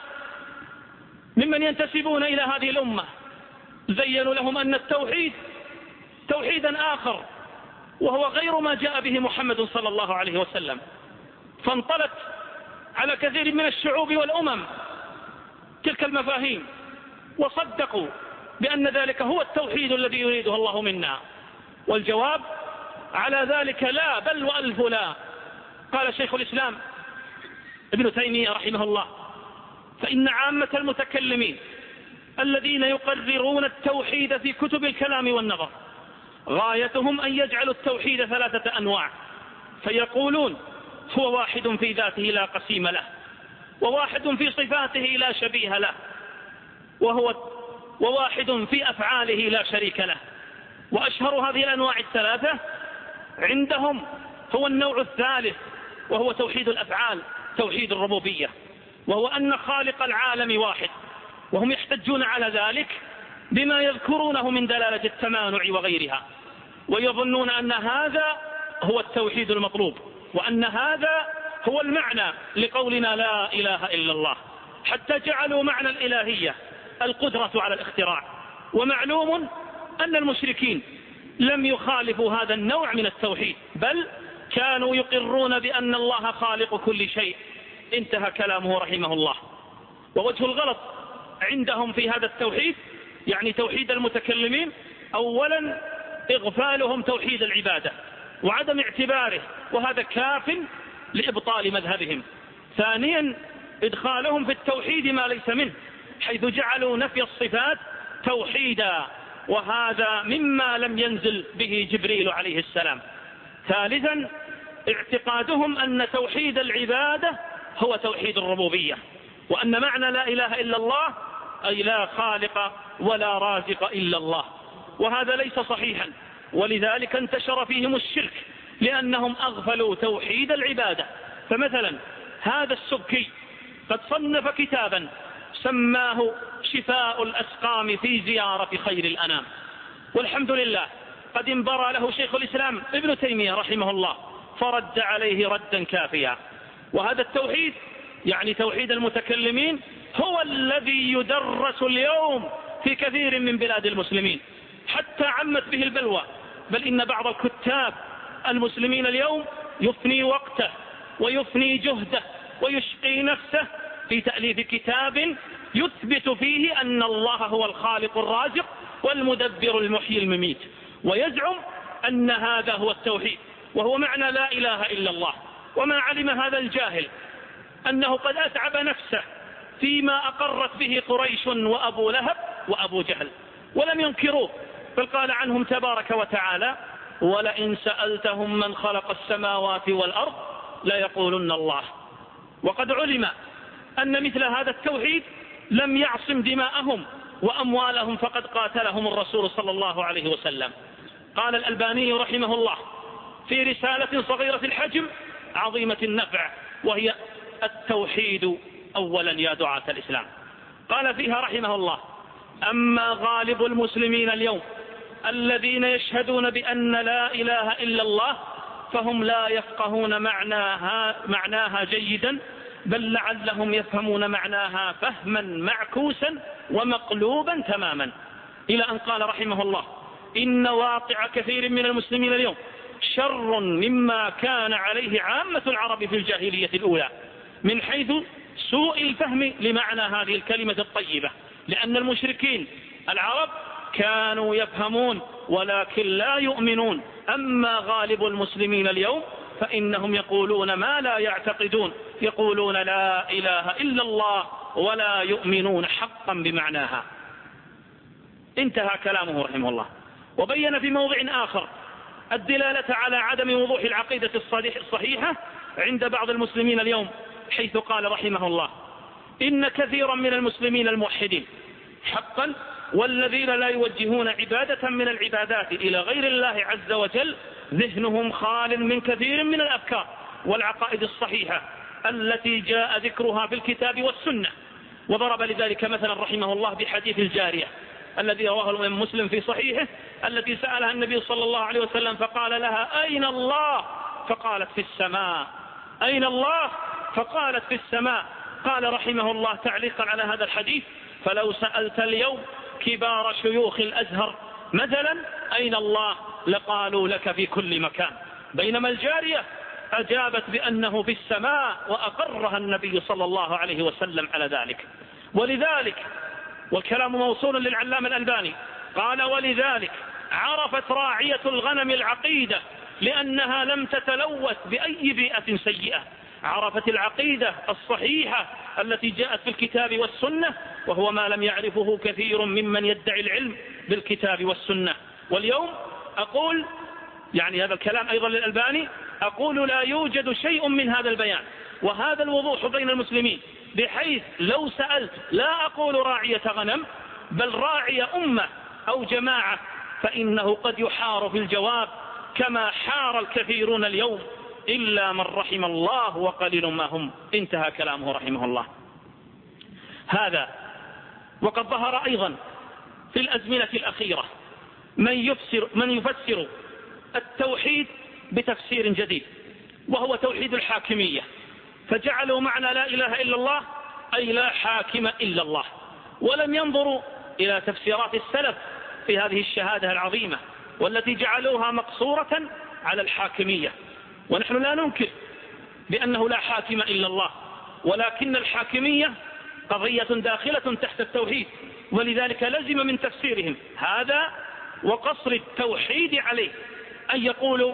ممن ينتسبون إلى هذه الأمة، زينوا لهم أن التوحيد توحيدا آخر وهو غير ما جاء به محمد صلى الله عليه وسلم، فانطلت على كثير من الشعوب والأمم تلك المفاهيم، وصدقوا بأن ذلك هو التوحيد الذي يريده الله منا. والجواب على ذلك لا، بل وألف لا. قال شيخ الإسلام ابن تيمية رحمه الله: فإن عامة المتكلمين الذين يقررون التوحيد في كتب الكلام والنظر غايتهم أن يجعلوا التوحيد ثلاثة أنواع، فيقولون: هو واحد في ذاته لا قسيم له، وواحد في صفاته لا شبيه له، وهو وواحد في أفعاله لا شريك له. وأشهر هذه الأنواع الثلاثة عندهم هو النوع الثالث، وهو توحيد الأفعال، توحيد الربوبية، وهو أن خالق العالم واحد، وهم يحتجون على ذلك بما يذكرونه من دلالة التمانع وغيرها، ويظنون أن هذا هو التوحيد المطلوب، وأن هذا هو المعنى لقولنا لا إله إلا الله، حتى جعلوا معنى الإلهية القدرة على الاختراع. ومعلوم أن المشركين لم يخالفوا هذا النوع من التوحيد، بل كانوا يقرون بأن الله خالق كل شيء. انتهى كلامه رحمه الله. ووجه الغلط عندهم في هذا التوحيد يعني توحيد المتكلمين، أولا إغفالهم توحيد العبادة وعدم اعتباره، وهذا كاف لإبطال مذهبهم. ثانيا إدخالهم في التوحيد ما ليس منه، حيث جعلوا نفي الصفات توحيدا، وهذا مما لم ينزل به جبريل عليه السلام. ثالثا اعتقادهم أن توحيد العبادة هو توحيد الربوبية، وأن معنى لا إله إلا الله أي لا خالق ولا رازق إلا الله، وهذا ليس صحيحا، ولذلك انتشر فيهم الشرك لأنهم أغفلوا توحيد العبادة. فمثلا هذا السبكي قد صنف كتابا سماه شفاء الأسقام في زيارة خير الأنام، والحمد لله قد انبرى له شيخ الإسلام ابن تيمية رحمه الله فرد عليه ردا كافيا. وهذا التوحيد يعني توحيد المتكلمين هو الذي يدرس اليوم في كثير من بلاد المسلمين، حتى عمت به البلوى، بل إن بعض الكتاب المسلمين اليوم يفني وقته ويفني جهده ويشقي نفسه في تأليف كتاب يثبت فيه أن الله هو الخالق الرازق والمدبر المحيي المميت، ويزعم أن هذا هو التوحيد وهو معنى لا إله إلا الله. وما علم هذا الجاهل أنه قد أتعب نفسه فيما أقرت به قريش وأبو لهب وأبو جهل ولم ينكروه، بل قال عنهم تبارك وتعالى: ولئن سألتهم من خلق السماوات والأرض ليقولن الله. وقد علم أن مثل هذا التوحيد لم يعصم دماءهم وأموالهم، فقد قاتلهم الرسول صلى الله عليه وسلم. قال الألباني رحمه الله في رسالة صغيرة الحجم عظيمة النفع، وهي التوحيد أولا يا دعاة الإسلام، قال فيها رحمه الله: أما غالب المسلمين اليوم الذين يشهدون بأن لا إله إلا الله فهم لا يفقهون معناها, معناها جيدا، بل لعلهم يفهمون معناها فهما معكوسا ومقلوبا تماما، إلى أن قال رحمه الله: إن واقع كثير من المسلمين اليوم شر مما كان عليه عامة العرب في الجاهلية الأولى من حيث سوء الفهم لمعنى هذه الكلمة الطيبة، لأن المشركين العرب كانوا يفهمون ولكن لا يؤمنون. أما غالب المسلمين اليوم فإنهم يقولون ما لا يعتقدون، يقولون لا إله إلا الله ولا يؤمنون حقا بمعناها. انتهى كلامه رحمه الله. وبين في موضع آخر الدلالة على عدم وضوح العقيدة الصحيحة عند بعض المسلمين اليوم، حيث قال رحمه الله: إن كثيرا من المسلمين الموحدين حقا والذين لا يوجهون عبادة من العبادات إلى غير الله عز وجل ذهنهم خال من كثير من الأفكار والعقائد الصحيحة التي جاء ذكرها في الكتاب والسنة. وضرب لذلك مثلا رحمه الله بحديث الجارية الذي رواه الإمام مسلم في صحيحه، التي سألها النبي صلى الله عليه وسلم فقال لها: أين الله؟ فقالت: في السماء. أين الله؟ فقالت: في السماء. قال رحمه الله تعليقا على هذا الحديث: فلو سألت اليوم كبار شيوخ الأزهر مثلا أين الله لقالوا لك في كل مكان، بينما الجارية أجابت بأنه في السماء، وأقرها النبي صلى الله عليه وسلم على ذلك. ولذلك، والكلام موصول للعلامة الألباني، قال: ولذلك عرفت راعية الغنم العقيدة لأنها لم تتلوث بأي بيئة سيئة، عرفت العقيدة الصحيحة التي جاءت في الكتاب والسنة، وهو ما لم يعرفه كثير ممن يدعي العلم بالكتاب والسنة. واليوم أقول يعني هذا الكلام أيضا للألباني، أقول لا يوجد شيء من هذا البيان وهذا الوضوح بين المسلمين، بحيث لو سألت لا أقول راعية غنم بل راعية أمة أو جماعة فإنه قد يحار في الجواب كما حار الكثيرون اليوم إلا من رحم الله وقليل ما هم. انتهى كلامه رحمه الله. هذا وقد ظهر أيضا في الأزمنة الأخيرة من يفسر, من يفسر التوحيد بتفسير جديد، وهو توحيد الحاكمية، فجعلوا معنى لا إله إلا الله أي لا حاكم إلا الله، ولم ينظروا إلى تفسيرات السلف في هذه الشهادة العظيمة والتي جعلوها مقصورة على الحاكمية. ونحن لا ننكر بأنه لا حاكم إلا الله، ولكن الحاكمية قضية داخلة تحت التوحيد، ولذلك لزم من تفسيرهم هذا وقصر التوحيد عليه أن يقولوا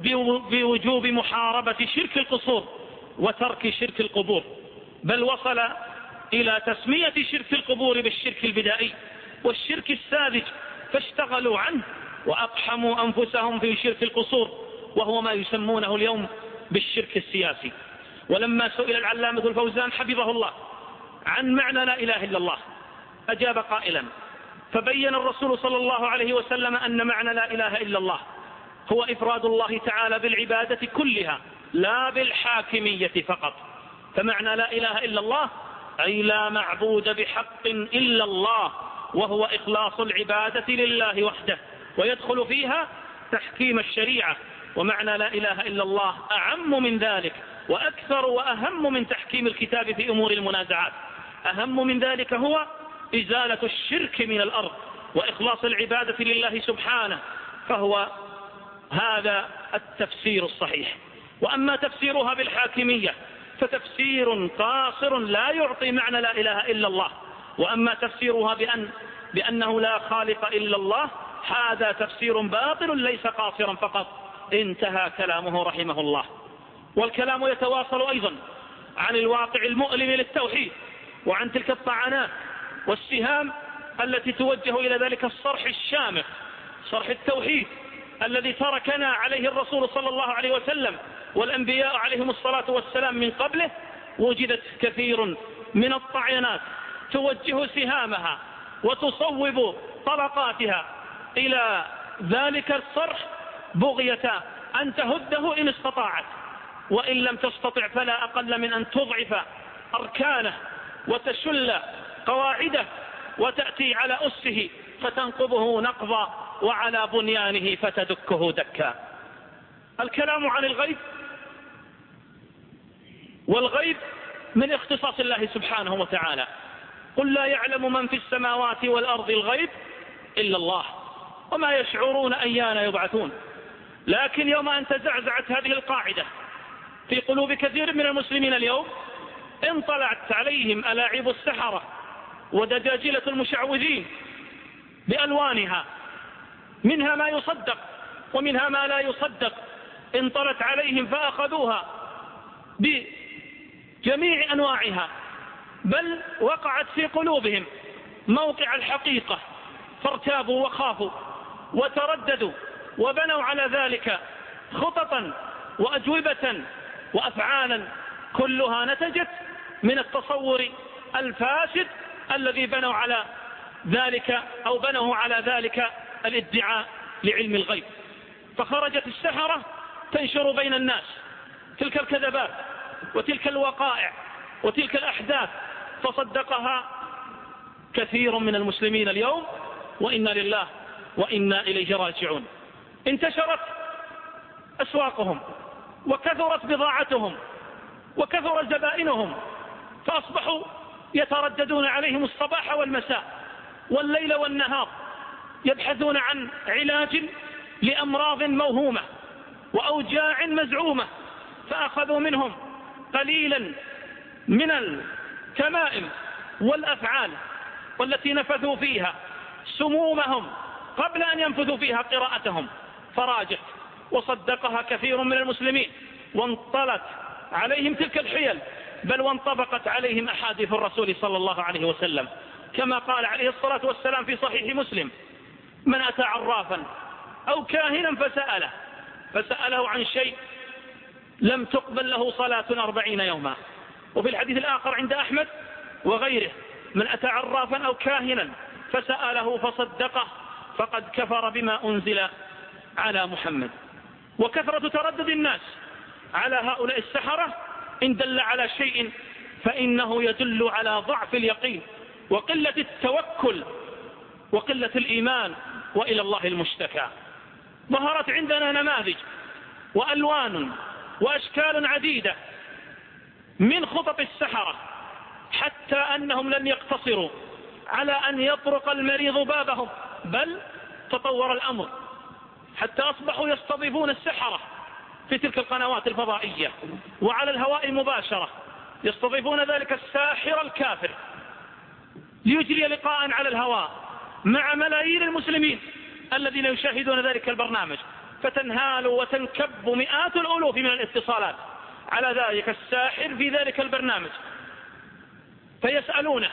بوجوب محاربة شرك القصور وترك شرك القبور، بل وصل إلى تسمية شرك القبور بالشرك البدائي والشرك الساذج، فاشتغلوا عنه وأقحموا أنفسهم في شرك القصور، وهو ما يسمونه اليوم بالشرك السياسي. ولما سئل العلامة الفوزان حفظه الله عن معنى لا إله إلا الله أجاب قائلا: فبين الرسول صلى الله عليه وسلم أن معنى لا إله إلا الله هو إفراد الله تعالى بالعبادة كلها لا بالحاكمية فقط. فمعنى لا إله إلا الله أي لا معبود بحق إلا الله، وهو إخلاص العبادة لله وحده، ويدخل فيها تحكيم الشريعة. ومعنى لا إله إلا الله أعم من ذلك وأكثر وأهم من تحكيم الكتاب في أمور المنازعات. أهم من ذلك هو إزالة الشرك من الأرض وإخلاص العبادة لله سبحانه، فهو هذا التفسير الصحيح. وأما تفسيرها بالحاكمية فتفسير قاصر لا يعطي معنى لا إله إلا الله. وأما تفسيرها بأن بأنه لا خالق إلا الله هذا تفسير باطل ليس قاصرا فقط. انتهى كلامه رحمه الله. والكلام يتواصل أيضا عن الواقع المؤلم للتوحيد وعن تلك الطعنات والسهام التي توجه إلى ذلك الصرح الشامخ، صرح التوحيد الذي تركنا عليه الرسول صلى الله عليه وسلم والأنبياء عليهم الصلاة والسلام من قبله. وجدت كثير من الطعنات توجه سهامها وتصوب طلقاتها إلى ذلك الصرح بغية أن تهده إن استطاعت، وإن لم تستطع فلا أقل من أن تضعف أركانه وتشل قواعده وتأتي على أسه فتنقضه نقضا وعلى بنيانه فتدكه دكا. الكلام عن الغيب، والغيب من اختصاص الله سبحانه وتعالى. قل لا يعلم من في السماوات والأرض الغيب إلا الله وما يشعرون أيان يبعثون. لكن يوم أن تزعزعت هذه القاعدة في قلوب كثير من المسلمين اليوم انطلعت عليهم ألاعب السحرة ودجاجلة المشعوذين بألوانها، منها ما يصدق ومنها ما لا يصدق، انطلت عليهم فأخذوها بجميع أنواعها، بل وقعت في قلوبهم موقع الحقيقة فارتابوا وخافوا وترددوا وبنوا على ذلك خططا وأجوبة وأفعالا كلها نتجت من التصور الفاسد الذي بنوا على ذلك أو بنوا على ذلك الادعاء لعلم الغيب. فخرجت السحرة تنشر بين الناس تلك الكذبات وتلك الوقائع وتلك الأحداث، فصدقها كثير من المسلمين اليوم، وإنا لله وإنا إليه راجعون. انتشرت أسواقهم وكثرت بضاعتهم وكثر زبائنهم، فأصبحوا يترددون عليهم الصباح والمساء والليل والنهار يبحثون عن علاج لأمراض موهومة وأوجاع مزعومة، فأخذوا منهم قليلا من التمائم والأفعال والتي نفذوا فيها سمومهم قبل أن ينفذوا فيها قراءتهم، فراجت وصدقها كثير من المسلمين وانطلت عليهم تلك الحيل، بل وانطبقت عليهم أحاديث الرسول صلى الله عليه وسلم، كما قال عليه الصلاة والسلام في صحيح مسلم: من أتى عرافا أو كاهنا فسأله فسأله عن شيء لم تقبل له صلاة أربعين يوما. وفي الحديث الآخر عند أحمد وغيره: من أتى عرافا أو كاهنا فسأله فصدقه فقد كفر بما أنزل على محمد. وكثرة تردد الناس على هؤلاء السحرة إن دل على شيء فإنه يدل على ضعف اليقين وقلة التوكل وقلة الإيمان، وإلى الله المشتكى. ظهرت عندنا نماذج وألوان وأشكال عديدة من خطط السحرة، حتى أنهم لم يقتصروا على أن يطرق المريض بابهم، بل تطور الأمر حتى أصبحوا يستضيفون السحرة في تلك القنوات الفضائية وعلى الهواء مباشرة، يستضيفون ذلك الساحر الكافر ليجري لقاء على الهواء مع ملايين المسلمين الذين يشاهدون ذلك البرنامج، فتنهال وتنكب مئات الألوف من الاتصالات على ذلك الساحر في ذلك البرنامج، فيسألونه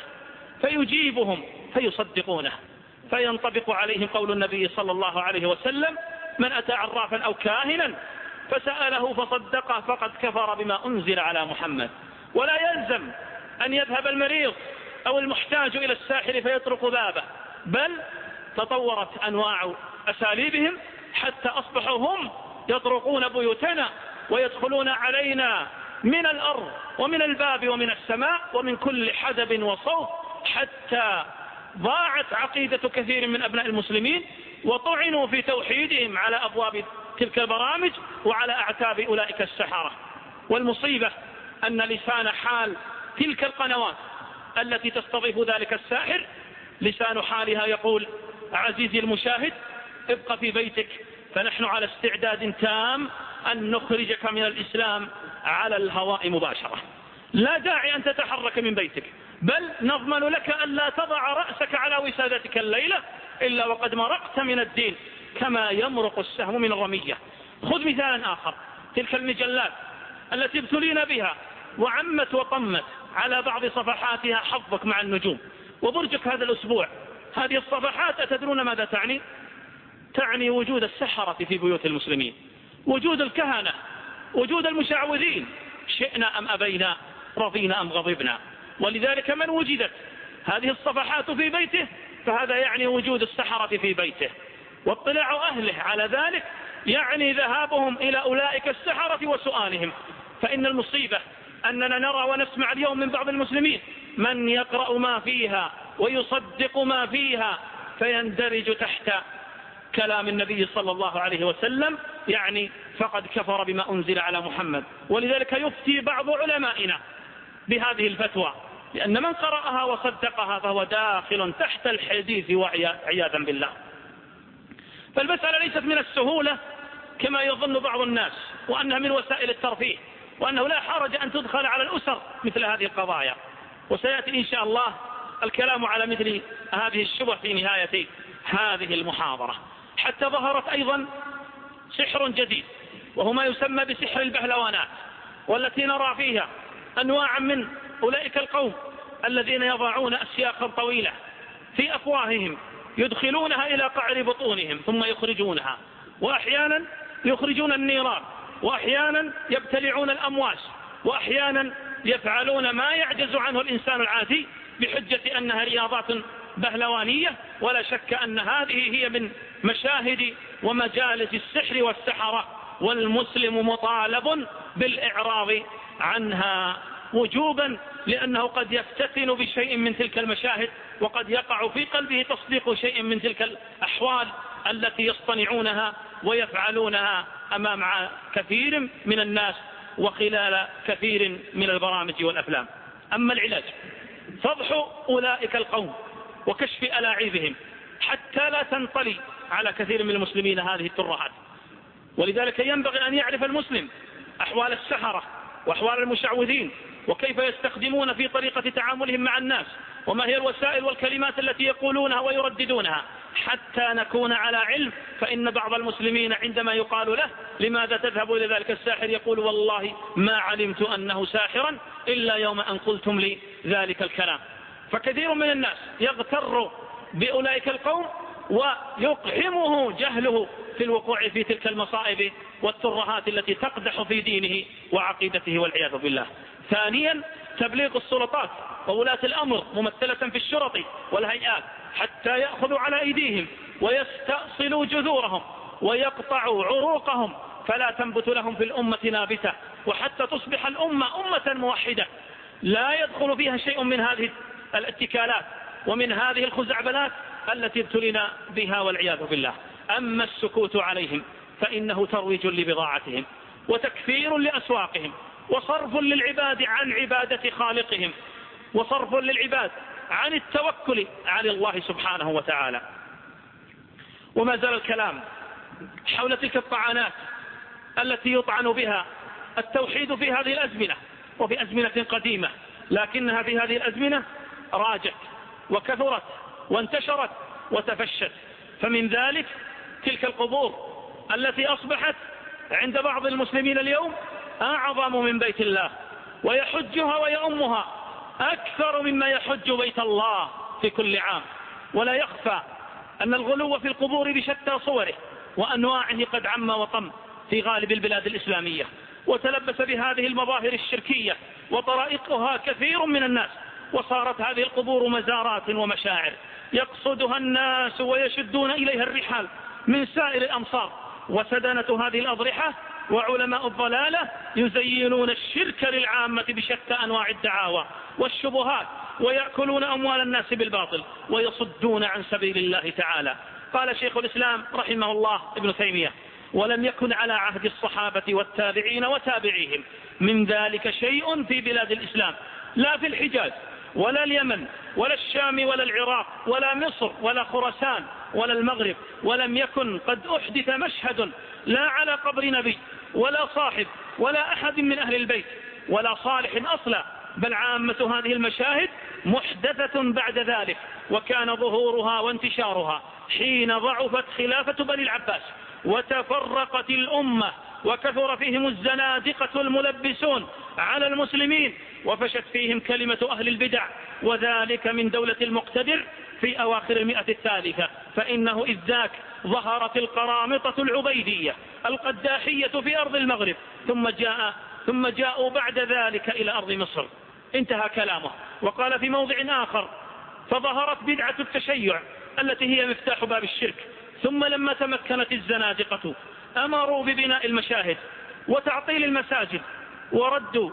فيجيبهم فيصدقونه، فينطبق عليهم قول النبي صلى الله عليه وسلم: من أتى عرافا أو كاهنا فسأله فصدقه فقد كفر بما أنزل على محمد. ولا يلزم أن يذهب المريض أو المحتاج إلى الساحر فيطرق بابه، بل تطورت أنواع أساليبهم حتى أصبحوا هم يطرقون بيوتنا ويدخلون علينا من الأرض ومن الباب ومن السماء ومن كل حدب وصوت، حتى ضاعت عقيدة كثير من أبناء المسلمين وطعنوا في توحيدهم على أبواب تلك البرامج وعلى أعتاب أولئك السحرة. والمصيبة أن لسان حال تلك القنوات التي تستضيف ذلك الساحر لسان حالها يقول: عزيزي المشاهد، ابق في بيتك فنحن على استعداد تام أن نخرجك من الإسلام على الهواء مباشرة، لا داعي أن تتحرك من بيتك، بل نضمن لك أن لا تضع رأسك على وسادتك الليلة إلا وقد مرقت من الدين كما يمرق السهم من الرمية. خذ مثالا آخر: تلك المجلات التي ابتلينا بها وعمت وطمت على بعض صفحاتها حظك مع النجوم وبرجك هذا الأسبوع. هذه الصفحات أتدرون ماذا تعني؟ تعني وجود السحرة في بيوت المسلمين، وجود الكهنة، وجود المشعوذين، شئنا أم أبينا، رضينا أم غضبنا. ولذلك من وجدت هذه الصفحات في بيته فهذا يعني وجود السحرة في بيته، واطلاع أهله على ذلك يعني ذهابهم إلى أولئك السحرة وسؤالهم. فإن المصيبة أننا نرى ونسمع اليوم من بعض المسلمين من يقرأ ما فيها ويصدق ما فيها فيندرج تحت كلام النبي صلى الله عليه وسلم، يعني فقد كفر بما أنزل على محمد. ولذلك يفتي بعض علمائنا بهذه الفتوى، لأن من قرأها وصدقها فهو داخل تحت الحديث وعياذا بالله. فالمسألة ليست من السهولة كما يظن بعض الناس، وأنها من وسائل الترفيه، وأنه لا حرج أن تدخل على الأسر مثل هذه القضايا. وسيأتي إن شاء الله الكلام على مثل هذه الشبه في نهاية هذه المحاضرة. حتى ظهرت أيضا سحر جديد وهو ما يسمى بسحر البهلوانات، والتي نرى فيها أنواعا من أولئك القوم الذين يضعون أسياقا طويلة في أفواههم يدخلونها إلى قعر بطونهم ثم يخرجونها، وأحيانا يخرجون النيران، وأحيانا يبتلعون الأمواس، وأحيانا يفعلون ما يعجز عنه الإنسان العادي بحجة أنها رياضات بهلوانية. ولا شك أن هذه هي من مشاهد ومجالس السحر والسحرة، والمسلم مطالب بالإعراض عنها وجوبا، لأنه قد يفتتن بشيء من تلك المشاهد، وقد يقع في قلبه تصديق شيء من تلك الأحوال التي يصطنعونها ويفعلونها أمام كثير من الناس وخلال كثير من البرامج والأفلام. أما العلاج فضح أولئك القوم وكشف ألاعيبهم حتى لا تنطلي على كثير من المسلمين هذه الترهات. ولذلك ينبغي أن يعرف المسلم أحوال السحرة وأحوال المشعوذين وكيف يستخدمون في طريقة تعاملهم مع الناس، وما هي الوسائل والكلمات التي يقولونها ويرددونها، حتى نكون على علم. فإن بعض المسلمين عندما يقال له لماذا تذهب إلى ذلك الساحر يقول: والله ما علمت أنه ساحرا إلا يوم أن قلتم لي ذلك الكلام. فكثير من الناس يغتر بأولئك القوم ويقحمه جهله في الوقوع في تلك المصائب والترهات التي تقدح في دينه وعقيدته والعياذ بالله. ثانيا تبليغ السلطات وولاة الأمر ممثلة في الشرط والهيئات حتى يأخذوا على أيديهم ويستأصلوا جذورهم ويقطعوا عروقهم فلا تنبت لهم في الأمة نابتة، وحتى تصبح الأمة أمة موحدة لا يدخل فيها شيء من هذه الاتكالات ومن هذه الخزعبلات التي ابتلينا بها والعياذ بالله. أما السكوت عليهم فإنه ترويج لبضاعتهم وتكثير لأسواقهم وصرف للعباد عن عبادة خالقهم وصرف للعباد عن التوكل على الله سبحانه وتعالى. وما زال الكلام حول تلك الطعنات التي يطعن بها التوحيد في هذه الأزمنة وفي أزمنة قديمة، لكنها في هذه الأزمنة راجت وكثرت وانتشرت وتفشت. فمن ذلك تلك القبور التي أصبحت عند بعض المسلمين اليوم أعظم من بيت الله، ويحجها ويؤمها أكثر مما يحج بيت الله في كل عام. ولا يخفى أن الغلو في القبور بشتى صوره وأنواعه قد عم وطم في غالب البلاد الإسلامية، وتلبس بهذه المظاهر الشركية وطرائقها كثير من الناس، وصارت هذه القبور مزارات ومشاعر يقصدها الناس ويشدون إليها الرحال من سائر الأمصار. وسدنة هذه الأضرحة وعلماء الضلالة يزينون الشرك للعامة بشتى أنواع الدعاوى والشبهات، ويأكلون أموال الناس بالباطل ويصدون عن سبيل الله تعالى. قال شيخ الإسلام رحمه الله ابن تيمية: ولم يكن على عهد الصحابة والتابعين وتابعيهم من ذلك شيء في بلاد الإسلام، لا في الحجاز ولا اليمن ولا الشام ولا العراق ولا مصر ولا خراسان ولا المغرب، ولم يكن قد أحدث مشهد لا على قبر نبي ولا صاحب ولا أحد من أهل البيت ولا صالح أصلا، بل عامة هذه المشاهد محدثة بعد ذلك، وكان ظهورها وانتشارها حين ضعفت خلافة بني العباس وتفرقت الأمة وكثر فيهم الزنادقة الملبسون على المسلمين، وفشت فيهم كلمة أهل البدع، وذلك من دولة المقتدر في أواخر المئة الثالثة. فإنه إذ ذاك ظهرت القرامطة العبيدية القداحية في أرض المغرب، ثم جاء ثم جاءوا بعد ذلك إلى أرض مصر. انتهى كلامه. وقال في موضع آخر: فظهرت بدعة التشيع التي هي مفتاح باب الشرك، ثم لما تمكنت الزنادقة أمروا ببناء المشاهد وتعطيل المساجد، وردوا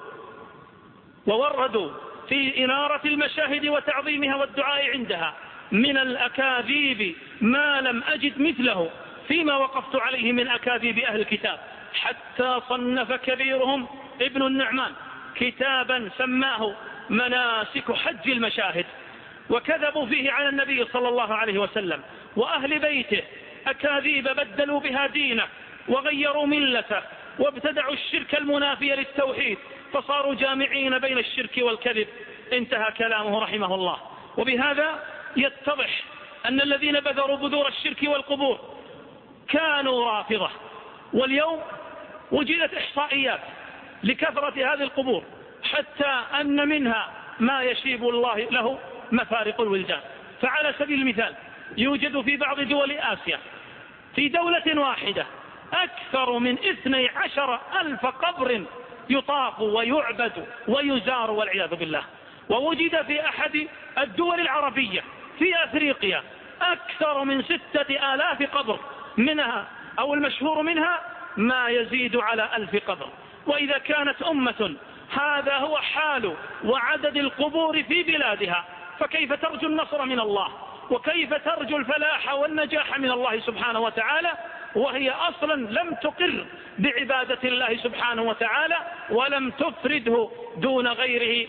ووردوا في إنارة المشاهد وتعظيمها والدعاء عندها من الأكاذيب ما لم أجد مثله فيما وقفت عليه من أكاذيب أهل الكتاب، حتى صنف كبيرهم ابن النعمان كتابا سماه مناسك حج المشاهد، وكذبوا فيه على النبي صلى الله عليه وسلم وأهل بيته أكاذيب بدلوا بها دينه وغيروا ملته وابتدعوا الشرك المنافي للتوحيد، فصاروا جامعين بين الشرك والكذب. انتهى كلامه رحمه الله. وبهذا يتضح أن الذين بذروا بذور الشرك والقبور كانوا رافضة، واليوم وجدت إحصائيات لكثرة هذه القبور حتى أن منها ما يشيب الله له مفارق الولدان. فعلى سبيل المثال يوجد في بعض دول آسيا في دولة واحدة أكثر من اثني عشر ألف قبر يطاف ويعبد ويزار والعياذ بالله. ووجد في أحد الدول العربية في أفريقيا أكثر من ستة آلاف قبر، منها أو المشهور منها ما يزيد على ألف قبر. وإذا كانت أمة هذا هو حال وعدد القبور في بلادها، فكيف ترجو النصر من الله؟ وكيف ترجو الفلاح والنجاح من الله سبحانه وتعالى وهي أصلا لم تقر بعبادة الله سبحانه وتعالى ولم تفرده دون غيره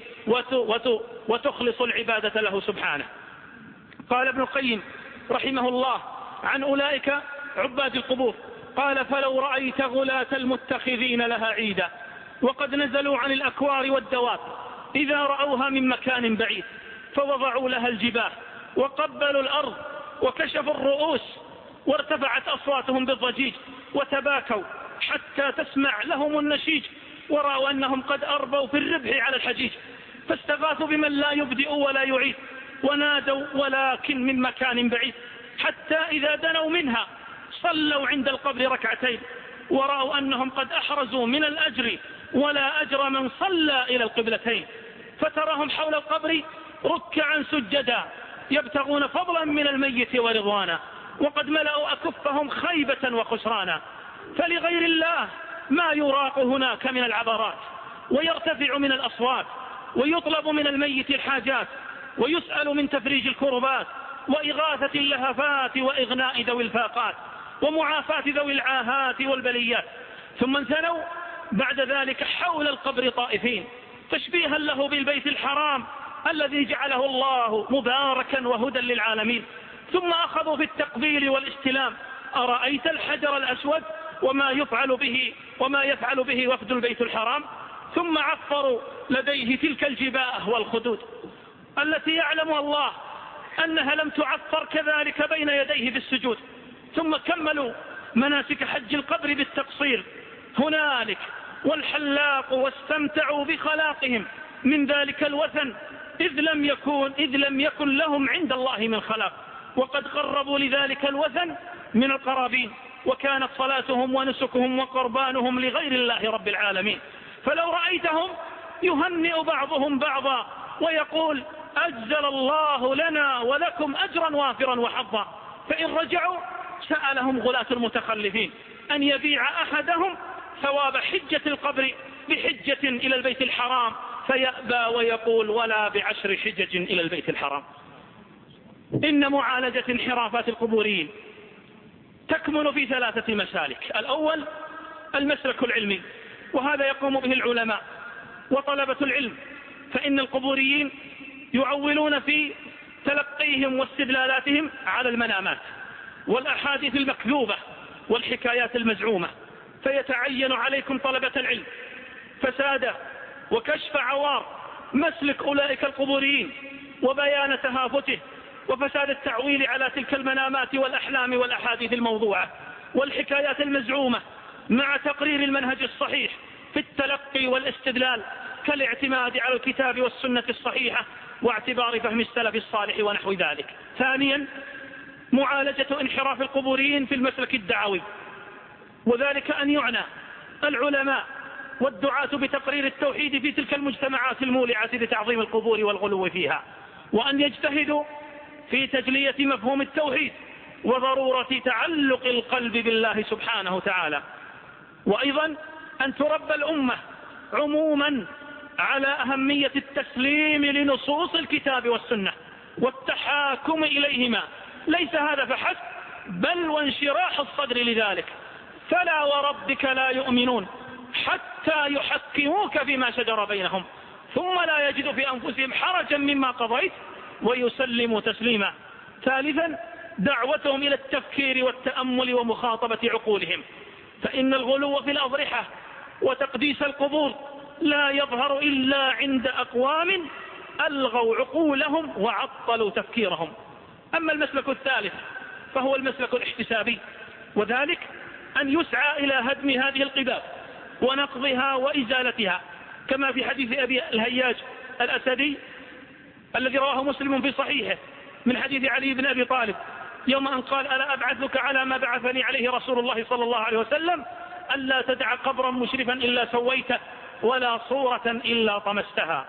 وتخلص العبادة له سبحانه؟ قال ابن القيم رحمه الله عن أولئك عباد القبور، قال: فلو رأيت غلاة المتخذين لها عيدا وقد نزلوا عن الأكوار والدواب إذا رأوها من مكان بعيد فوضعوا لها الجباه وقبلوا الأرض وكشفوا الرؤوس وارتفعت أصواتهم بالضجيج وتباكوا حتى تسمع لهم النشيج، ورأوا أنهم قد أربوا في الربح على الحجيج، فاستغاثوا بمن لا يبدئ ولا يعيد ونادوا ولكن من مكان بعيد، حتى إذا دنوا منها صلوا عند القبر ركعتين ورأوا أنهم قد أحرزوا من الأجر ولا أجر من صلى إلى القبلتين، فتراهم حول القبر ركعا سجدا يبتغون فضلا من الميت ورضوانا، وقد ملأوا أكفهم خيبة وخسرانا. فلغير الله ما يراق هناك من العبرات ويرتفع من الأصوات، ويطلب من الميت الحاجات، ويسأل من تفريج الكربات وإغاثة اللهفات وإغناء ذوي الفاقات ومعافاة ذوي العاهات والبليات. ثم انثنوا بعد ذلك حول القبر طائفين تشبيها له بالبيت الحرام الذي جعله الله مباركا وهدى للعالمين، ثم أخذوا في التقبيل والاستلام. أرأيت الحجر الأسود وما يفعل به وما يفعل به وفد البيت الحرام؟ ثم عفروا لديه تلك الجباه والخدود التي يعلم الله أنها لم تعطر كذلك بين يديه بالسجود. ثم كملوا مناسك حج القبر بالتقصير هنالك والحلاق، واستمتعوا بخلاقهم من ذلك الوثن، إذ لم يكن, إذ لم يكن لهم عند الله من خلاق، وقد قربوا لذلك الوثن من القرابين، وكانت صلاتهم ونسكهم وقربانهم لغير الله رب العالمين. فلو رأيتهم يهنئ بعضهم بعضا ويقول أجزل الله لنا ولكم أجرا وافرا وحظا، فإن رجعوا سألهم غلاة المتخلفين أن يبيع أحدهم ثواب حجة القبر بحجة إلى البيت الحرام، فيأبى ويقول ولا بعشر حجج إلى البيت الحرام. إن معالجة انحرافات القبوريين تكمن في ثلاثة مسالك. الأول المسلك العلمي، وهذا يقوم به العلماء وطلبة العلم، فإن القبوريين يعولون في تلقيهم واستدلالاتهم على المنامات والأحاديث المكذوبة والحكايات المزعومة، فيتعين عليكم طلبة العلم فساد وكشف عوار مسلك أولئك القبوريين وبيان تهافته وفساد التعويل على تلك المنامات والأحلام والأحاديث الموضوعة والحكايات المزعومة، مع تقرير المنهج الصحيح في التلقي والاستدلال كالاعتماد على الكتاب والسنة الصحيحة واعتبار فهم السلف الصالح ونحو ذلك. ثانيا معالجة انحراف القبوريين في المسلك الدعوي، وذلك أن يعنى العلماء والدعاة بتقرير التوحيد في تلك المجتمعات المولعة لتعظيم القبور والغلو فيها، وأن يجتهدوا في تجلية مفهوم التوحيد وضرورة تعلق القلب بالله سبحانه وتعالى، وأيضا أن تربى الأمة عموما على أهمية التسليم لنصوص الكتاب والسنة والتحاكم إليهما، ليس هذا فحسب بل وانشراح الصدر لذلك. فلا وربك لا يؤمنون حتى يحكموك فيما شجر بينهم ثم لا يجدوا في أنفسهم حرجا مما قضيت ويسلموا تسليما. ثالثا دعوتهم إلى التفكير والتأمل ومخاطبة عقولهم، فإن الغلو في الأضرحة وتقديس القبور لا يظهر إلا عند أقوام ألغوا عقولهم وعطلوا تفكيرهم. أما المسلك الثالث فهو المسلك الاحتسابي، وذلك أن يسعى إلى هدم هذه القباب ونقضها وإزالتها، كما في حديث أبي الهياج الأسدي الذي رواه مسلم في صحيحه من حديث علي بن أبي طالب يوم أن قال ألا أبعثك على ما بعثني عليه رسول الله صلى الله عليه وسلم ألا تدع قبرا مشرفا إلا سويته ولا صورة إلا طمستها.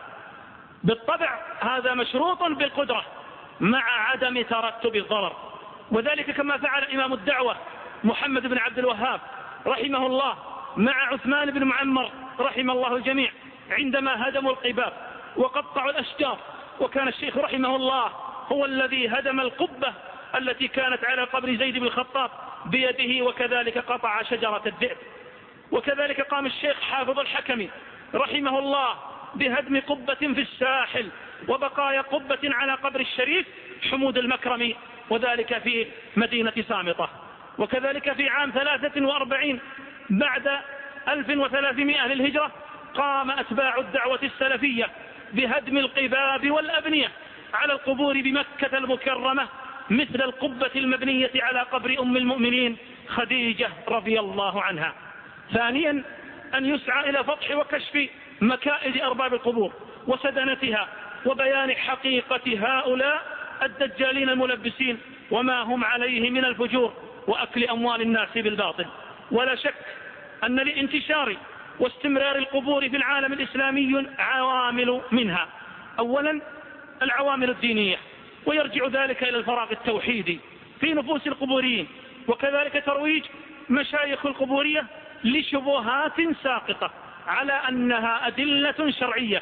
بالطبع هذا مشروط بالقدرة مع عدم ترتب الضرر، وذلك كما فعل إمام الدعوة محمد بن عبد الوهاب رحمه الله مع عثمان بن معمر رحم الله الجميع عندما هدموا القباب وقطعوا الأشجار، وكان الشيخ رحمه الله هو الذي هدم القبة التي كانت على قبر زيد بن الخطاب بيده، وكذلك قطع شجرة الذئب. وكذلك قام الشيخ حافظ الحكمي رحمه الله بهدم قبة في الساحل وبقايا قبة على قبر الشريف حمود المكرمي، وذلك في مدينة سامطة. وكذلك في عام ثلاثة وأربعين بعد ألف وثلاثمائة للهجرة قام أتباع الدعوة السلفية بهدم القباب والأبنية على القبور بمكة المكرمة مثل القبة المبنية على قبر أم المؤمنين خديجة رضي الله عنها. ثانيا أن يسعى إلى فتح وكشف مكائد أرباب القبور وسدنتها وبيان حقيقة هؤلاء الدجالين الملبسين وما هم عليه من الفجور وأكل أموال الناس بالباطل. ولا شك أن لانتشار واستمرار القبور في العالم الإسلامي عوامل منها. أولا العوامل الدينية، ويرجع ذلك إلى الفراغ التوحيدي في نفوس القبوريين، وكذلك ترويج مشايخ القبورية لشبهات ساقطة على أنها أدلة شرعية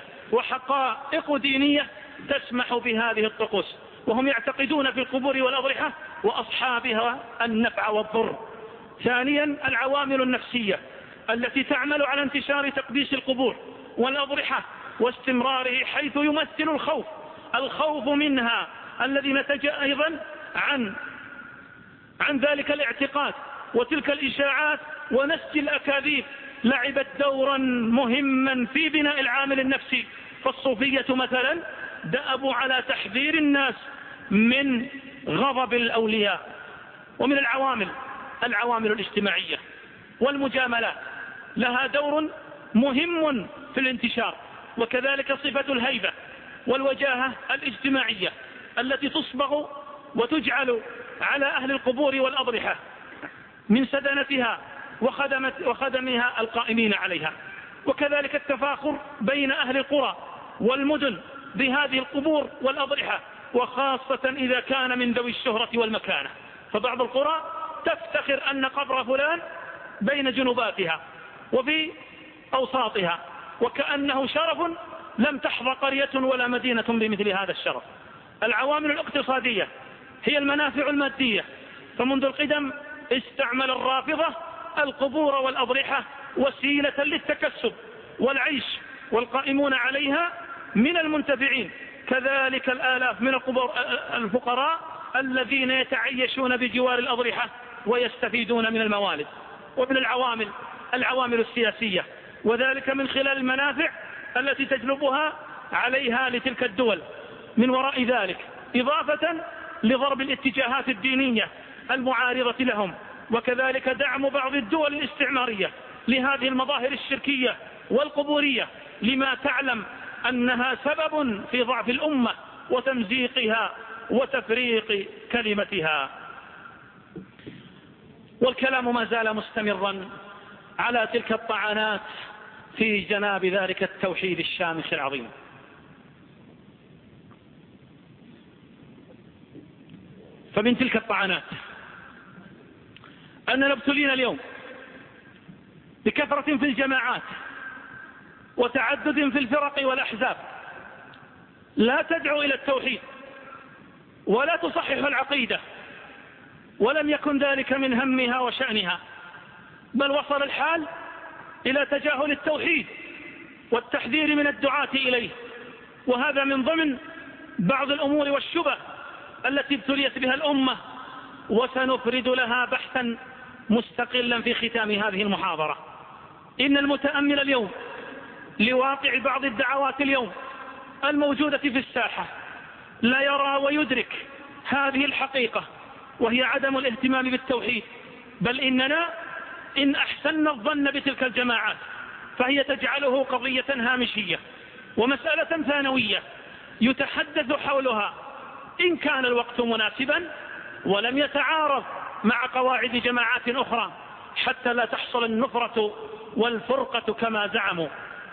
وحقائق دينية تسمح بهذه الطقوس، وهم يعتقدون في القبور والأضرحة وأصحابها النفع والضر. ثانيا العوامل النفسية التي تعمل على انتشار تقديس القبور والأضرحة واستمراره، حيث يمثل الخوف الخوف منها الذي نتج أيضا عن عن ذلك الاعتقاد وتلك الإشاعات ونسج الأكاذيب لعبت دورا مهما في بناء العامل النفسي. فالصوفية مثلا دأبوا على تحذير الناس من غضب الأولياء. ومن العوامل العوامل الاجتماعية والمجاملات لها دور مهم في الانتشار، وكذلك صفة الهيبة والوجاهة الاجتماعية التي تصبغ وتجعل على أهل القبور والأضرحة من سدنتها وخدمها القائمين عليها، وكذلك التفاخر بين أهل القرى والمدن بهذه القبور والأضرحة، وخاصة إذا كان من ذوي الشهرة والمكانة. فبعض القرى تفتخر أن قبر فلان بين جنوباتها وفي أوساطها، وكأنه شرف لم تحظى قرية ولا مدينة بمثل هذا الشرف. العوامل الاقتصادية هي المنافع المادية، فمنذ القدم استعمل الرافضة القبور والأضرحة وسيلة للتكسب والعيش، والقائمون عليها من المنتفعين كذلك الآلاف من الفقراء الذين يتعيشون بجوار الأضرحة ويستفيدون من الموالد. ومن العوامل العوامل السياسية، وذلك من خلال المنافع التي تجلبها عليها لتلك الدول من وراء ذلك، إضافة لضرب الاتجاهات الدينية المعارضة لهم، وكذلك دعم بعض الدول الاستعمارية لهذه المظاهر الشركية والقبورية، لما تعلم أنها سبب في ضعف الأمة وتمزيقها وتفريق كلمتها. والكلام ما زال مستمرا على تلك الطعنات في جناب ذلك التوحيد الشامخ العظيم. فمن تلك الطعنات أننا ابتلينا اليوم بكثرة في الجماعات وتعدد في الفرق والأحزاب لا تدعو إلى التوحيد ولا تصحح العقيدة، ولم يكن ذلك من همها وشأنها، بل وصل الحال إلى تجاهل التوحيد والتحذير من الدعاة إليه. وهذا من ضمن بعض الأمور والشبه التي ابتليت بها الأمة، وسنفرد لها بحثا مستقلا في ختام هذه المحاضرة. إن المتأمل اليوم لواقع بعض الدعوات اليوم الموجودة في الساحة لا يرى ويدرك هذه الحقيقة، وهي عدم الاهتمام بالتوحيد، بل إننا إن أحسننا الظن بتلك الجماعات فهي تجعله قضية هامشية ومسألة ثانوية يتحدث حولها إن كان الوقت مناسبا ولم يتعارض مع قواعد جماعات أخرى، حتى لا تحصل النفرة والفرقة كما زعموا.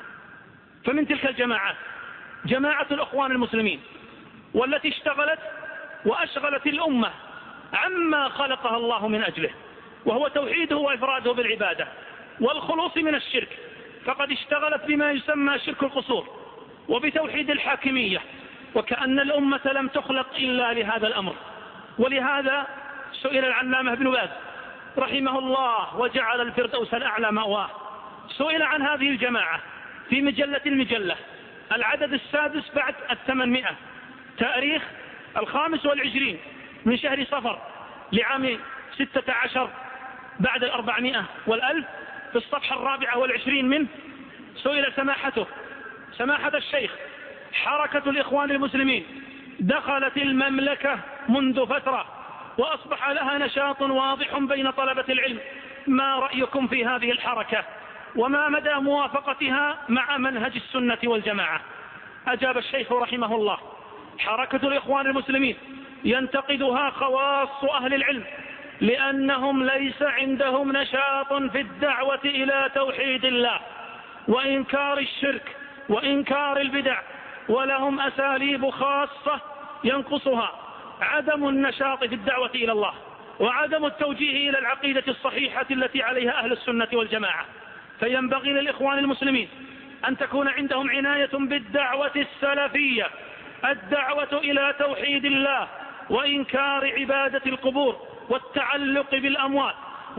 فمن تلك الجماعات جماعة الأخوان المسلمين، والتي اشتغلت وأشغلت الأمة عما خلقها الله من أجله، وهو توحيده وإفراده بالعبادة والخلوص من الشرك. فقد اشتغلت بما يسمى شرك القصور وبتوحيد الحاكمية، وكأن الأمة لم تخلق إلا لهذا الأمر. ولهذا سئل العلامة ابن باز رحمه الله وجعل الفردوس الأعلى مأواه، سئل عن هذه الجماعة في مجلة المجلة العدد السادس بعد الثمانمائة، تاريخ الخامس والعشرين من شهر صفر لعام ستة عشر بعد الأربعمائة والألف، في الصفحة الرابعة والعشرين منه سئل سماحته سماحة الشيخ: حركة الإخوان المسلمين دخلت المملكة منذ فترة وأصبح لها نشاط واضح بين طلبة العلم، ما رأيكم في هذه الحركة وما مدى موافقتها مع منهج السنة والجماعة؟ أجاب الشيخ رحمه الله: حركة الإخوان المسلمين ينتقدها خواص أهل العلم لأنهم ليس عندهم نشاط في الدعوة إلى توحيد الله وإنكار الشرك وإنكار البدع، ولهم أساليب خاصة ينقصها عدم النشاط في الدعوة إلى الله وعدم التوجيه إلى العقيدة الصحيحة التي عليها أهل السنة والجماعة. فينبغي للإخوان المسلمين أن تكون عندهم عناية بالدعوة السلفية، الدعوة إلى توحيد الله وإنكار عبادة القبور والتعلق بالأموات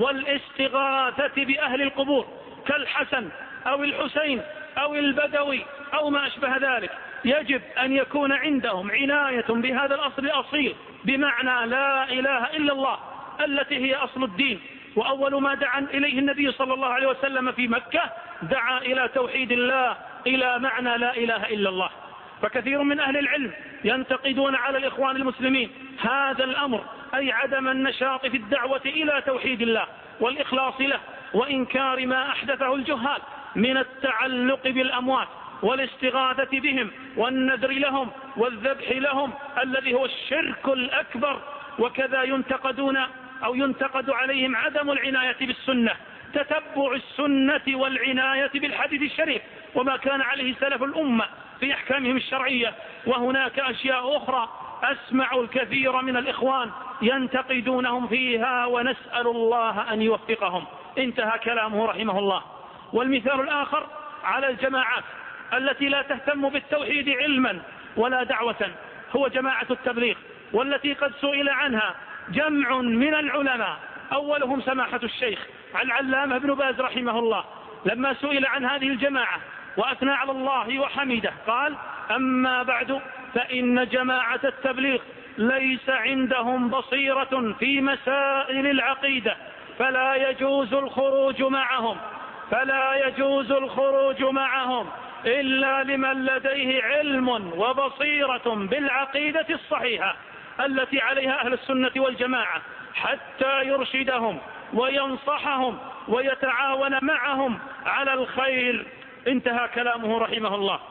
والاستغاثة بأهل القبور كالحسن أو الحسين أو البدوي أو ما أشبه ذلك. يجب أن يكون عندهم عناية بهذا الأصل الأصيل، بمعنى لا إله إلا الله التي هي أصل الدين. وأول ما دعا إليه النبي صلى الله عليه وسلم في مكة دعا إلى توحيد الله، إلى معنى لا إله إلا الله. فكثير من أهل العلم ينتقدون على الإخوان المسلمين هذا الأمر، أي عدم النشاط في الدعوة إلى توحيد الله والإخلاص له وإنكار ما أحدثه الجهال من التعلق بالأموات والاستغاثة بهم والنذر لهم والذبح لهم الذي هو الشرك الأكبر. وكذا ينتقدون أو ينتقد عليهم عدم العناية بالسنة، تتبع السنة والعناية بالحديث الشريف وما كان عليه سلف الأمة في أحكامهم الشرعية. وهناك أشياء أخرى أسمع الكثير من الإخوان ينتقدونهم فيها، ونسأل الله أن يوفقهم. انتهى كلامه رحمه الله. والمثال الآخر على الجماعات التي لا تهتم بالتوحيد علما ولا دعوة هو جماعة التبليغ، والتي قد سئل عنها جمع من العلماء، أولهم سماحة الشيخ العلامة ابن باز رحمه الله، لما سئل عن هذه الجماعة وأثنى على الله وحمده قال: أما بعد فإن جماعة التبليغ ليس عندهم بصيرة في مسائل العقيدة، فلا يجوز الخروج معهم فلا يجوز الخروج معهم إلا لمن لديه علم وبصيرة بالعقيدة الصحيحة التي عليها أهل السنة والجماعة، حتى يرشدهم وينصحهم ويتعاون معهم على الخير. انتهى كلامه رحمه الله.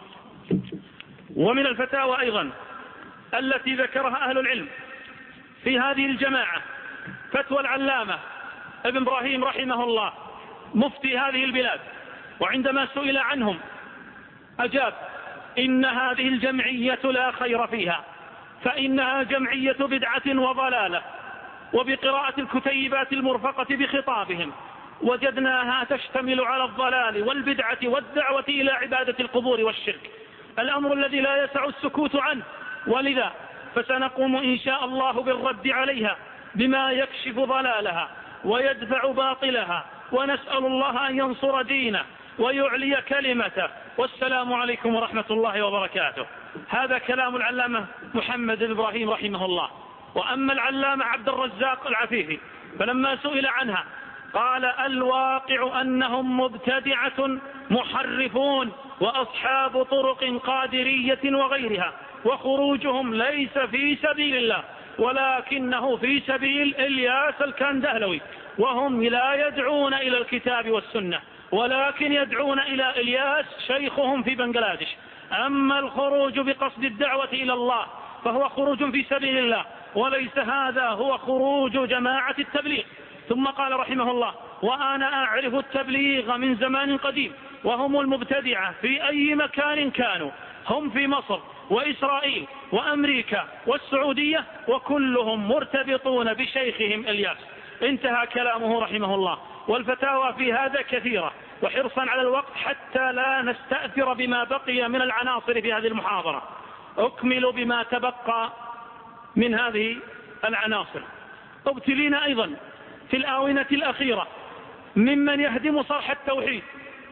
ومن الفتاوى أيضا التي ذكرها أهل العلم في هذه الجماعة فتوى العلامة ابن إبراهيم رحمه الله مفتي هذه البلاد، وعندما سئل عنهم أجاب: إن هذه الجمعية لا خير فيها، فإنها جمعية بدعة وضلالة. وبقراءة الكتيبات المرفقة بخطابهم وجدناها تشتمل على الضلال والبدعة والدعوة إلى عبادة القبور والشرك، الأمر الذي لا يسع السكوت عنه. ولذا فسنقوم إن شاء الله بالرد عليها بما يكشف ضلالها ويدفع باطلها، ونسأل الله أن ينصر دينه ويعلي كلمته. والسلام عليكم ورحمة الله وبركاته. هذا كلام العلامة محمد بن إبراهيم رحمه الله. وأما العلامة عبد الرزاق العفيفي فلما سئل عنها قال: الواقع أنهم مبتدعة محرفون وأصحاب طرق قادرية وغيرها، وخروجهم ليس في سبيل الله ولكنه في سبيل إلياس الكندهلوي، وهم لا يدعون إلى الكتاب والسنة ولكن يدعون إلى إلياس شيخهم في بنغلاديش. أما الخروج بقصد الدعوة إلى الله فهو خروج في سبيل الله، وليس هذا هو خروج جماعة التبليغ. ثم قال رحمه الله: وأنا أعرف التبليغ من زمان قديم، وهم المبتدعة في أي مكان كانوا، هم في مصر وإسرائيل وأمريكا والسعودية، وكلهم مرتبطون بشيخهم إلياس. انتهى كلامه رحمه الله. والفتاوى في هذا كثيرة، وحرصا على الوقت حتى لا نستأثر بما بقي من العناصر في هذه المحاضرة أكمل بما تبقى من هذه العناصر. ابتلينا أيضا في الآونة الأخيرة ممن يهدم صرح التوحيد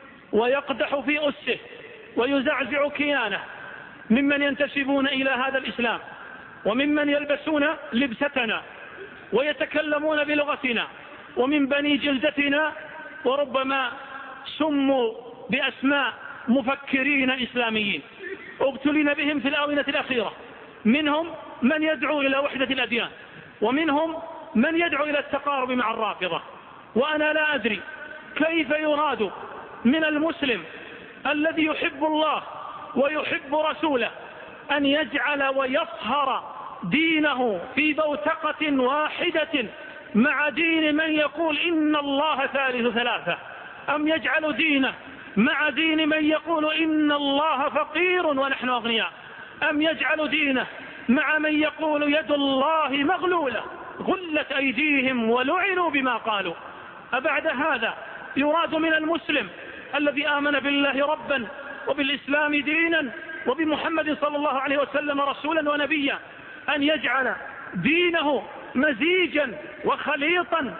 ويقدح في أسه ويزعزع كيانه، ممن ينتسبون إلى هذا الإسلام، وممن يلبسون لبستنا ويتكلمون بلغتنا ومن بني جلدتنا، وربما سموا بأسماء مفكرين إسلاميين. ابتلينا بهم في الآونة الأخيرة، منهم من يدعو إلى وحدة الأديان، ومنهم من يدعو إلى التقارب مع الرافضة. وأنا لا أدري كيف يراد من المسلم الذي يحب الله ويحب رسوله أن يجعل ويصهر دينه في بوتقة واحدة مع دين من يقول إن الله ثالث ثلاثة، أم يجعل دينه مع دين من يقول إن الله فقير ونحن أغنياء، أم يجعل دينه مع من يقول يد الله مغلولة غلت أيديهم ولعنوا بما قالوا. أبعد هذا يراد من المسلم الذي آمن بالله ربا وبالإسلام دينا وبمحمد صلى الله عليه وسلم رسولا ونبيا أن يجعل دينه مزيجا وخليطا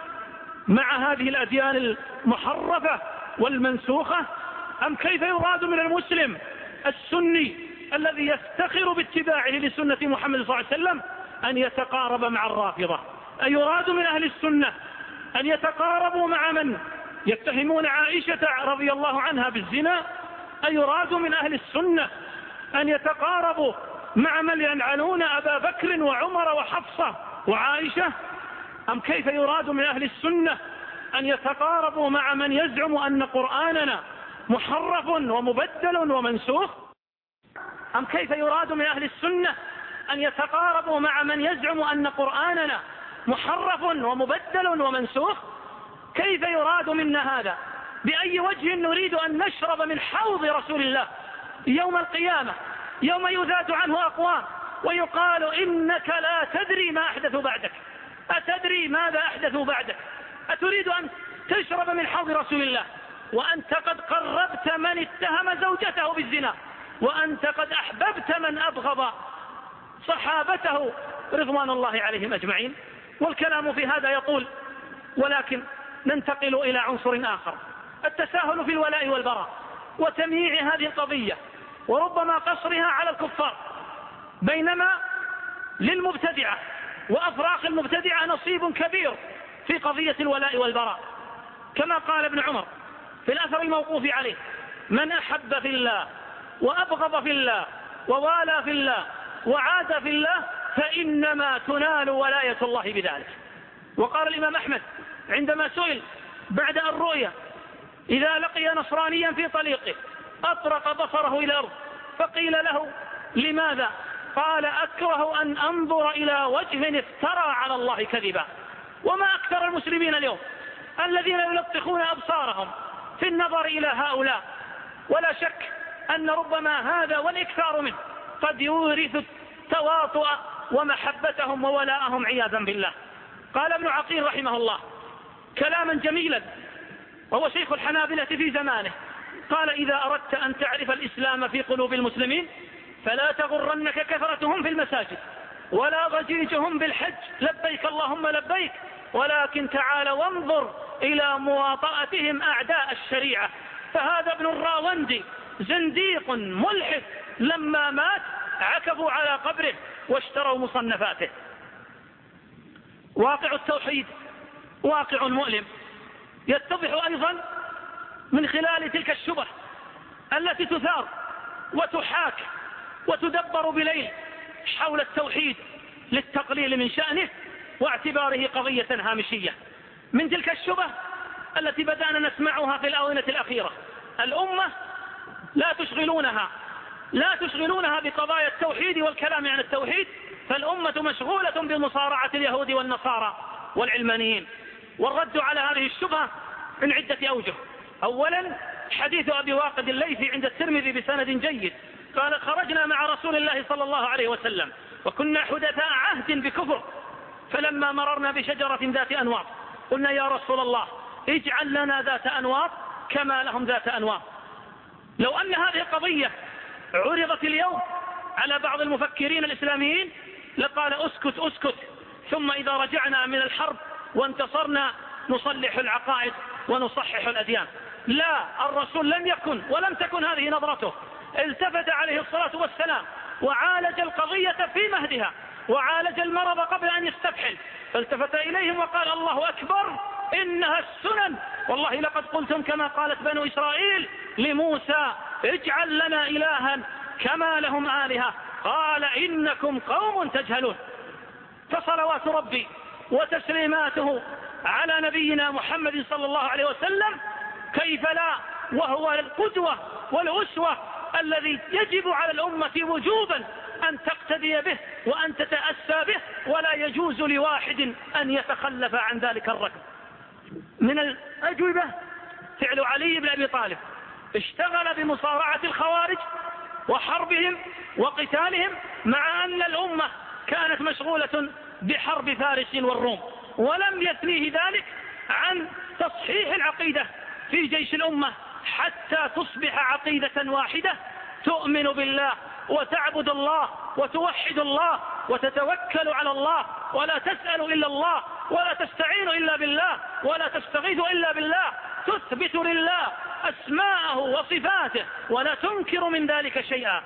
مع هذه الأديان المحرفة والمنسوخة؟ أم كيف يراد من المسلم السني الذي يفتخر باتباعه لسنة محمد صلى الله عليه وسلم أن يتقارب مع الرافضة؟ أيراد من أهل السنة أن يتقاربوا مع من يتهمون عائشة رضي الله عنها بالزنا؟ أيراد من أهل السنة أن يتقاربوا مع من يلعنون أبا بكر وعمر وحفصة وعائشة؟ أم كيف يراد من أهل السنة أن يتقاربوا مع من يزعم أن قرآننا محرف ومبدل ومنسوخ؟ أم كيف يراد من أهل السنة أن يتقاربوا مع من يزعم أن قرآننا محرف ومبدل ومنسوخ؟ كيف يراد منا هذا؟ بأي وجه نريد أن نشرب من حوض رسول الله يوم القيامة، يوم يذاد عنه أقوام ويقال إنك لا تدري ما أحدثوا بعدك، أتدري ماذا أحدثوا بعدك؟ أتريد أن تشرب من حوض رسول الله وأنت قد قربت من اتهم زوجته بالزنا، وأنت قد أحببت من أبغض صحابته رضوان الله عليهم أجمعين؟ والكلام في هذا يطول، ولكن ننتقل إلى عنصر آخر، التساهل في الولاء والبراء وتمييع هذه القضية وربما قصرها على الكفار، بينما للمبتدعة وأفراخ المبتدعة نصيب كبير في قضية الولاء والبراء، كما قال ابن عمر في الأثر الموقوف عليه: من أحب في الله وأبغض في الله ووالى في الله وعاد في الله فإنما تنال ولاية الله بذلك. وقال الإمام أحمد عندما سئل بعد الرؤيا: إذا لقي نصرانيا في طريقه أطرق بصره إلى الأرض فقيل له: لماذا؟ قال: أكره أن أنظر إلى وجه افترى على الله كذبا. وما أكثر المسلمين اليوم الذين يلطخون أبصارهم في النظر إلى هؤلاء، ولا شك أن ربما هذا والإكثار منه قد يورث التواطؤ ومحبتهم وولاءهم عياذا بالله. قال ابن عقيل رحمه الله كلاما جميلا، وهو شيخ الحنابلة في زمانه، قال: إذا أردت أن تعرف الإسلام في قلوب المسلمين فلا تغرنك كثرتهم في المساجد ولا ضجيجهم بالحج لبيك اللهم لبيك، ولكن تعال وانظر إلى مواطأتهم أعداء الشريعة. فهذا ابن الراوندي زنديق ملحد، لما مات عكفوا على قبره واشتروا مصنفاته. واقع التوحيد واقع مؤلم، يتضح أيضا من خلال تلك الشبه التي تثار وتحاك وتدبر بليل حول التوحيد للتقليل من شأنه واعتباره قضية هامشية. من تلك الشبه التي بدأنا نسمعها في الآونة الأخيرة: الأمة لا تشغلونها لا تشغلونها بقضايا التوحيد والكلام عن التوحيد، فالأمة مشغولة بمصارعة اليهود والنصارى والعلمانيين. والرد على هذه الشبهة من عدة أوجه. أولا، حديث أبي واقد الليثي عند الترمذي بسند جيد، قال: خرجنا مع رسول الله صلى الله عليه وسلم وكنا حدثاء عهد بكفر، فلما مررنا بشجرة ذات أنواط قلنا: يا رسول الله اجعل لنا ذات أنواط كما لهم ذات أنواط. لو أن هذه القضية عرضت اليوم على بعض المفكرين الإسلاميين لقال: اسكت اسكت، ثم إذا رجعنا من الحرب وانتصرنا نصلح العقائد ونصحح الأديان. لا، الرسول لم يكن ولم تكن هذه نظرته، التفت عليه الصلاة والسلام وعالج القضية في مهدها، وعالج المرض قبل أن يستفحل، فالتفت إليهم وقال: الله أكبر، إنها السنن، والله لقد قلتم كما قالت بنو إسرائيل لموسى: اجعل لنا إلها كما لهم آلهة، قال: إنكم قوم تجهلون. فصلوات ربي وتسليماته على نبينا محمد صلى الله عليه وسلم، كيف لا وهو القدوة والأسوة الذي يجب على الأمة وجوبا أن تقتدي به وأن تتأسى به، ولا يجوز لواحد أن يتخلف عن ذلك الركب. من الأجوبة فعل علي بن أبي طالب، اشتغل بمصارعة الخوارج وحربهم وقتالهم، مع أن الأمة كانت مشغولة بحرب فارس والروم، ولم يثنيه ذلك عن تصحيح العقيدة في جيش الأمة حتى تصبح عقيدة واحدة تؤمن بالله وتعبد الله وتوحد الله وتتوكل على الله، ولا تسأل إلا الله ولا تستعين إلا بالله ولا تستغيث إلا بالله، تثبت لله أسماءه وصفاته ولا تنكر من ذلك شيئا.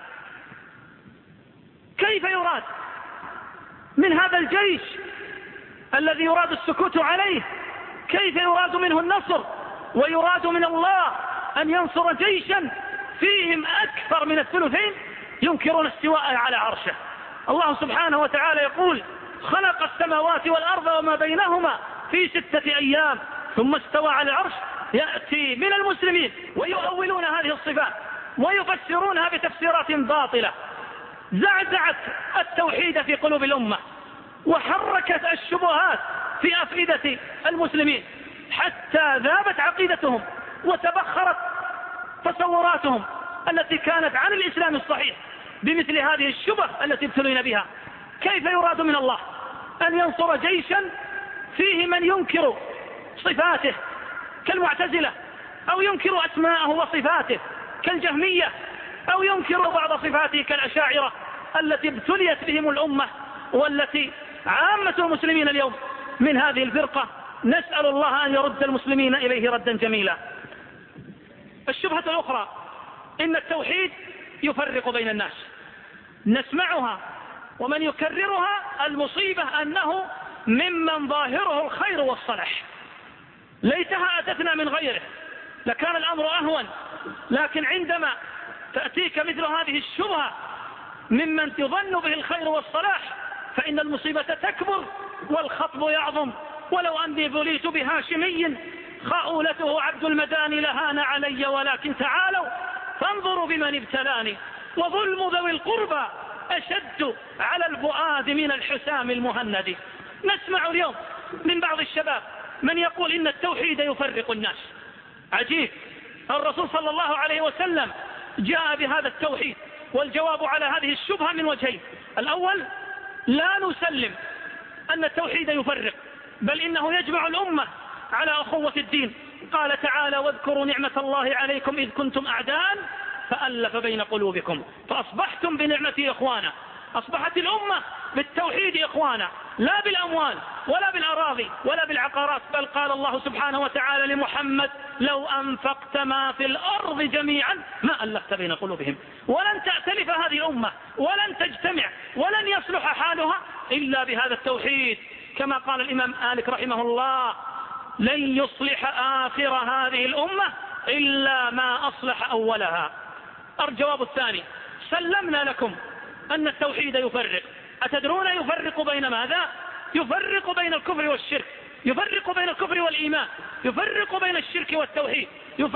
كيف يراد من هذا الجيش الذي يراد السكوت عليه، كيف يراد منه النصر، ويراد من الله أن ينصر جيشا فيهم أكثر من الثلثين؟ ينكرون استواء على عرشه. الله سبحانه وتعالى يقول خلق السماوات والأرض وما بينهما في ستة أيام ثم استوى على العرش. يأتي من المسلمين ويؤولون هذه الصفات ويفسرونها بتفسيرات باطلة زعزعت التوحيد في قلوب الأمة وحركت الشبهات في أفئدة المسلمين حتى ذابت عقيدتهم وتبخرت تصوراتهم التي كانت عن الإسلام الصحيح بمثل هذه الشبه التي ابتلين بها. كيف يراد من الله أن ينصر جيشا فيه من ينكر صفاته كالمعتزلة أو ينكر أسماءه وصفاته كالجهمية أو ينكر بعض صفاته كالأشاعرة التي ابتليت بهم الأمة والتي عامة المسلمين اليوم من هذه الفرقة؟ نسأل الله أن يرد المسلمين إليه ردا جميلا. الشبهة الأخرى إن التوحيد يفرق بين الناس، نسمعها ومن يكررها المصيبة أنه ممن ظاهره الخير والصلاح. ليتها أتتنا من غيره لكان الأمر أهون، لكن عندما تأتيك مثل هذه الشبهة ممن تظن به الخير والصلاح فإن المصيبة تكبر والخطب يعظم. ولو أني بليت بهاشمي خاولته عبد المداني لهان علي، ولكن تعالوا فانظروا بمن ابتلاني، وظلم ذوي القربى أشد على الفؤاد من الحسام المهند. نسمع اليوم من بعض الشباب من يقول إن التوحيد يفرق الناس. عجيب، الرسول صلى الله عليه وسلم جاء بهذا التوحيد. والجواب على هذه الشبهة من وجهين: الأول، لا نسلم أن التوحيد يفرق، بل إنه يجمع الأمة على أخوة الدين. قال تعالى: واذكروا نعمة الله عليكم إذ كنتم أعداء فألف بين قلوبكم فأصبحتم بنعمته إخوانا. أصبحت الأمة بالتوحيد إخوانا، لا بالأموال ولا بالأراضي ولا بالعقارات. بل قال الله سبحانه وتعالى لمحمد: لو أنفقت ما في الأرض جميعا ما ألفت بين قلوبهم. ولن تأتلف هذه الأمة ولن تجتمع ولن يصلح حالها إلا بهذا التوحيد. كما قال الإمام مالك رحمه الله: لن يصلح آخر هذه الأمة إلا ما أصلح أولها. الجواب الثاني: سلمنا لكم أن التوحيد يفرق. أتدرون يفرق بين ماذا؟ يفرق بين الكفر والشرك، يفرق بين الكفر والإيمان، يفرق بين الشرك والتوحيد،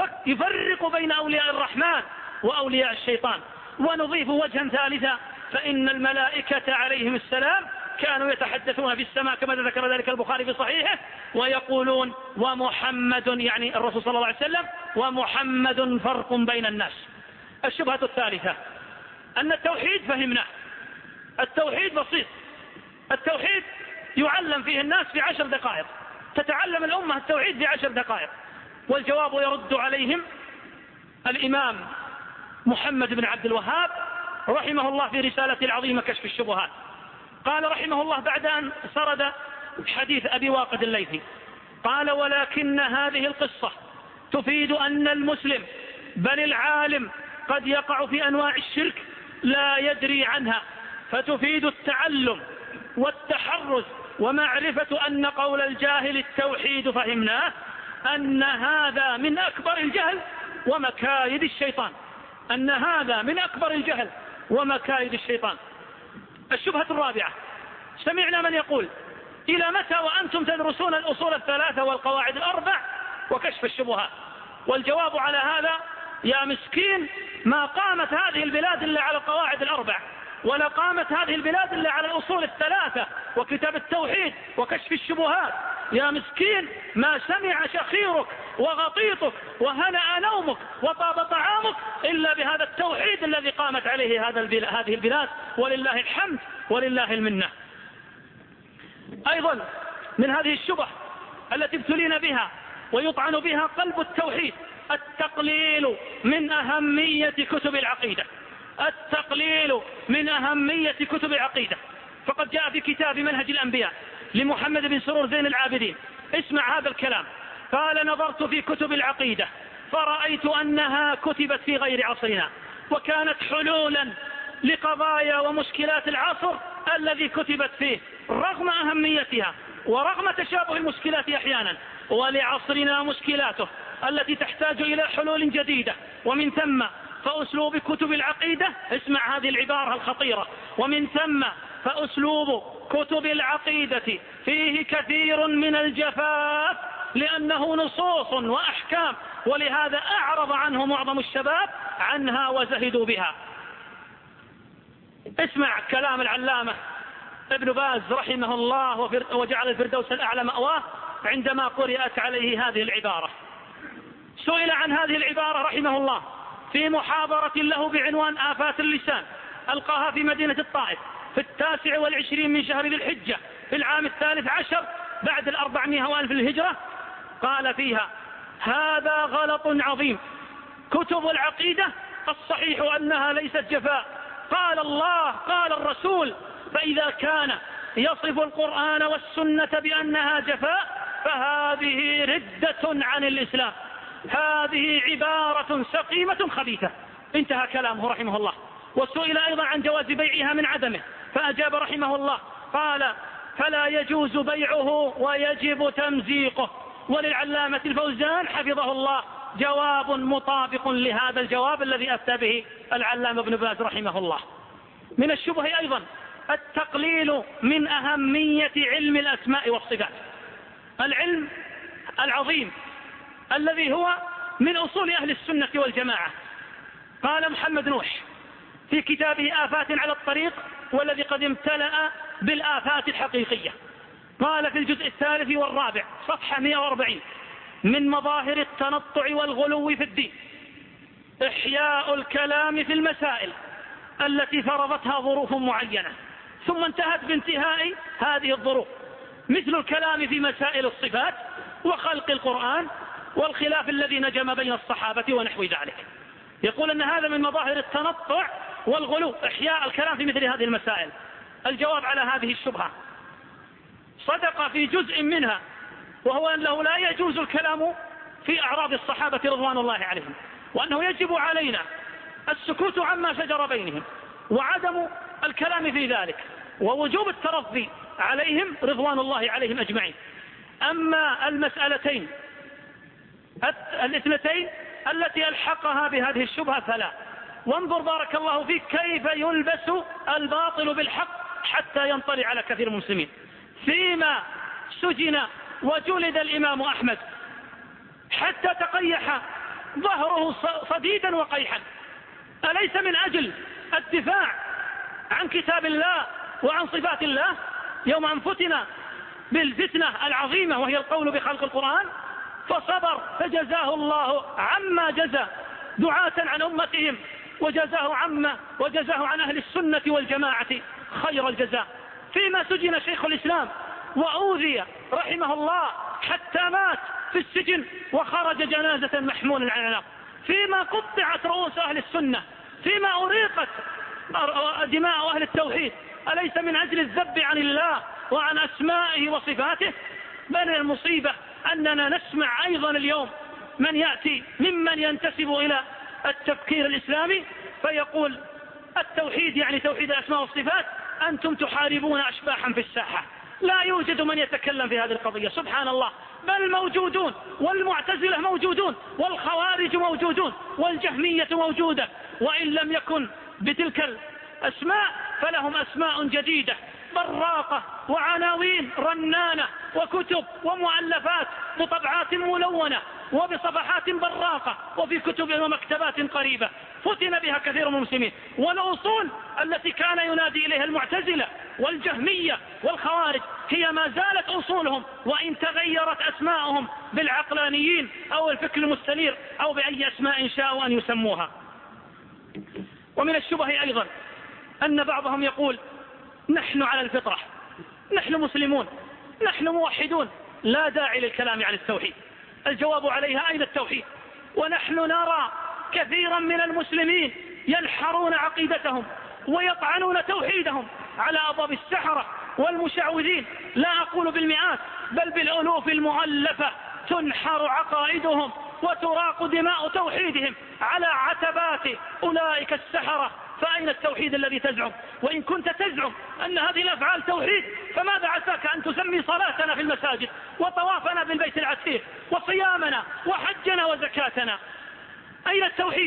يفرق بين أولياء الرحمن وأولياء الشيطان. ونضيف وجها ثالثا: فإن الملائكة عليهم السلام كانوا يتحدثون في السماء كما ذكر ذلك البخاري في صحيحه ويقولون: ومحمد، يعني الرسول صلى الله عليه وسلم، ومحمد فرق بين الناس. الشبهة الثالثة أن التوحيد فهمناه. التوحيد بسيط، التوحيد يعلم فيه الناس في عشر دقائق، تتعلم الأمة التوحيد في عشر دقائق. والجواب يرد عليهم الإمام محمد بن عبد الوهاب رحمه الله في رسالته العظيمة كشف الشبهات. قال رحمه الله بعد أن سرد حديث أبي واقد الليثي، قال: ولكن هذه القصة تفيد أن المسلم بل العالم قد يقع في أنواع الشرك لا يدري عنها، فتفيد التعلم والتحرز ومعرفة أن قول الجاهل التوحيد فهمناه، أن هذا من أكبر الجهل ومكايد الشيطان، أن هذا من أكبر الجهل ومكايد الشيطان. الشبهة الرابعة: سمعنا من يقول: إلى متى وأنتم تدرسون الأصول الثلاثة والقواعد الأربع وكشف الشبهات؟ والجواب على هذا: يا مسكين، ما قامت هذه البلاد إلا على القواعد الأربع، ولا قامت هذه البلاد إلا على الأصول الثلاثة وكتاب التوحيد وكشف الشبهات. يا مسكين، ما سمع شخيرك وغطيطك وهنأ نومك وطاب طعامك إلا بهذا التوحيد الذي قامت عليه هذه البلاد، ولله الحمد ولله المنة. أيضا من هذه الشبه التي ابتلينا بها ويطعن بها قلب التوحيد التقليل من أهمية كتب العقيدة. التقليل من أهمية كتب العقيدة. فقد جاء في كتاب منهج الأنبياء لمحمد بن سرور زين العابدين، اسمع هذا الكلام، قال: نظرت في كتب العقيدة فرأيت أنها كتبت في غير عصرنا، وكانت حلولا لقضايا ومشكلات العصر الذي كتبت فيه، رغم أهميتها ورغم تشابه المشكلات أحيانا، ولعصرنا مشكلاته التي تحتاج إلى حلول جديدة. ومن ثم فأسلوب كتب العقيدة، اسمع هذه العبارة الخطيرة، ومن ثم فأسلوب كتب العقيدة فيه كثير من الجفاف لأنه نصوص وأحكام، ولهذا أعرض عنه معظم الشباب عنها وزهدوا بها. اسمع كلام العلامة ابن باز رحمه الله وجعل الفردوس الأعلى مأواه عندما قرأت عليه هذه العبارة. سئل عن هذه العبارة رحمه الله في محاضرة له بعنوان آفات اللسان ألقاها في مدينة الطائف في التاسع والعشرين من شهر ذي الحجة في العام الثالث عشر بعد الأربعمائة وألف الهجرة. قال فيها: هذا غلط عظيم، كتب العقيدة الصحيح أنها ليست جفاء، قال الله قال الرسول، فإذا كان يصف القرآن والسنة بأنها جفاء فهذه ردة عن الإسلام، هذه عبارة سقيمة خبيثة. انتهى كلامه رحمه الله. وسئل أيضا عن جواز بيعها من عدمه فأجاب رحمه الله قال: فلا يجوز بيعه ويجب تمزيقه. وللعلامة الفوزان حفظه الله جواب مطابق لهذا الجواب الذي أفتى به العلامة ابن باز رحمه الله. من الشبه أيضا التقليل من أهمية علم الأسماء والصفات، العلم العظيم الذي هو من أصول أهل السنة والجماعة. قال محمد نوح في كتابه آفات على الطريق، والذي قد امتلأ بالآفات الحقيقية، قال في الجزء الثالث والرابع صفحة مئة وأربعين: من مظاهر التنطع والغلو في الدين إحياء الكلام في المسائل التي فرضتها ظروف معينة، ثم انتهت بانتهاء هذه الظروف، مثل الكلام في مسائل الصفات وخلق القرآن والخلاف الذي نجم بين الصحابة ونحو ذلك. يقول أن هذا من مظاهر التنطع والغلو، إحياء الكلام في مثل هذه المسائل. الجواب على هذه الشبهة صدق في جزء منها، وهو أنه لا يجوز الكلام في أعراض الصحابة رضوان الله عليهم، وأنه يجب علينا السكوت عما شجر بينهم وعدم الكلام في ذلك، ووجوب الترضي عليهم رضوان الله عليهم أجمعين. أما المسألتين الاثنتين التي ألحقها بهذه الشبهة فلا. وانظر بارك الله فيك كيف يلبس الباطل بالحق حتى ينطلع على كثير من المسلمين. فيما سجن وجلد الإمام أحمد حتى تقيح ظهره صديدا وقيحا، أليس من أجل الدفاع عن كتاب الله وعن صفات الله؟ يوم أن فتن بالفتنة العظيمة وهي القول بخلق القرآن فصبر فجزاه الله عما جزى دعاة عن أمتهم، وجزاه عما وجزاه عن أهل السنة والجماعة خير الجزاء. فيما سجن شيخ الإسلام وأوذي رحمه الله حتى مات في السجن وخرج جنازة محمولا على العناق، فيما قطعت رؤوس أهل السنة، فيما أريقت دماء أهل التوحيد، أليس من أجل الذب عن الله وعن أسمائه وصفاته؟ بل المصيبة أننا نسمع أيضا اليوم من يأتي ممن ينتسب إلى التفكير الإسلامي فيقول التوحيد يعني توحيد الأسماء والصفات، أنتم تحاربون أشباحا في الساحة. لا يوجد من يتكلم في هذه القضية، سبحان الله، بل موجودون، والمعتزلة موجودون، والخوارج موجودون، والجهمية موجودة، وإن لم يكن بتلك الأسماء فلهم أسماء جديدة براقة وعناوين رنانة وكتب ومؤلفات بطبعات ملونة وبصفحات براقة وفي كتب ومكتبات قريبة فتن بها كثير من المسلمين. والأصول التي كان ينادي إليها المعتزلة والجهمية والخوارج هي ما زالت أصولهم، وإن تغيرت أسماءهم بالعقلانيين أو الفكر المستنير أو بأي أسماء شاءوا أن يسموها. ومن الشبه أيضا أن بعضهم يقول نحن على الفطرة، نحن مسلمون، نحن موحدون، لا داعي للكلام عن التوحيد. الجواب عليها أين التوحيد؟ ونحن نرى كثيرا من المسلمين ينحرون عقيدتهم ويطعنون توحيدهم على أبواب السحرة والمشعوذين، لا أقول بالمئات بل بالألوف المؤلفة تنحر عقائدهم وتراق دماء توحيدهم على عتبات أولئك السحرة. فأين التوحيد الذي تزعم؟ وإن كنت تزعم أن هذه الأفعال توحيد فماذا عساك أن تسمي صلاتنا في المساجد وطوافنا بالبيت العتيق وصيامنا وحجنا وزكاتنا؟ أين التوحيد؟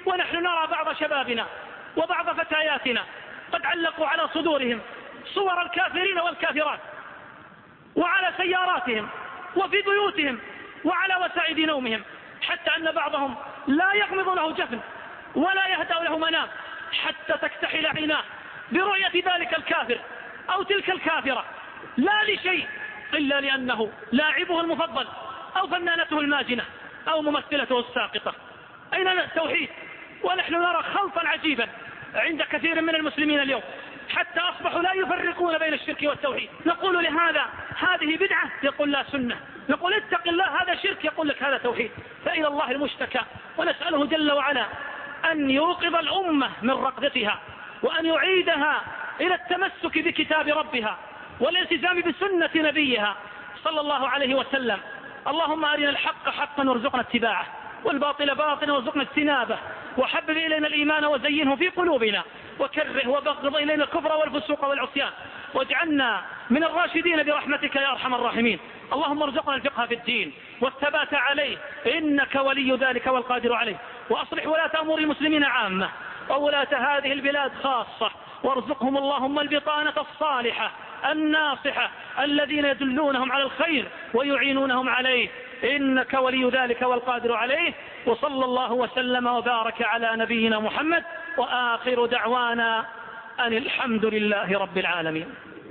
ونحن نرى بعض شبابنا وبعض فتياتنا قد علقوا على صدورهم صور الكافرين والكافرات، وعلى سياراتهم وفي بيوتهم وعلى وسائد نومهم، حتى أن بعضهم لا يغمض له جفن ولا يهدأ له منام حتى تكتحل عيناه برؤية ذلك الكافر أو تلك الكافرة، لا لشيء إلا لأنه لاعبه المفضل أو فنانته الماجنة أو ممثلته الساقطة. أين التوحيد؟ ونحن نرى خلطا عجيبا عند كثير من المسلمين اليوم، حتى أصبحوا لا يفرقون بين الشرك والتوحيد. نقول لهذا هذه بدعة، يقول لا سنة. نقول اتق الله، هذا شرك، يقول لك هذا توحيد. فإلى الله المشتكى، ونسأله جل وعلا أن يوقظ الأمة من رقدتها، وأن يعيدها إلى التمسك بكتاب ربها والالتزام بسنة نبيها صلى الله عليه وسلم. اللهم أرنا الحق حقا وارزقنا اتباعه، والباطل باطلا وارزقنا اجتنابه، وحبب إلينا الإيمان وزينه في قلوبنا، وكره وبغض إلينا الكفر والفسوق والعصيان، واجعلنا من الراشدين برحمتك يا أرحم الراحمين. اللهم ارزقنا الفقه في الدين والثبات عليه، إنك ولي ذلك والقادر عليه. وأصلح ولاة أمور المسلمين عامة وولاة هذه البلاد خاصة، وارزقهم اللهم البطانة الصالحة الناصحة الذين يدلونهم على الخير ويعينونهم عليه، إنك ولي ذلك والقادر عليه. وصلى الله وسلم وبارك على نبينا محمد، وآخر دعوانا أن الحمد لله رب العالمين.